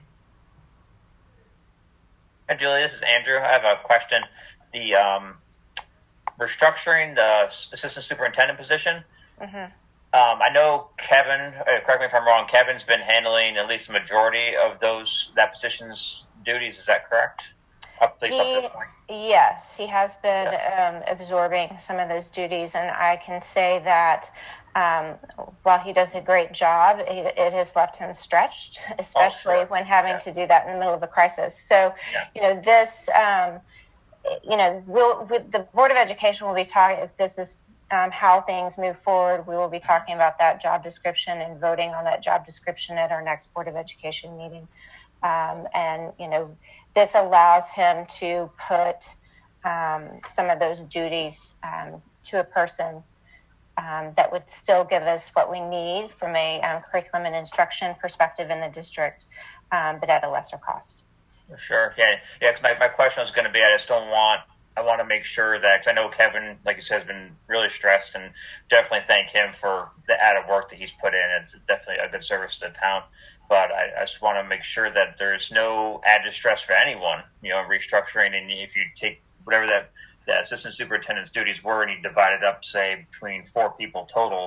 Hi, Julie, this is Andrew. I have a question. The um, restructuring the assistant superintendent position. Mm-hmm. Um, I know Kevin, uh, correct me if I'm wrong, Kevin's been handling at least the majority of those, that position's duties. Is that correct? Up, at least up to this point. Yes, he has been Yeah. um, absorbing some of those duties, and I can say that um, while he does a great job, it, it has left him stretched, especially Oh, sure. when having Yeah. to do that in the middle of a crisis. So, Yeah. you know, this, um, you know, we'll, with the Board of Education will be talking, if this is um, how things move forward, we will be talking about that job description and voting on that job description at our next Board of Education meeting. Um, and, you know, this allows him to put um, some of those duties um, to a person um, that would still give us what we need from a um, curriculum and instruction perspective in the district, um, but at a lesser cost. For sure. Yeah. Yeah. Cause my, my question was going to be, I just don't want, I want to make sure that, cause I know Kevin, like you said, has been really stressed, and definitely thank him for the added work that he's put in. It's definitely a good service to the town. But I, I just want to make sure that there's no added stress for anyone, you know, restructuring. And if you take whatever that the assistant superintendent's duties were and you divide it up, say, between four people total,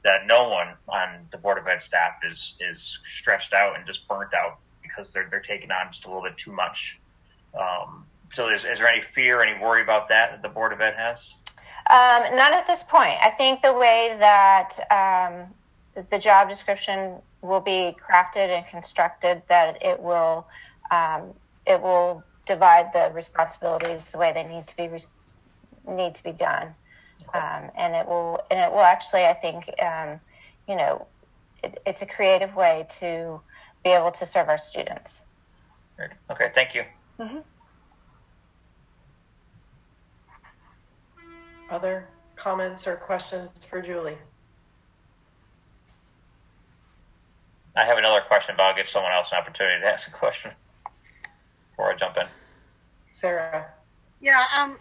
that no one on the Board of Ed staff is is stressed out and just burnt out because they're they're taking on just a little bit too much. Um, so is, is there any fear, any worry about that that the Board of Ed has? Um, none at this point. I think the way that um, the job description will be crafted and constructed, that it will um, it will divide the responsibilities the way they need to be need to be done, um, and it will and it will actually, I think, um, you know, it, it's a creative way to be able to serve our students. Okay, thank you. Mm-hmm. Other comments or questions for Julie? I have another question, but I'll give someone else an opportunity to ask a question before I jump in. Sarah. Yeah, um,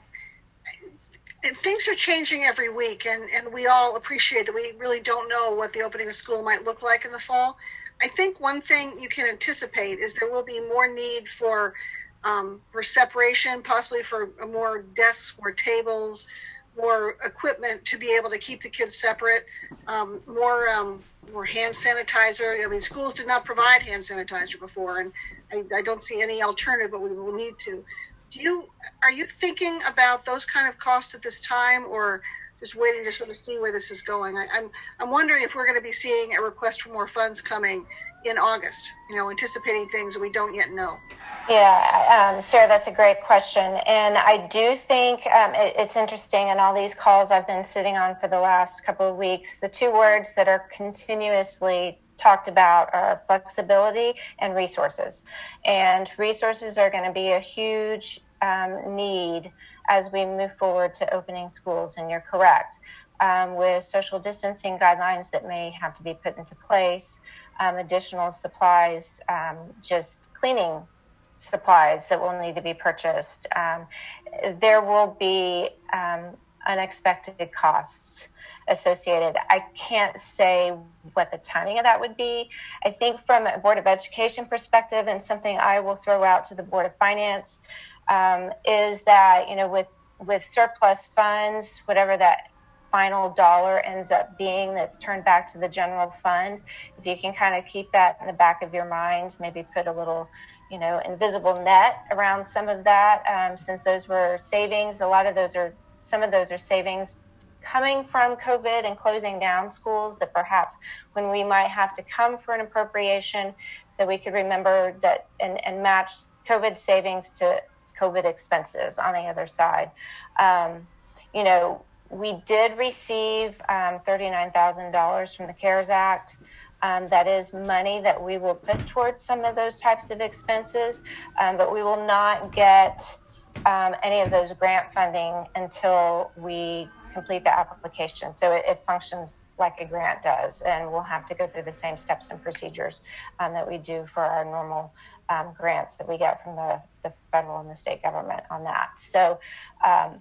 things are changing every week, and, and we all appreciate that we really don't know what the opening of school might look like in the fall. I think one thing you can anticipate is there will be more need for um, for separation, possibly for more desks, more tables, more equipment to be able to keep the kids separate, um, more um, more hand sanitizer. I mean, schools did not provide hand sanitizer before, and I, I don't see any alternative, but we will need to. Do you are you thinking about those kind of costs at this time, or just waiting to sort of see where this is going? I, I'm I'm wondering if we're going to be seeing a request for more funds coming in August, you know, anticipating things that we don't yet know. Yeah, um, Sarah, that's a great question. And I do think um, it, it's interesting in all these calls I've been sitting on for the last couple of weeks, the two words that are continuously talked about are flexibility and resources. And resources are going to be a huge um, need as we move forward to opening schools. And you're correct. Um, with social distancing guidelines that may have to be put into place, um, additional supplies, um, just cleaning supplies that will need to be purchased. Um, there will be um, unexpected costs associated. I can't say what the timing of that would be. I think from a Board of Education perspective, and something I will throw out to the Board of Finance, um, is that, you know, with, with surplus funds, whatever that final dollar ends up being that's turned back to the general fund, if you can kind of keep that in the back of your minds, maybe put a little, you know, invisible net around some of that, um, since those were savings. A lot of those are, some of those are savings coming from COVID and closing down schools, that perhaps when we might have to come for an appropriation, that we could remember that and, and match COVID savings to COVID expenses on the other side. Um, you know, we did receive um, thirty-nine thousand dollars from the CARES Act. Um, that is money that we will put towards some of those types of expenses, um, but we will not get um, any of those grant funding until we complete the application. So it, it functions like a grant does, and we'll have to go through the same steps and procedures um, that we do for our normal um, grants that we get from the, the federal and the state government on that. So um,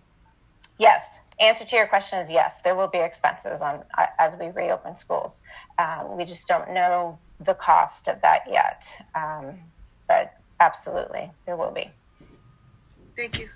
yes, answer to your question is yes, there will be expenses on uh, as we reopen schools. Um, we just don't know the cost of that yet, um, but absolutely there will be. Thank you.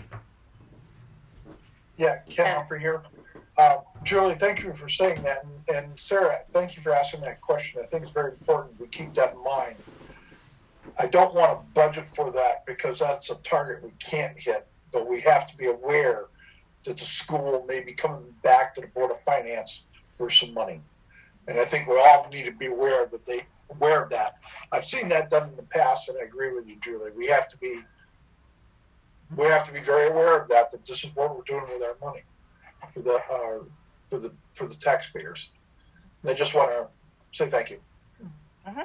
Yeah, Ken Humphrey here. Uh, Julie, thank you for saying that. And, and Sarah, thank you for asking that question. I think it's very important we keep that in mind. I don't want to budget for that because that's a target we can't hit, but we have to be aware that the school may be coming back to the Board of Finance for some money. And I think we all need to be aware that they aware of that. I've seen that done in the past, and I agree with you, Julie. We have to be we have to be very aware of that, that this is what we're doing with our money for the uh, for the for the taxpayers. And I just want to say thank you. Mm-hmm.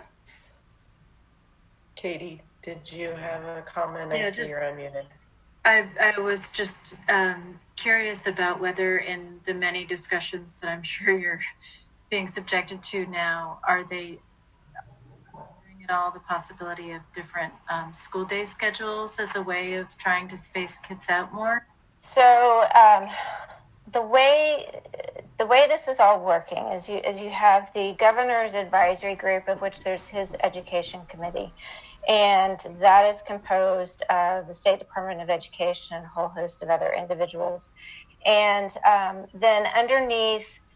Katie, did you have a comment? Yeah, I see just, you're unmuted. I, I was just um, curious about whether in the many discussions that I'm sure you're being subjected to now, are they considering at all the possibility of different um, school day schedules as a way of trying to space kids out more? So um, the way the way this is all working is you is you have the governor's advisory group, of which there's his education committee. And that is composed of the State Department of Education and a whole host of other individuals. And um, then underneath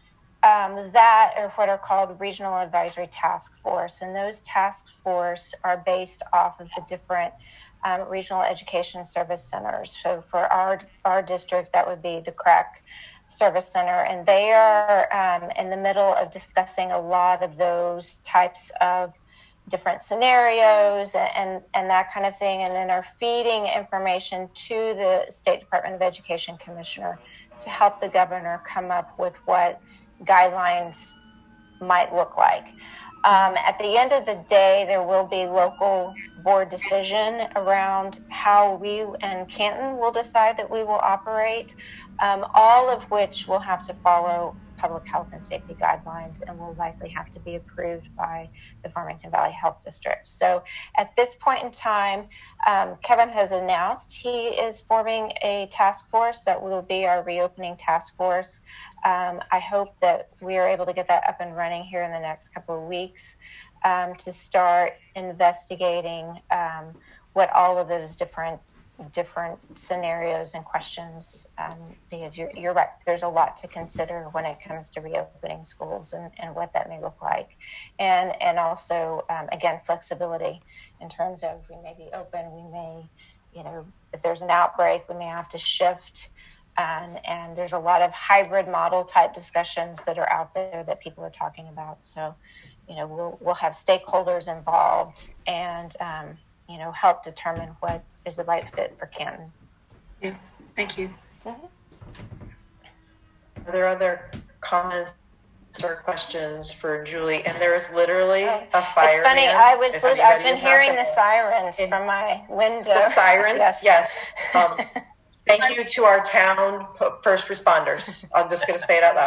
um, that are what are called regional advisory task force. And those task force are based off of the different um, regional education service centers. So for our, our district, that would be the C R A C Service Center. And they are um, in the middle of discussing a lot of those types of different scenarios and, and, and that kind of thing. And then are feeding information to the State Department of Education Commissioner to help the governor come up with what guidelines might look like. Um, at the end of the day, there will be local board decision around how we and Canton will decide that we will operate, um, all of which will have to follow public health and safety guidelines and will likely have to be approved by the Farmington Valley Health District. So at this point in time, um, Kevin has announced he is forming a task force that will be our reopening task force. Um, I hope that we are able to get that up and running here in the next couple of weeks um, to start investigating um, what all of those different different scenarios and questions, um, because you're, you're right, there's a lot to consider when it comes to reopening schools and, and what that may look like. And and also, um, again, flexibility in terms of we may be open, we may, you know, if there's an outbreak, we may have to shift. And, and there's a lot of hybrid model type discussions that are out there that people are talking about. So, you know, we'll, we'll have stakeholders involved and, um, you know, help determine what is the right fit for Canton. Yeah, thank you. Mm-hmm. Are there other comments or questions for Julie? And there is literally a fire. It's funny, I was listening, I've been hearing the sirens in, from my window. The sirens, yes. yes. Um, thank you to our town first responders. I'm just going to say it out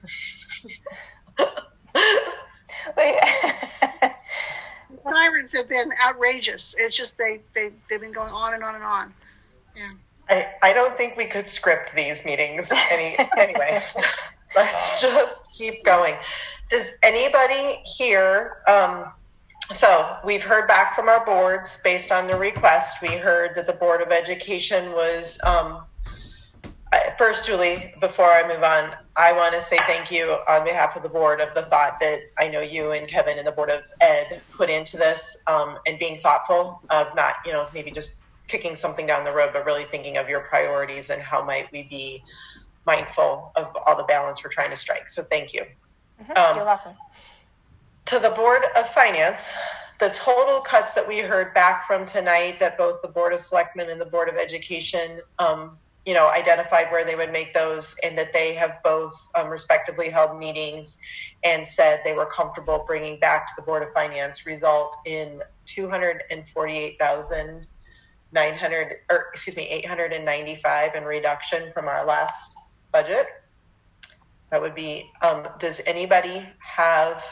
loud. Sirens have been outrageous. It's just they, they, they've been going on and on and on. Yeah. I, I don't think we could script these meetings any anyway. Let's just keep going. Does anybody here, um, so we've heard back from our boards based on the request. We heard that the Board of Education was, um, first, Julie, before I move on, I want to say thank you on behalf of the board of the thought that I know you and Kevin and the Board of Ed put into this, um, and being thoughtful of not, you know, maybe just kicking something down the road, but really thinking of your priorities and how might we be mindful of all the balance we're trying to strike. So thank you. Mm-hmm. Um, You're welcome. To the Board of Finance, the total cuts that we heard back from tonight that both the Board of Selectmen and the Board of Education um, you know, identified where they would make those, and that they have both um, respectively held meetings and said they were comfortable bringing back to the Board of Finance, result in two hundred forty-eight thousand nine hundred, or excuse me, eight hundred ninety-five in reduction from our last budget. That would be, um, does anybody have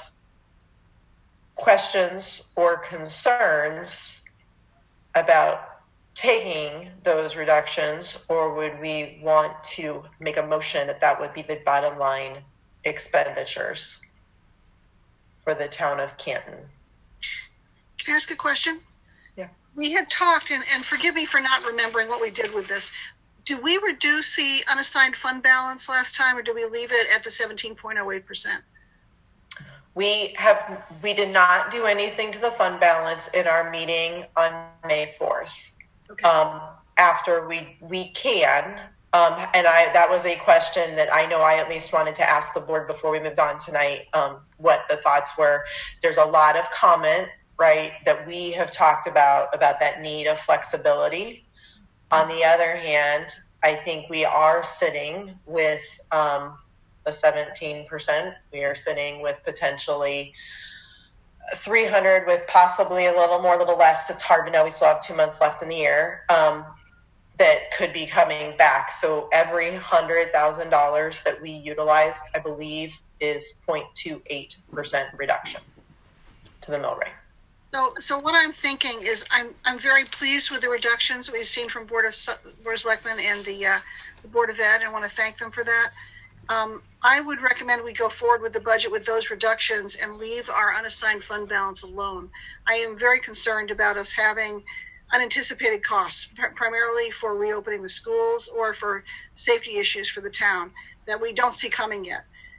questions or concerns about taking those reductions, or would we want to make a motion that that would be the bottom line expenditures for the town of Canton? Can I ask a question? Yeah. We had talked, and, and forgive me for not remembering what we did with this. Do we reduce the unassigned fund balance last time, or do we leave it at the seventeen point oh eight percent? We have, we did not do anything to the fund balance in our meeting on May fourth. Okay. Um, after we we can, um, and I that was a question that I know I at least wanted to ask the board before we moved on tonight, um, what the thoughts were. There's a lot of comment, right, that we have talked about, about that need of flexibility. On the other hand, I think we are sitting with um, the seventeen percent. We are sitting with potentially three hundred with possibly a little more, a little less. It's hard to know. We still have two months left in the year um, that could be coming back. So every one hundred thousand dollars that we utilize, I believe, is zero point two eight percent reduction to the mill rate. So, so what I'm thinking is I'm I'm very pleased with the reductions we've seen from Board of, Board of Selectmen and the, uh, the Board of Ed. I want to thank them for that. Um, I would recommend we go forward with the budget with those reductions and leave our unassigned fund balance alone. I am very concerned about us having unanticipated costs, pr- primarily for reopening the schools or for safety issues for the town that we don't see coming yet.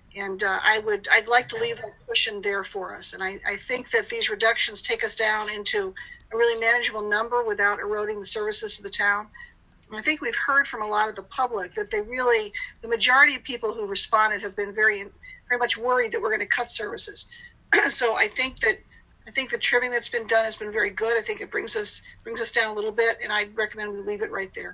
And uh, I would, I'd like to leave that cushion there for us. And I, I think that these reductions take us down into a really manageable number without eroding the services to the town. And I think we've heard from a lot of the public that they really, the majority of people who responded have been very, very much worried that we're going to cut services. So I think that, I think the trimming that's been done has been very good. I think it brings us, brings us down a little bit, and I'd recommend we leave it right there.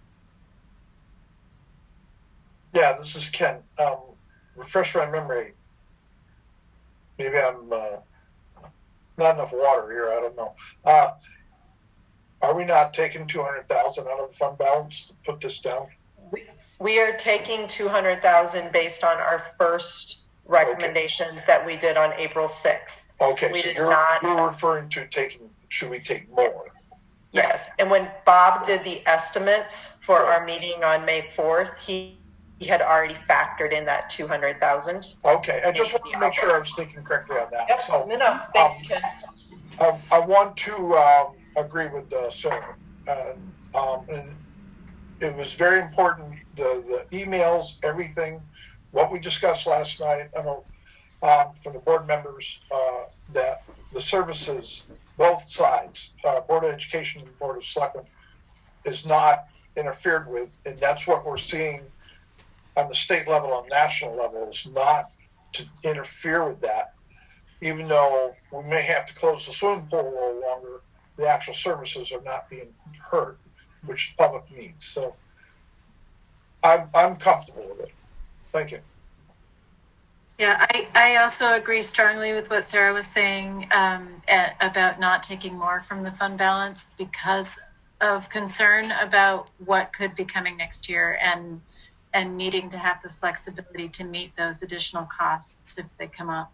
Yeah, this is Ken. Um, refresh my memory. Maybe I'm uh, not enough water here. I don't know. Uh, are we not taking two hundred thousand out of the fund balance to put this down? We, we are taking two hundred thousand based on our first recommendations okay. that we did on April sixth. Okay, we so did you're, not, you're referring to taking, should we take more? Yes, and when Bob did the estimates for right. our meeting on May fourth, he, he had already factored in that two hundred thousand. Okay, I just want to make sure I was thinking correctly on that. Yep. So, no, no, thanks, um, Ken. I, I want to um, agree with uh, Sarah. Uh, um, and it was very important, the, the emails, everything, what we discussed last night, I know um, from the board members, uh, that the services, both sides, uh, Board of Education and Board of Selectmen, is not interfered with, and that's what we're seeing on the state level, on national level, is not to interfere with that. Even though we may have to close the swimming pool a little longer, the actual services are not being hurt, which the public needs. So I'm, I'm comfortable with it. Thank you. Yeah, I, I also agree strongly with what Sarah was saying um, at, about not taking more from the fund balance because of concern about what could be coming next year and and needing to have the flexibility to meet those additional costs if they come up.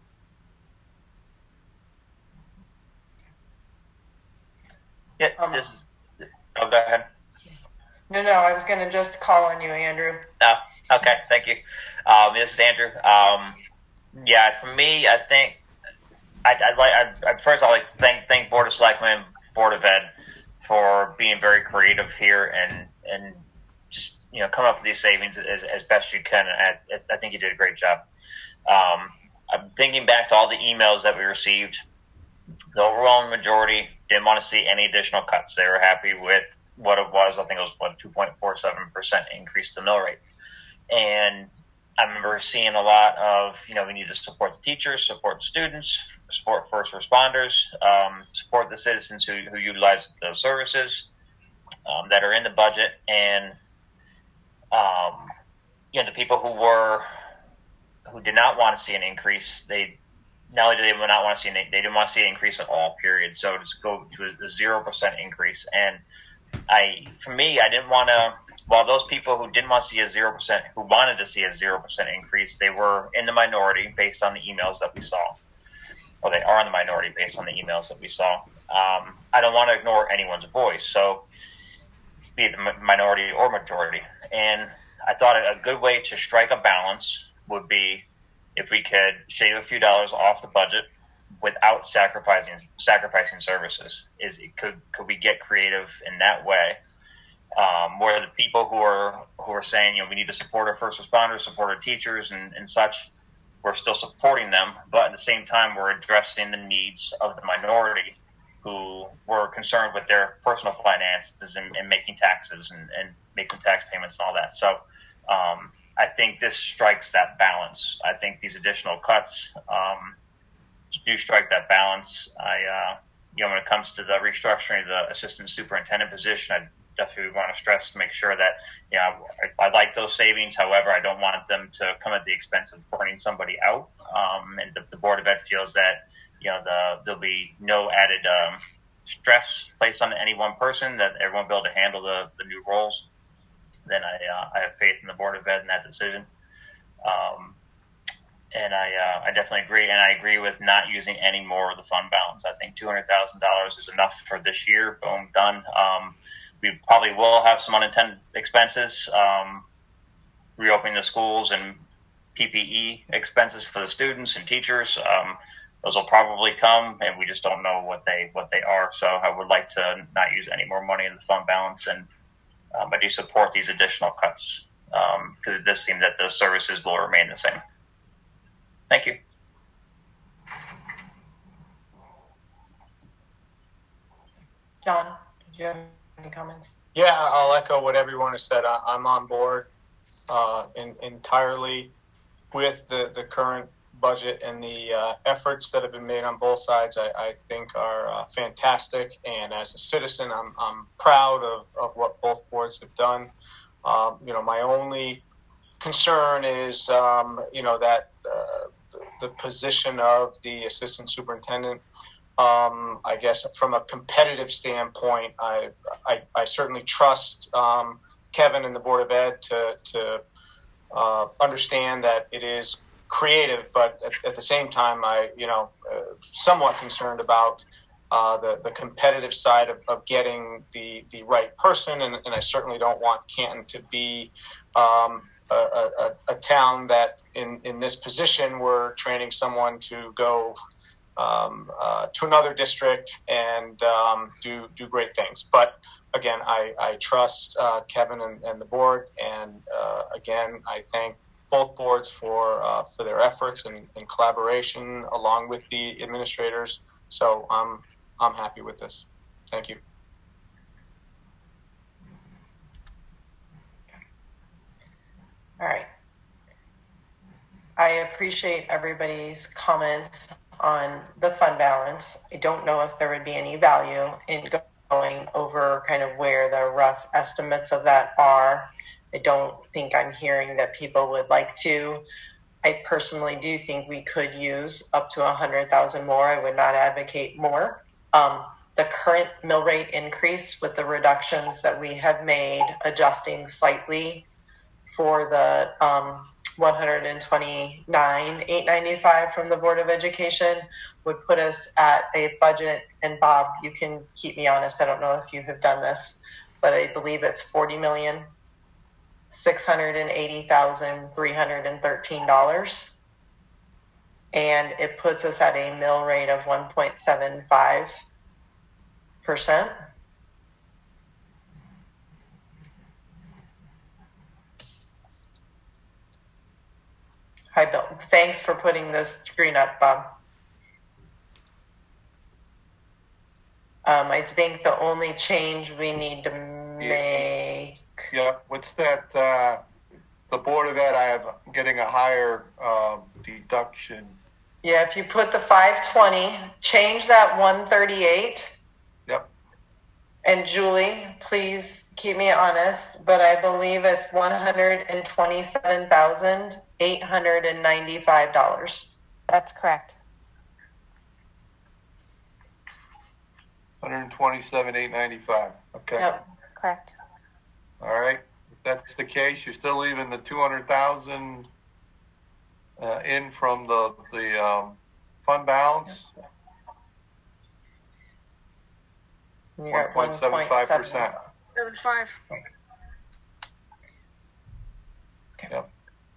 Yeah, um, this is, oh, go ahead. No, no, I was going to just call on you, Andrew. Oh, okay, thank you. Um, this is Andrew. Um, yeah, for me, I think I'd, I'd like. I'd, I'd first, I'd like to thank thank Board of Selectmen, Board of Ed, for being very creative here and and just you know come up with these savings as, as best you can. And I, I think you did a great job. Um, I'm thinking back to all the emails that we received. The overwhelming majority didn't want to see any additional cuts. They were happy with what it was. I think it was what two point four seven percent increase to mill rate. And I remember seeing a lot of, you know, we need to support the teachers, support the students, support first responders, um, support the citizens who, who utilize those services um, that are in the budget. And, um, you know, the people who were, who did not want to see an increase, they, not only did they not want to see an, they didn't want to see an increase at all, period. So just go to a, a zero percent increase. And I, for me, I didn't want to, while those people who didn't want to see a zero percent, who wanted to see a zero percent increase, they were in the minority based on the emails that we saw. Or they are in the minority based on the emails that we saw. Um, I don't want to ignore anyone's voice, so be it the minority or majority. And I thought a good way to strike a balance would be if we could shave a few dollars off the budget without sacrificing sacrificing services. Is it, could could we get creative in that way? Um, where the people who are who are saying, you know, we need to support our first responders, support our teachers, and, and such, we're still supporting them, but at the same time, we're addressing the needs of the minority who were concerned with their personal finances and, and making taxes and, and making tax payments and all that. So um, I think this strikes that balance. I think these additional cuts um, do strike that balance. I, uh, you know, when it comes to the restructuring of the assistant superintendent position, I definitely want to stress to make sure that, you know, I, I like those savings. However, I don't want them to come at the expense of burning somebody out. Um, and the, the Board of Ed feels that, you know, the, there'll be no added um, stress placed on any one person, that everyone will be able to handle the, the new roles. Then I, uh, I have faith in the Board of Ed in that decision. Um, and I, uh, I definitely agree. And I agree with not using any more of the fund balance. I think two hundred thousand dollars is enough for this year. Boom, done. Um, We probably will have some unintended expenses, um, reopening the schools and P P E expenses for the students and teachers. Um, those will probably come, and we just don't know what they what they are. So I would like to not use any more money in the fund balance, and um, I do support these additional cuts because um, it does seem that the services will remain the same. Thank you. John, did you have any comments? Yeah, I'll echo what everyone has said. I, I'm on board uh, in, entirely with the, the current budget, and the uh, efforts that have been made on both sides, I, I think are uh, fantastic. And as a citizen, I'm, I'm proud of, of what both boards have done. Um, you know, my only concern is, um, you know, that uh, the, the position of the assistant superintendent. Um, I guess from a competitive standpoint, I, I, I certainly trust um, Kevin and the Board of Ed to, to uh, understand that it is creative, but at, at the same time, I, you know, uh, somewhat concerned about uh, the, the competitive side of, of getting the, the right person. And, and I certainly don't want Canton to be um, a, a, a town that in, in this position, we're training someone to go um, uh, to another district and um, do, do great things. But again, I, I trust uh, Kevin and, and the board. And uh, again, I thank both boards for uh, for their efforts and, and collaboration along with the administrators. So I'm I'm happy with this. Thank you. All right. I appreciate everybody's comments on the fund balance. I don't know if there would be any value in going over kind of where the rough estimates of that are. I don't think I'm hearing that people would like to. I personally do think we could use up to one hundred thousand more. I would not advocate more. Um, the current mill rate increase with the reductions that we have made, adjusting slightly for the um, one hundred twenty-nine thousand eight hundred ninety-five from the Board of Education, would put us at a budget. And Bob, you can keep me honest. I don't know if you have done this, but I believe it's forty million dollars. six hundred eighty thousand three hundred thirteen dollars, and it puts us at a mill rate of one point seven five percent. Hi, Bill. Thanks for putting this screen up, Bob. Um, I think the only change we need to make. Yeah, what's that? Uh, the Board of Ed, I have getting a higher um, deduction. Yeah, if you put the five twenty, change that one thirty-eight. Yep. And Julie, please keep me honest, but I believe it's one hundred twenty-seven thousand eight hundred ninety-five dollars. That's correct. one hundred twenty-seven thousand eight hundred ninety-five. Okay. Yep. Correct. All right. If that's the case, you're still leaving the two hundred thousand uh, in from the the um, fund balance. one point seven five percent. Seven five. Yep.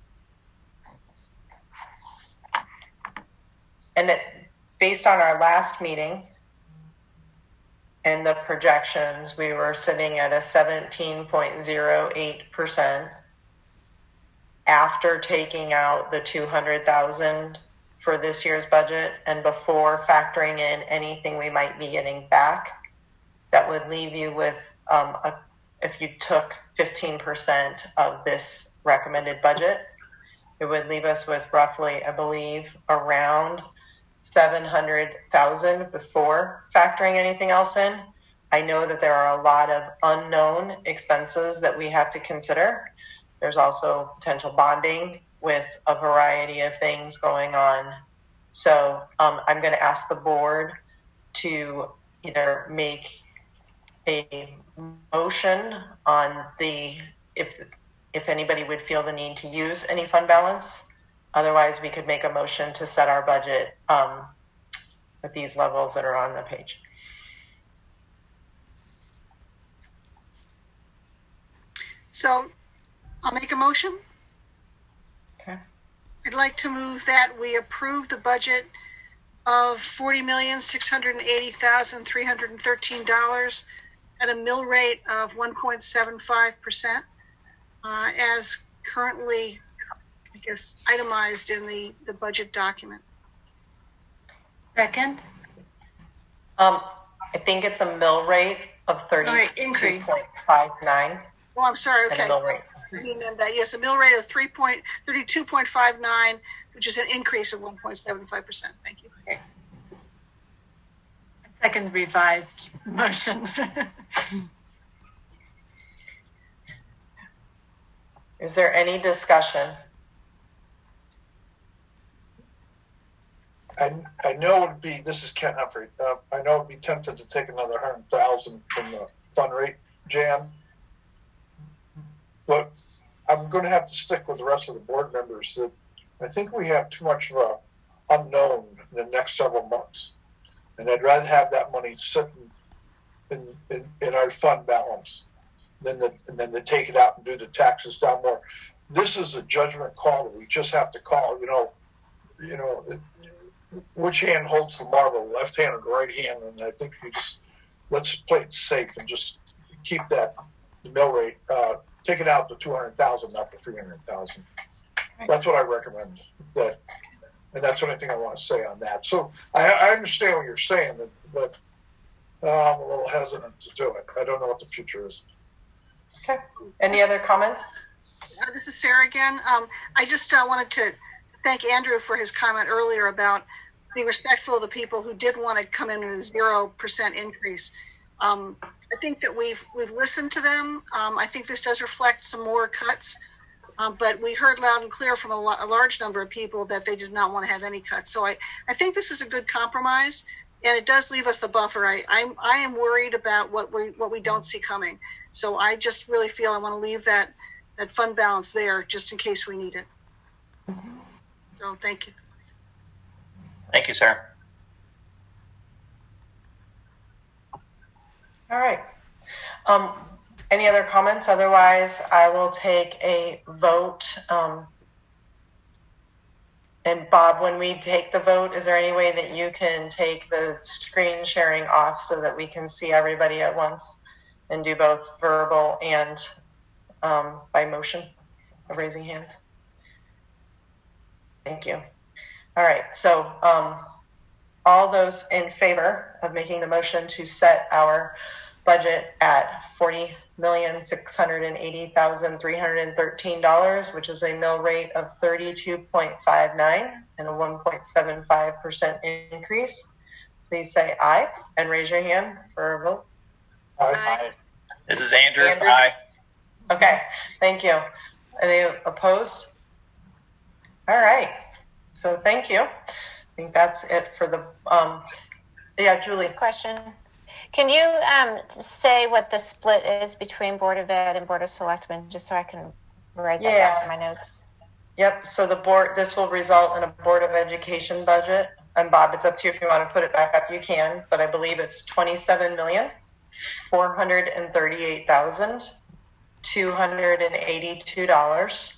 And it, based on our last meeting and the projections, we were sitting at a seventeen point zero eight percent after taking out the two hundred thousand for this year's budget and before factoring in anything we might be getting back. That would leave you with, um, a, if you took fifteen percent of this recommended budget, it would leave us with roughly, I believe, around seven hundred thousand before factoring anything else in. I know that there are a lot of unknown expenses that we have to consider. There's also potential bonding with a variety of things going on. So um, I'm going to ask the board to either make a motion on the, if if anybody would feel the need to use any fund balance. Otherwise, we could make a motion to set our budget um, with these levels that are on the page. So I'll make a motion. Okay. I'd like to move that we approve the budget of forty million six hundred eighty thousand three hundred thirteen dollars at a mill rate of one point seven five percent, uh, as currently I guess, itemized in the, the budget document. Second? Um, I think it's a mill rate of thirty-two point five nine. Oh, I'm sorry, okay. And a mill rate. I mean, that, yes, a mill rate of three point, thirty-two point five nine, which is an increase of one point seven five percent. Thank you. Okay. Second revised motion. Is there any discussion? I, I know it'd be, this is Ken Humphrey, uh, I know it'd be tempted to take another hundred thousand from the fund rate, Jan. But I'm gonna have to stick with the rest of the board members that I think we have too much of a unknown in the next several months. And I'd rather have that money sitting in, in, in our fund balance than to, and then to take it out and do the taxes down more. This is a judgment call that we just have to call, you know, you know, it, which hand holds the marble, left hand or the right hand, and I think you just let's play it safe and just keep that the mill rate, uh, take it out to two hundred thousand, not the three hundred thousand. That's what I recommend. That, and that's the only thing I want to say on that. So I, I understand what you're saying, but, but uh, I'm a little hesitant to do it. I don't know what the future is. Okay. Any other comments? Uh, this is Sarah again. Um, I just uh, wanted to thank Andrew for his comment earlier about being respectful of the people who did want to come in with a zero percent increase. Um, I think that we've we've listened to them. Um, I think this does reflect some more cuts, um, but we heard loud and clear from a, lo- a large number of people that they did not want to have any cuts. So I, I think this is a good compromise, and it does leave us the buffer. I I'm, I am worried about what we what we don't see coming. So I just really feel I want to leave that that fund balance there just in case we need it. So thank you. Thank you, sir. All right. Um, any other comments? Otherwise, I will take a vote. Um, and Bob, when we take the vote, is there any way that you can take the screen sharing off so that we can see everybody at once and do both verbal and um, by motion of raising hands? Thank you. All right. So um, all those in favor of making the motion to set our budget at forty million six hundred eighty thousand three hundred thirteen dollars, which is a mill rate of thirty-two point five nine and a one point seven five percent increase, please say aye and raise your hand for a vote. Aye. Aye. This is Andrew. Andrew? Aye. Okay. Thank you. Any opposed? All right. So thank you. I think that's it for the, um, yeah, Julie. Question. Can you um, say what the split is between Board of Ed and Board of Selectmen, just so I can write that Yeah. down in my notes? Yep. So the board, this will result in a Board of Education budget. And Bob, it's up to you if you want to put it back up, you can, but I believe it's twenty-seven million four hundred thirty-eight thousand two hundred eighty-two dollars.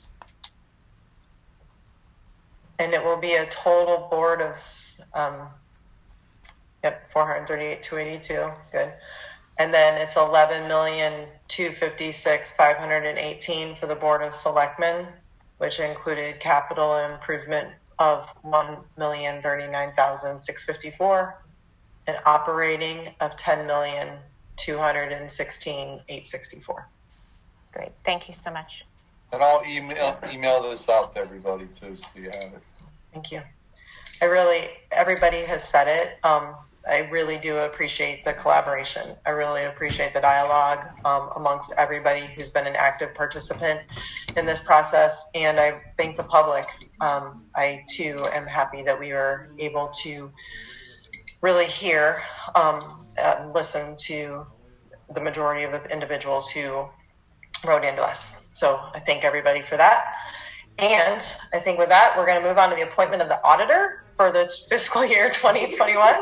And it will be a total board of, um, yep, four hundred thirty-eight thousand two hundred eighty-two. Good. And then it's eleven million two hundred fifty-six thousand five hundred eighteen for the Board of Selectmen, which included capital improvement of one million thirty-nine thousand six hundred fifty-four and operating of ten million two hundred sixteen thousand eight hundred sixty-four. Great. Thank you so much. And I'll email email this out to everybody too, so you have it. Thank you. I really, everybody has said it. Um, I really do appreciate the collaboration. I really appreciate the dialogue um, amongst everybody who's been an active participant in this process. And I thank the public. Um, I too am happy that we were able to really hear, um, uh, listen to the majority of the individuals who wrote into us. So I thank everybody for that. And I think with that, we're going to move on to the appointment of the auditor for the fiscal year twenty twenty-one.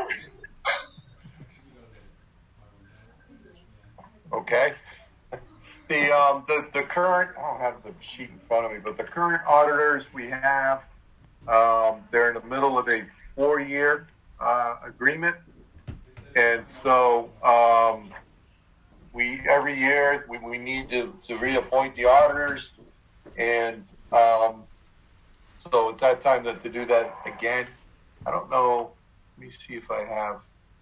Okay. The, um, the, the current, I don't have the sheet in front of me, but the current auditors we have, um, they're in the middle of a four-year, uh, agreement. And so, um, we, every year we, we need to, to reappoint the auditors, and, um, So it's that time to, to do that again. I don't know. Let me see if I have.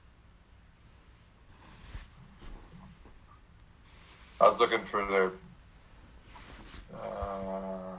I was looking for their. Uh,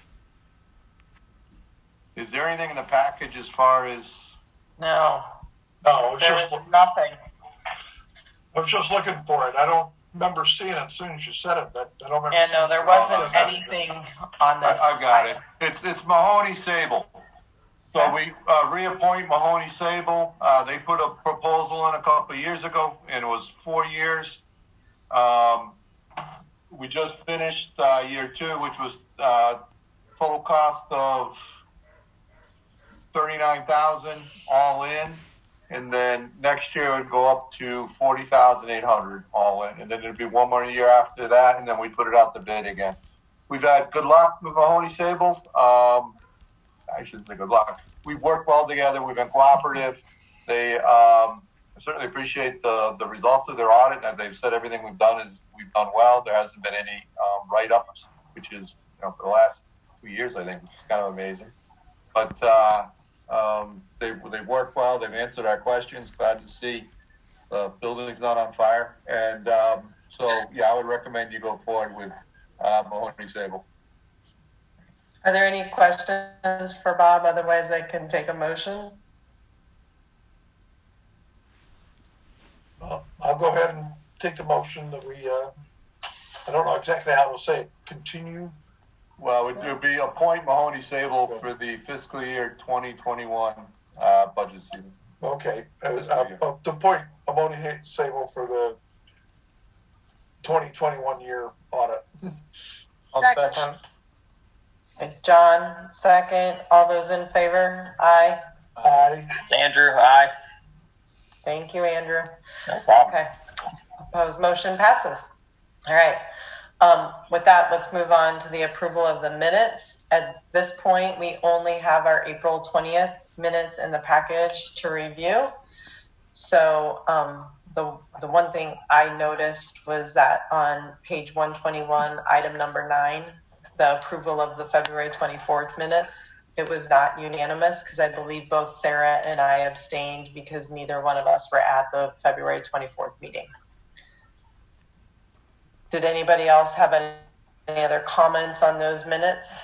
is there anything in the package as far as? No. No, it's There just, was nothing. I was just looking for it. I don't remember seeing it as soon as you said it, but I don't remember. Yeah, seeing no, it. there wasn't Oh, that's- anything on I, this. I've got it. It's it's Mahoney Sable. So we uh, reappoint Mahoney Sable. Uh, they put a proposal in a couple of years ago, and it was four years. Um, we just finished uh, year two, which was uh, total cost of thirty-nine thousand all in, and then next year it would go up to forty thousand eight hundred all in, and then there'd be one more year after that, and then we put it out to bid again. We've had good luck with Mahoney Sable. Um, I shouldn't say good luck. We've worked well together. We've been cooperative. They um, I certainly appreciate the the results of their audit, and as they've said, everything we've done is we've done well. There hasn't been any um, write-ups, which is, you know, for the last two years, I think, which is kind of amazing. But uh, um, they they've worked well. They've answered our questions. Glad to see the building's not on fire. And um, so, yeah, I would recommend you go forward with uh, Mahoney Sable. Are there any questions for Bob? Otherwise, I can take a motion. Uh, I'll go ahead and take the motion that we, uh, I don't know exactly how to say it, continue. Well, it would be appoint Mahoney Sable for the fiscal year twenty twenty-one uh, budget season. Okay, uh, uh, uh, the point, Mahoney Sable for the twenty twenty-one year audit. I'll Second. second. John, second. All those in favor? Aye. Aye. It's Andrew, aye. Thank you, Andrew. No problem. Okay. Opposed, motion passes. All right. Um, with that, let's move on to the approval of the minutes. At this point, we only have our April twentieth minutes in the package to review. So um, the, the one thing I noticed was that on page one twenty-one, item number nine, the approval of the February twenty-fourth minutes, it was not unanimous because I believe both Sarah and I abstained because neither one of us were at the February twenty-fourth meeting. Did anybody else have any, any other comments on those minutes?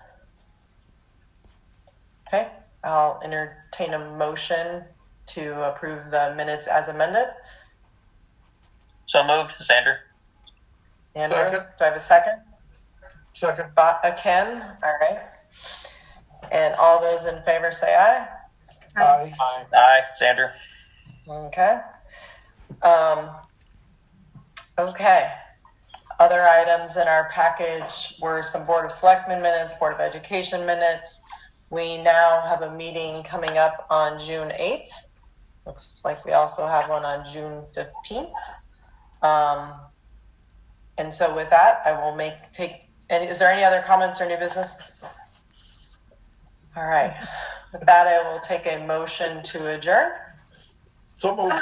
Okay, I'll entertain a motion to approve the minutes as amended. So moved, Sander. Andrew, Second. do I have a second? Second. Bo- uh, Ken, all right. And all those in favor say aye. Aye. Aye. Aye, Sander. Okay. Um, okay. Other items in our package were some Board of Selectmen minutes, Board of Education minutes. We now have a meeting coming up on June eighth. Looks like we also have one on June fifteenth. Um, and so with that, I will make, take, and is there any other comments or new business? All right. With that, I will take a motion to adjourn. So moved.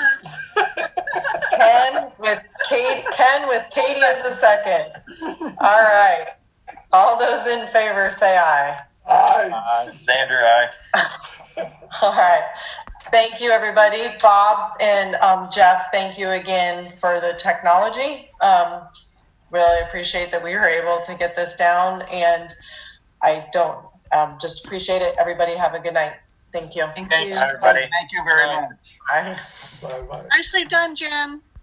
Ken with Kate, Ken with Katie as the second. All right. All those in favor say aye. Aye. Aye. Sander, aye. All right. Thank you, everybody. Bob and um, Jeff, thank you again for the technology. Um, really appreciate that we were able to get this down, and I don't um, just appreciate it. Everybody have a good night. Thank you. Thank Thanks, you. everybody. Thank you very much. Bye. Bye bye. Nicely done, Jen.